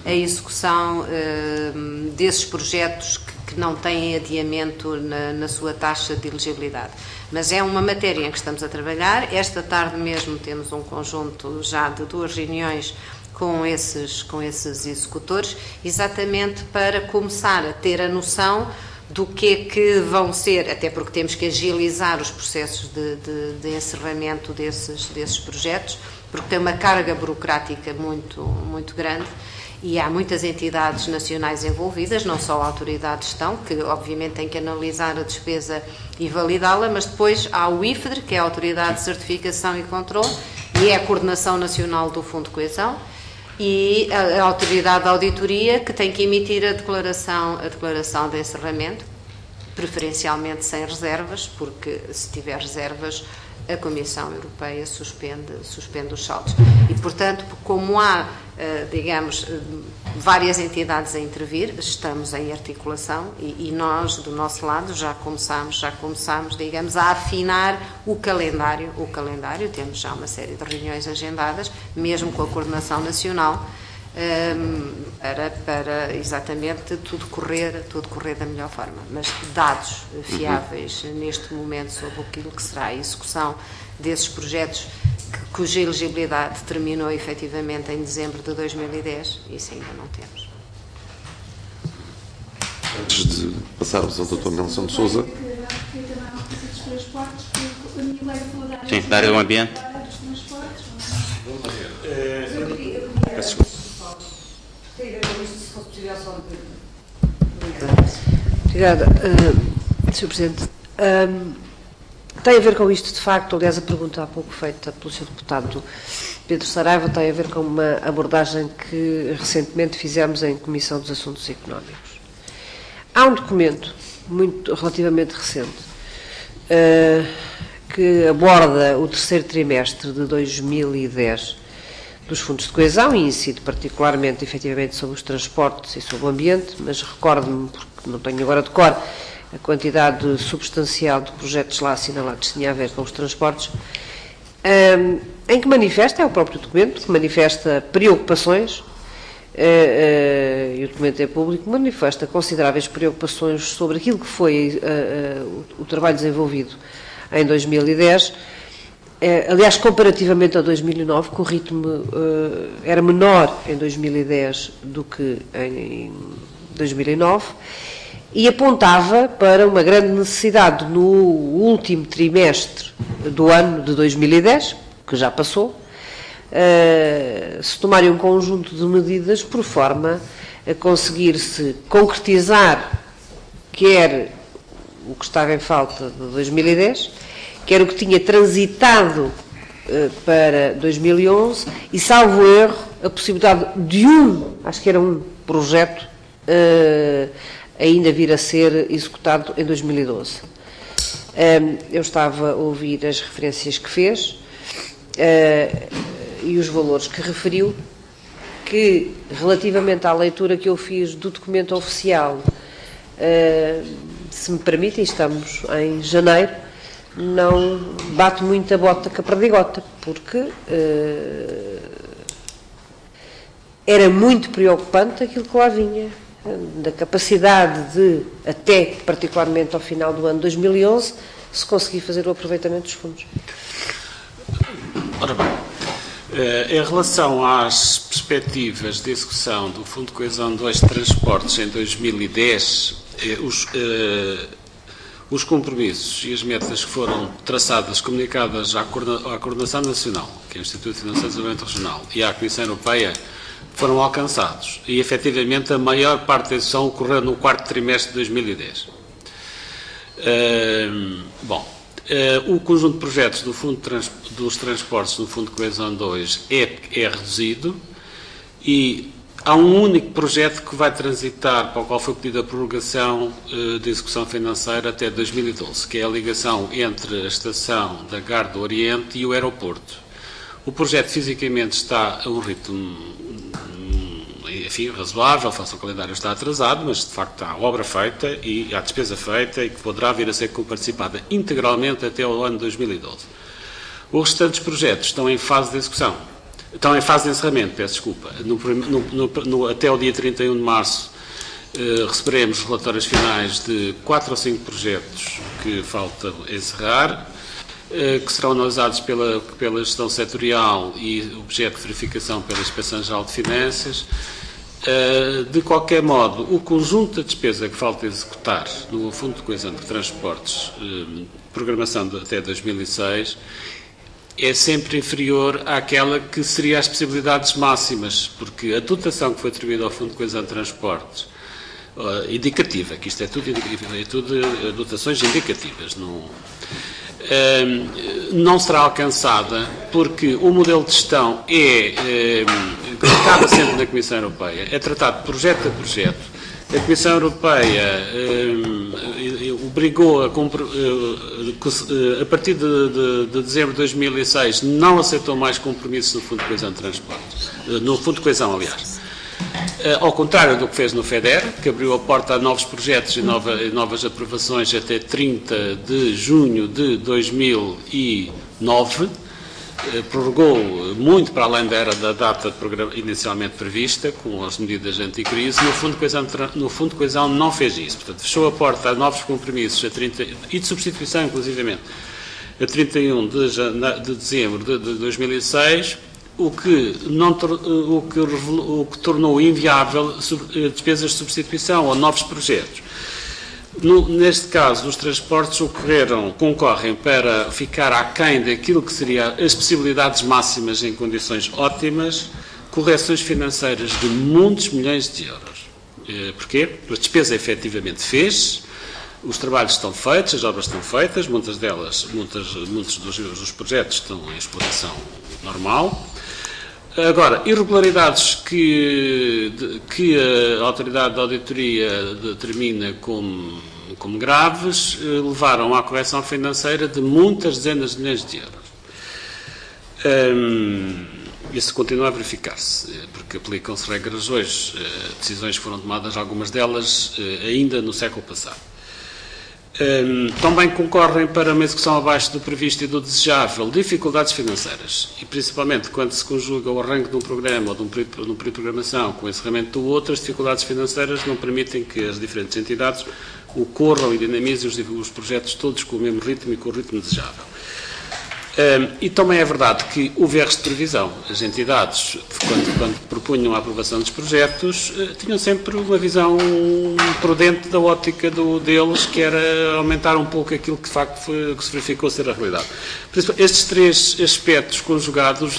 desses projetos que não têm adiamento na sua taxa de elegibilidade. Mas é uma matéria em que estamos a trabalhar. Esta tarde mesmo temos um conjunto já de 2 reuniões com esses executores, exatamente para começar a ter a noção do que é que vão ser, até porque temos que agilizar os processos de encerramento desses projetos, porque tem uma carga burocrática muito, muito grande. E há muitas entidades nacionais envolvidas, não só a autoridade de gestão, que obviamente tem que analisar a despesa e validá-la, mas depois há o IFDR, que é a Autoridade de Certificação e Controle, e é a Coordenação Nacional do Fundo de Coesão, e a Autoridade de Auditoria, que tem que emitir a declaração de encerramento, preferencialmente sem reservas, porque se tiver reservas, a Comissão Europeia suspende os saldos. E, portanto, como há, digamos, várias entidades a intervir, estamos em articulação e nós, do nosso lado, já começamos, digamos, a afinar o calendário. Temos já uma série de reuniões agendadas, mesmo com a Coordenação Nacional, para exatamente tudo correr da melhor forma. Mas dados fiáveis neste momento sobre aquilo que será a execução desses projetos cuja elegibilidade terminou efetivamente em dezembro de 2010, isso ainda não temos. Antes de passarmos ao Dr. Nelson de Sousa. Sim, da área do ambiente. Obrigada, Sr. Presidente. Tem a ver com isto, de facto, aliás, a pergunta há pouco feita pelo Sr. Deputado Pedro Saraiva tem a ver com uma abordagem que recentemente fizemos em Comissão dos Assuntos Económicos. Há um documento relativamente recente que aborda o terceiro trimestre de 2010 dos fundos de coesão e incide particularmente, efetivamente, sobre os transportes e sobre o ambiente, mas recordo-me, porque não tenho agora de cor, a quantidade substancial de projetos lá assinalados que tinha a ver com os transportes, em que manifesta, é o próprio documento, que manifesta preocupações, e o documento é público, manifesta consideráveis preocupações sobre aquilo que foi o trabalho desenvolvido em 2010, aliás, comparativamente a 2009, que o ritmo era menor em 2010 do que em 2009, e apontava para uma grande necessidade no último trimestre do ano de 2010, que já passou, se tomarem um conjunto de medidas por forma a conseguir-se concretizar quer o que estava em falta de 2010, quer o que tinha transitado para 2011 e, salvo erro, a possibilidade de acho que era um projeto ainda vir a ser executado em 2012. Eu estava a ouvir as referências que fez e os valores que referiu, que, relativamente à leitura que eu fiz do documento oficial, se me permitem, estamos em janeiro, não bate muito a bota com a perdigota, porque era muito preocupante aquilo que lá vinha, da capacidade de, até particularmente ao final do ano 2011, se conseguir fazer o aproveitamento dos fundos. Ora bem, em relação às perspectivas de execução do Fundo de Coesão 2 de Transportes em 2010, os compromissos e as metas que foram traçadas, comunicadas à Coordenação Nacional, que é o Instituto Financeiro de Desenvolvimento Regional, e à Comissão Europeia, foram alcançados. E, efetivamente, a maior parte da execução ocorreu no quarto trimestre de 2010. O conjunto de projetos do Fundo dos Transportes no Fundo de Coesão 2 é reduzido e há um único projeto que vai transitar, para o qual foi pedida a prorrogação de execução financeira até 2012, que é a ligação entre a estação da Gare do Oriente e o aeroporto. O projeto fisicamente está a um ritmo, enfim, razoável, face ao calendário está atrasado, mas de facto há obra feita e há despesa feita e que poderá vir a ser participada integralmente até o ano 2012. Os restantes projetos estão em fase de execução. Estão em fase de encerramento, peço desculpa. Até o dia 31 de março receberemos relatórios finais de 4 ou 5 projetos que faltam encerrar, que serão analisados pela gestão setorial e objeto de verificação pela Inspeção-Geral de Finanças. De qualquer modo, o conjunto da despesa que falta executar no Fundo de Coesão de Transportes, programação até 2006, é sempre inferior àquela que seria as possibilidades máximas, porque a dotação que foi atribuída ao Fundo de Coesão de Transportes, indicativa, que isto é tudo dotações indicativas, não será alcançada, porque o modelo de gestão acaba sempre na Comissão Europeia, é tratado projeto a projeto. A Comissão Europeia obrigou a partir de dezembro de 2006, não aceitou mais compromissos no Fundo de Coesão de Transportes, no Fundo de Coesão, aliás. Ao contrário do que fez no FEDER, que abriu a porta a novos projetos e novas aprovações até 30 de junho de 2009, prorrogou muito para além da data inicialmente prevista, com as medidas anticrise. No Fundo de Coesão não fez isso. Portanto, fechou a porta a novos compromissos e de substituição, inclusivamente, a 31 de dezembro de 2006, o que tornou inviável despesas de substituição ou novos projetos. Neste caso, os transportes concorrem para ficar aquém daquilo que seriam as possibilidades máximas em condições ótimas, correções financeiras de muitos milhões de euros. Porquê? A despesa efetivamente fez, os trabalhos estão feitos, as obras estão feitas, muitos dos projetos estão em exploração normal. Agora, irregularidades que a autoridade de auditoria determina como graves levaram à correção financeira de muitas dezenas de milhões de euros. Isso continua a verificar-se, porque aplicam-se regras hoje, decisões foram tomadas, algumas delas ainda no século passado. Também concorrem para uma execução abaixo do previsto e do desejável dificuldades financeiras, e principalmente quando se conjuga o arranque de um programa ou de um período de programação com o encerramento do outro, as dificuldades financeiras não permitem que as diferentes entidades ocorram e dinamizem os projetos todos com o mesmo ritmo e com o ritmo desejável. E também é verdade que houve erros de previsão. As entidades, quando propunham a aprovação dos projetos, tinham sempre uma visão prudente da ótica deles, que era aumentar um pouco aquilo que de facto que se verificou ser a realidade. Por isso, estes três aspectos conjugados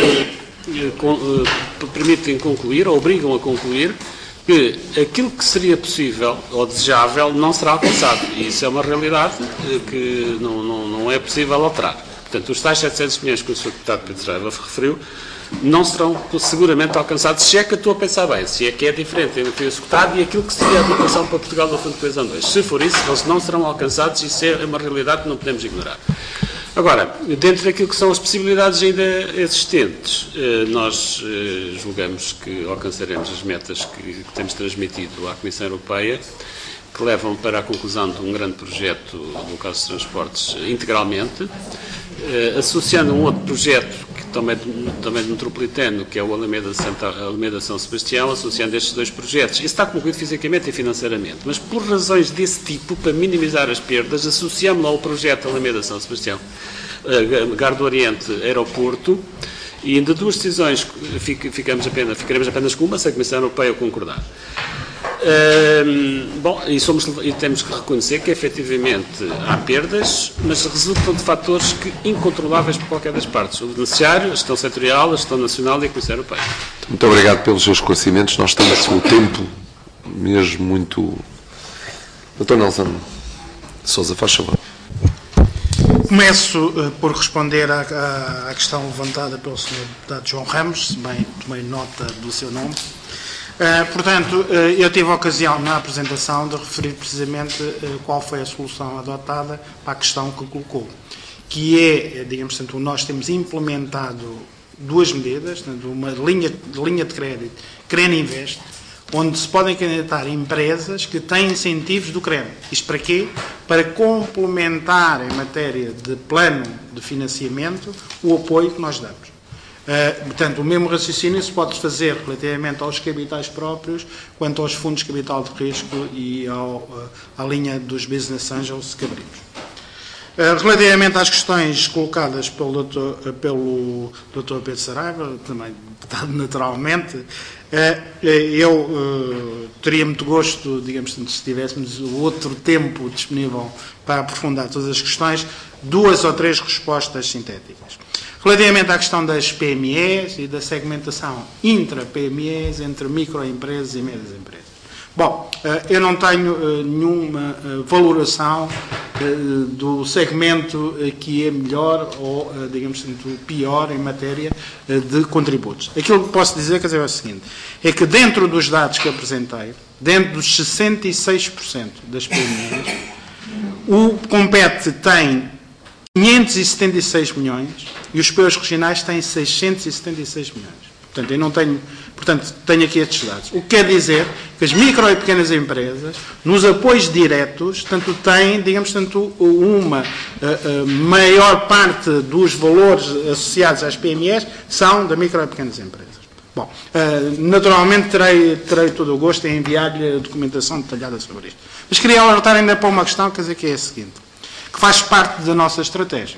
permitem concluir, ou obrigam a concluir, que aquilo que seria possível ou desejável não será alcançado. E isso é uma realidade que não é possível alterar. Portanto, os tais 700 milhões que o Sr. Deputado Pedro Serraiva referiu não serão seguramente alcançados, se é que eu estou a pensar bem, se é que é diferente entre o que foi executado e aquilo que seria a dotação para Portugal do Fundo de Coesão 2. Se for isso, eles não serão alcançados, isso é uma realidade que não podemos ignorar. Agora, dentro daquilo que são as possibilidades ainda existentes, nós julgamos que alcançaremos as metas que temos transmitido à Comissão Europeia, que levam para a conclusão de um grande projeto no caso dos transportes integralmente, associando um outro projeto que também de metropolitano, que é o Alameda São Sebastião, associando estes dois projetos. Isso está concluído fisicamente e financeiramente, mas por razões desse tipo, para minimizar as perdas, associamos-lo ao projeto Alameda São Sebastião, Gare do Oriente, Aeroporto, e de duas decisões ficaremos apenas com uma, se a Comissão Europeia concordar. E temos que reconhecer que efetivamente há perdas, mas resultam de fatores incontroláveis por qualquer das partes: o beneficiário, a gestão setorial, a gestão nacional e a Comissão Europeia. Muito obrigado pelos seus esclarecimentos. Nós temos o tempo mesmo muito. Dr. Nelson Sousa, faz favor. começo por responder à questão levantada pelo Sr. Deputado João Ramos, se bem tomei nota do seu nome. Portanto, eu tive a ocasião na apresentação de referir precisamente qual foi a solução adotada para a questão que colocou, que é, digamos, portanto, nós temos implementado duas medidas, portanto, uma linha de crédito, CREN-Invest, onde se podem candidatar empresas que têm incentivos do CREN. Isto para quê? Para complementar em matéria de plano de financiamento o apoio que nós damos. Portanto, o mesmo raciocínio se pode fazer relativamente aos capitais próprios, quanto aos fundos de capital de risco e à linha dos Business Angels que abrimos. Relativamente às questões colocadas pelo Dr. Pedro Saraiva, também naturalmente, eu teria muito gosto, digamos, se tivéssemos outro tempo disponível para aprofundar todas as questões, 2 ou 3 respostas sintéticas. Relativamente à questão das PMEs e da segmentação intra-PMEs entre microempresas e médias empresas. Bom, eu não tenho nenhuma valoração do segmento que é melhor ou, digamos, pior em matéria de contributos. Aquilo que posso dizer, quer dizer, é o seguinte, é que dentro dos dados que apresentei, dentro dos 66% das PMEs, o Compete tem 576 milhões e os PEUs regionais têm 676 milhões. Portanto, eu não tenho, tenho aqui estes dados. O que quer dizer que as micro e pequenas empresas, nos apoios diretos, têm, digamos, uma maior parte dos valores associados às PMEs são da micro e pequenas empresas. Bom, naturalmente terei todo o gosto em enviar-lhe a documentação detalhada sobre isto. Mas queria alertar ainda para uma questão, quer dizer, que é a seguinte, que faz parte da nossa estratégia.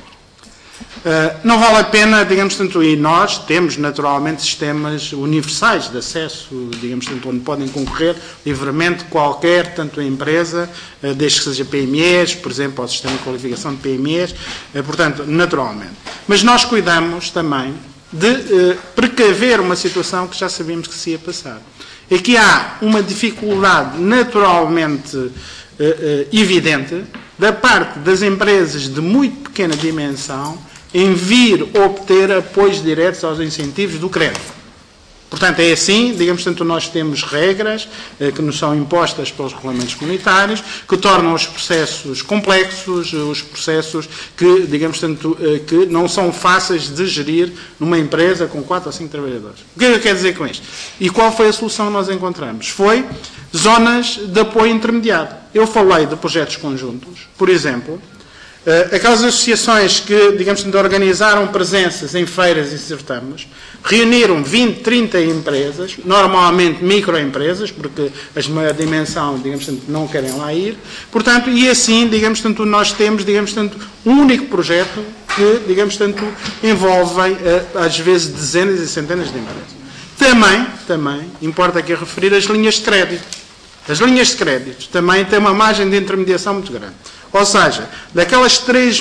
Não vale a pena, digamos, e nós temos naturalmente sistemas universais de acesso, digamos, onde podem concorrer livremente qualquer, empresa, desde que seja PMEs, por exemplo, ao sistema de qualificação de PMEs, portanto, naturalmente. Mas nós cuidamos também de precaver uma situação que já sabíamos que se ia passar. Aqui há uma dificuldade naturalmente evidente da parte das empresas de muito pequena dimensão em vir obter apoios diretos aos incentivos do crédito. Portanto, é assim, digamos, nós temos regras que nos são impostas pelos regulamentos comunitários, que tornam os processos complexos, os processos que, digamos, que não são fáceis de gerir numa empresa com 4 ou 5 trabalhadores. O que é que eu quero dizer com isto? E qual foi a solução que nós encontramos? Foi zonas de apoio intermediado. Eu falei de projetos conjuntos, por exemplo, aquelas associações que, digamos, organizaram presenças em feiras e certames, reuniram 20, 30 empresas, normalmente microempresas, porque as de maior dimensão, digamos, não querem lá ir. Portanto, e assim, digamos, nós temos, digamos, um único projeto que, digamos, envolve, às vezes, dezenas e centenas de empresas. Também, importa aqui referir as linhas de crédito. As linhas de crédito também têm uma margem de intermediação muito grande. Ou seja, daquelas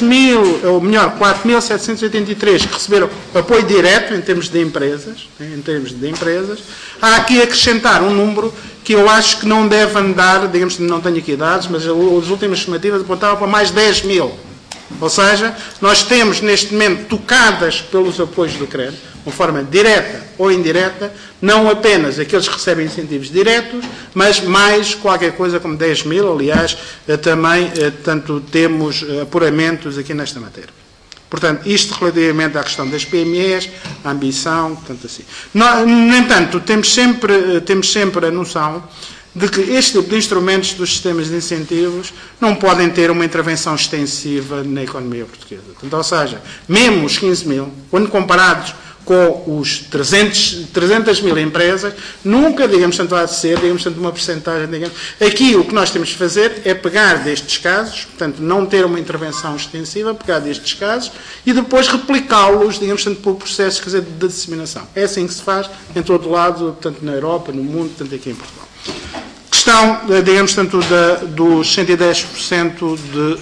4.783 que receberam apoio direto em termos de empresas, há aqui a acrescentar um número que eu acho que não deve andar, digamos, não tenho aqui dados, mas as últimas estimativas apontavam para mais 10 mil. Ou seja, nós temos neste momento tocadas pelos apoios do crédito, de uma forma direta ou indireta, não apenas aqueles que recebem incentivos diretos, mas mais qualquer coisa como 10 mil, aliás, também temos apuramentos aqui nesta matéria. Portanto, isto relativamente à questão das PMEs, a ambição, portanto assim. No entanto, temos sempre a noção de que este tipo de instrumentos dos sistemas de incentivos não podem ter uma intervenção extensiva na economia portuguesa. Portanto, ou seja, mesmo os 15 mil, quando comparados com os 300 mil empresas, nunca, digamos, há de ser, digamos, uma porcentagem, digamos. Aqui o que nós temos de fazer é pegar destes casos, portanto, não ter uma intervenção extensiva, pegar destes casos e depois replicá-los, digamos, por processos, quer dizer, de disseminação. É assim que se faz em todo lado, portanto, na Europa, no mundo, portanto, aqui em Portugal. Questão, digamos, dos 110%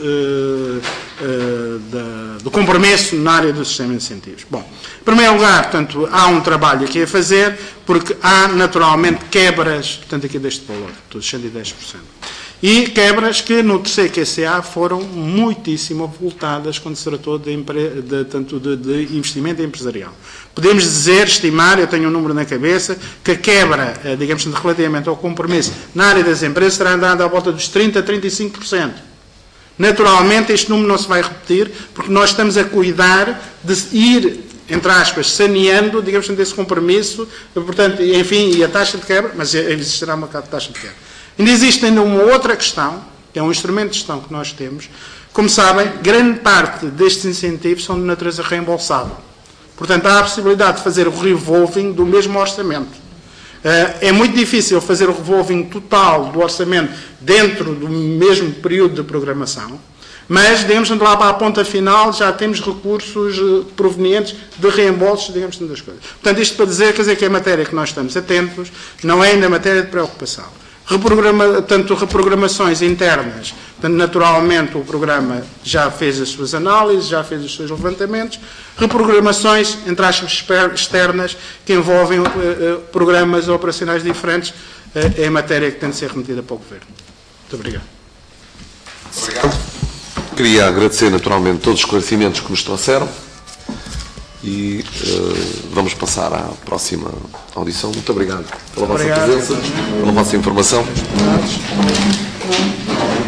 do compromisso na área do sistema de incentivos. Bom, em primeiro lugar, portanto, há um trabalho aqui a fazer, porque há, naturalmente, quebras, portanto, aqui deste valor, dos 110%. E quebras que no terceiro QCA foram muitíssimo avultadas quando se tratou de investimento empresarial. Podemos dizer, estimar, eu tenho um número na cabeça, que a quebra, digamos, relativamente ao compromisso na área das empresas terá andado à volta dos 30% a 35%. Naturalmente, este número não se vai repetir, porque nós estamos a cuidar de ir, entre aspas, saneando, digamos, desse compromisso, portanto, enfim, e a taxa de quebra, mas existirá uma taxa de quebra. Ainda existe ainda uma outra questão, que é um instrumento de gestão que nós temos. Como sabem, grande parte destes incentivos são de natureza reembolsável. Portanto, há a possibilidade de fazer o revolving do mesmo orçamento. É muito difícil fazer o revolving total do orçamento dentro do mesmo período de programação, mas, digamos, lá para a ponta final já temos recursos provenientes de reembolsos, digamos, das coisas. Portanto, isto para dizer, quer dizer que é matéria que nós estamos atentos, não é ainda matéria de preocupação. Tanto reprogramações internas, portanto, naturalmente o programa já fez as suas análises, já fez os seus levantamentos, reprogramações, entre aspas, externas, que envolvem programas operacionais diferentes, é matéria que tem de ser remetida para o Governo. Muito obrigado. Obrigado. Queria agradecer naturalmente todos os esclarecimentos que nos trouxeram e vamos passar à próxima audição. Muito obrigado pela vossa presença, pela vossa informação.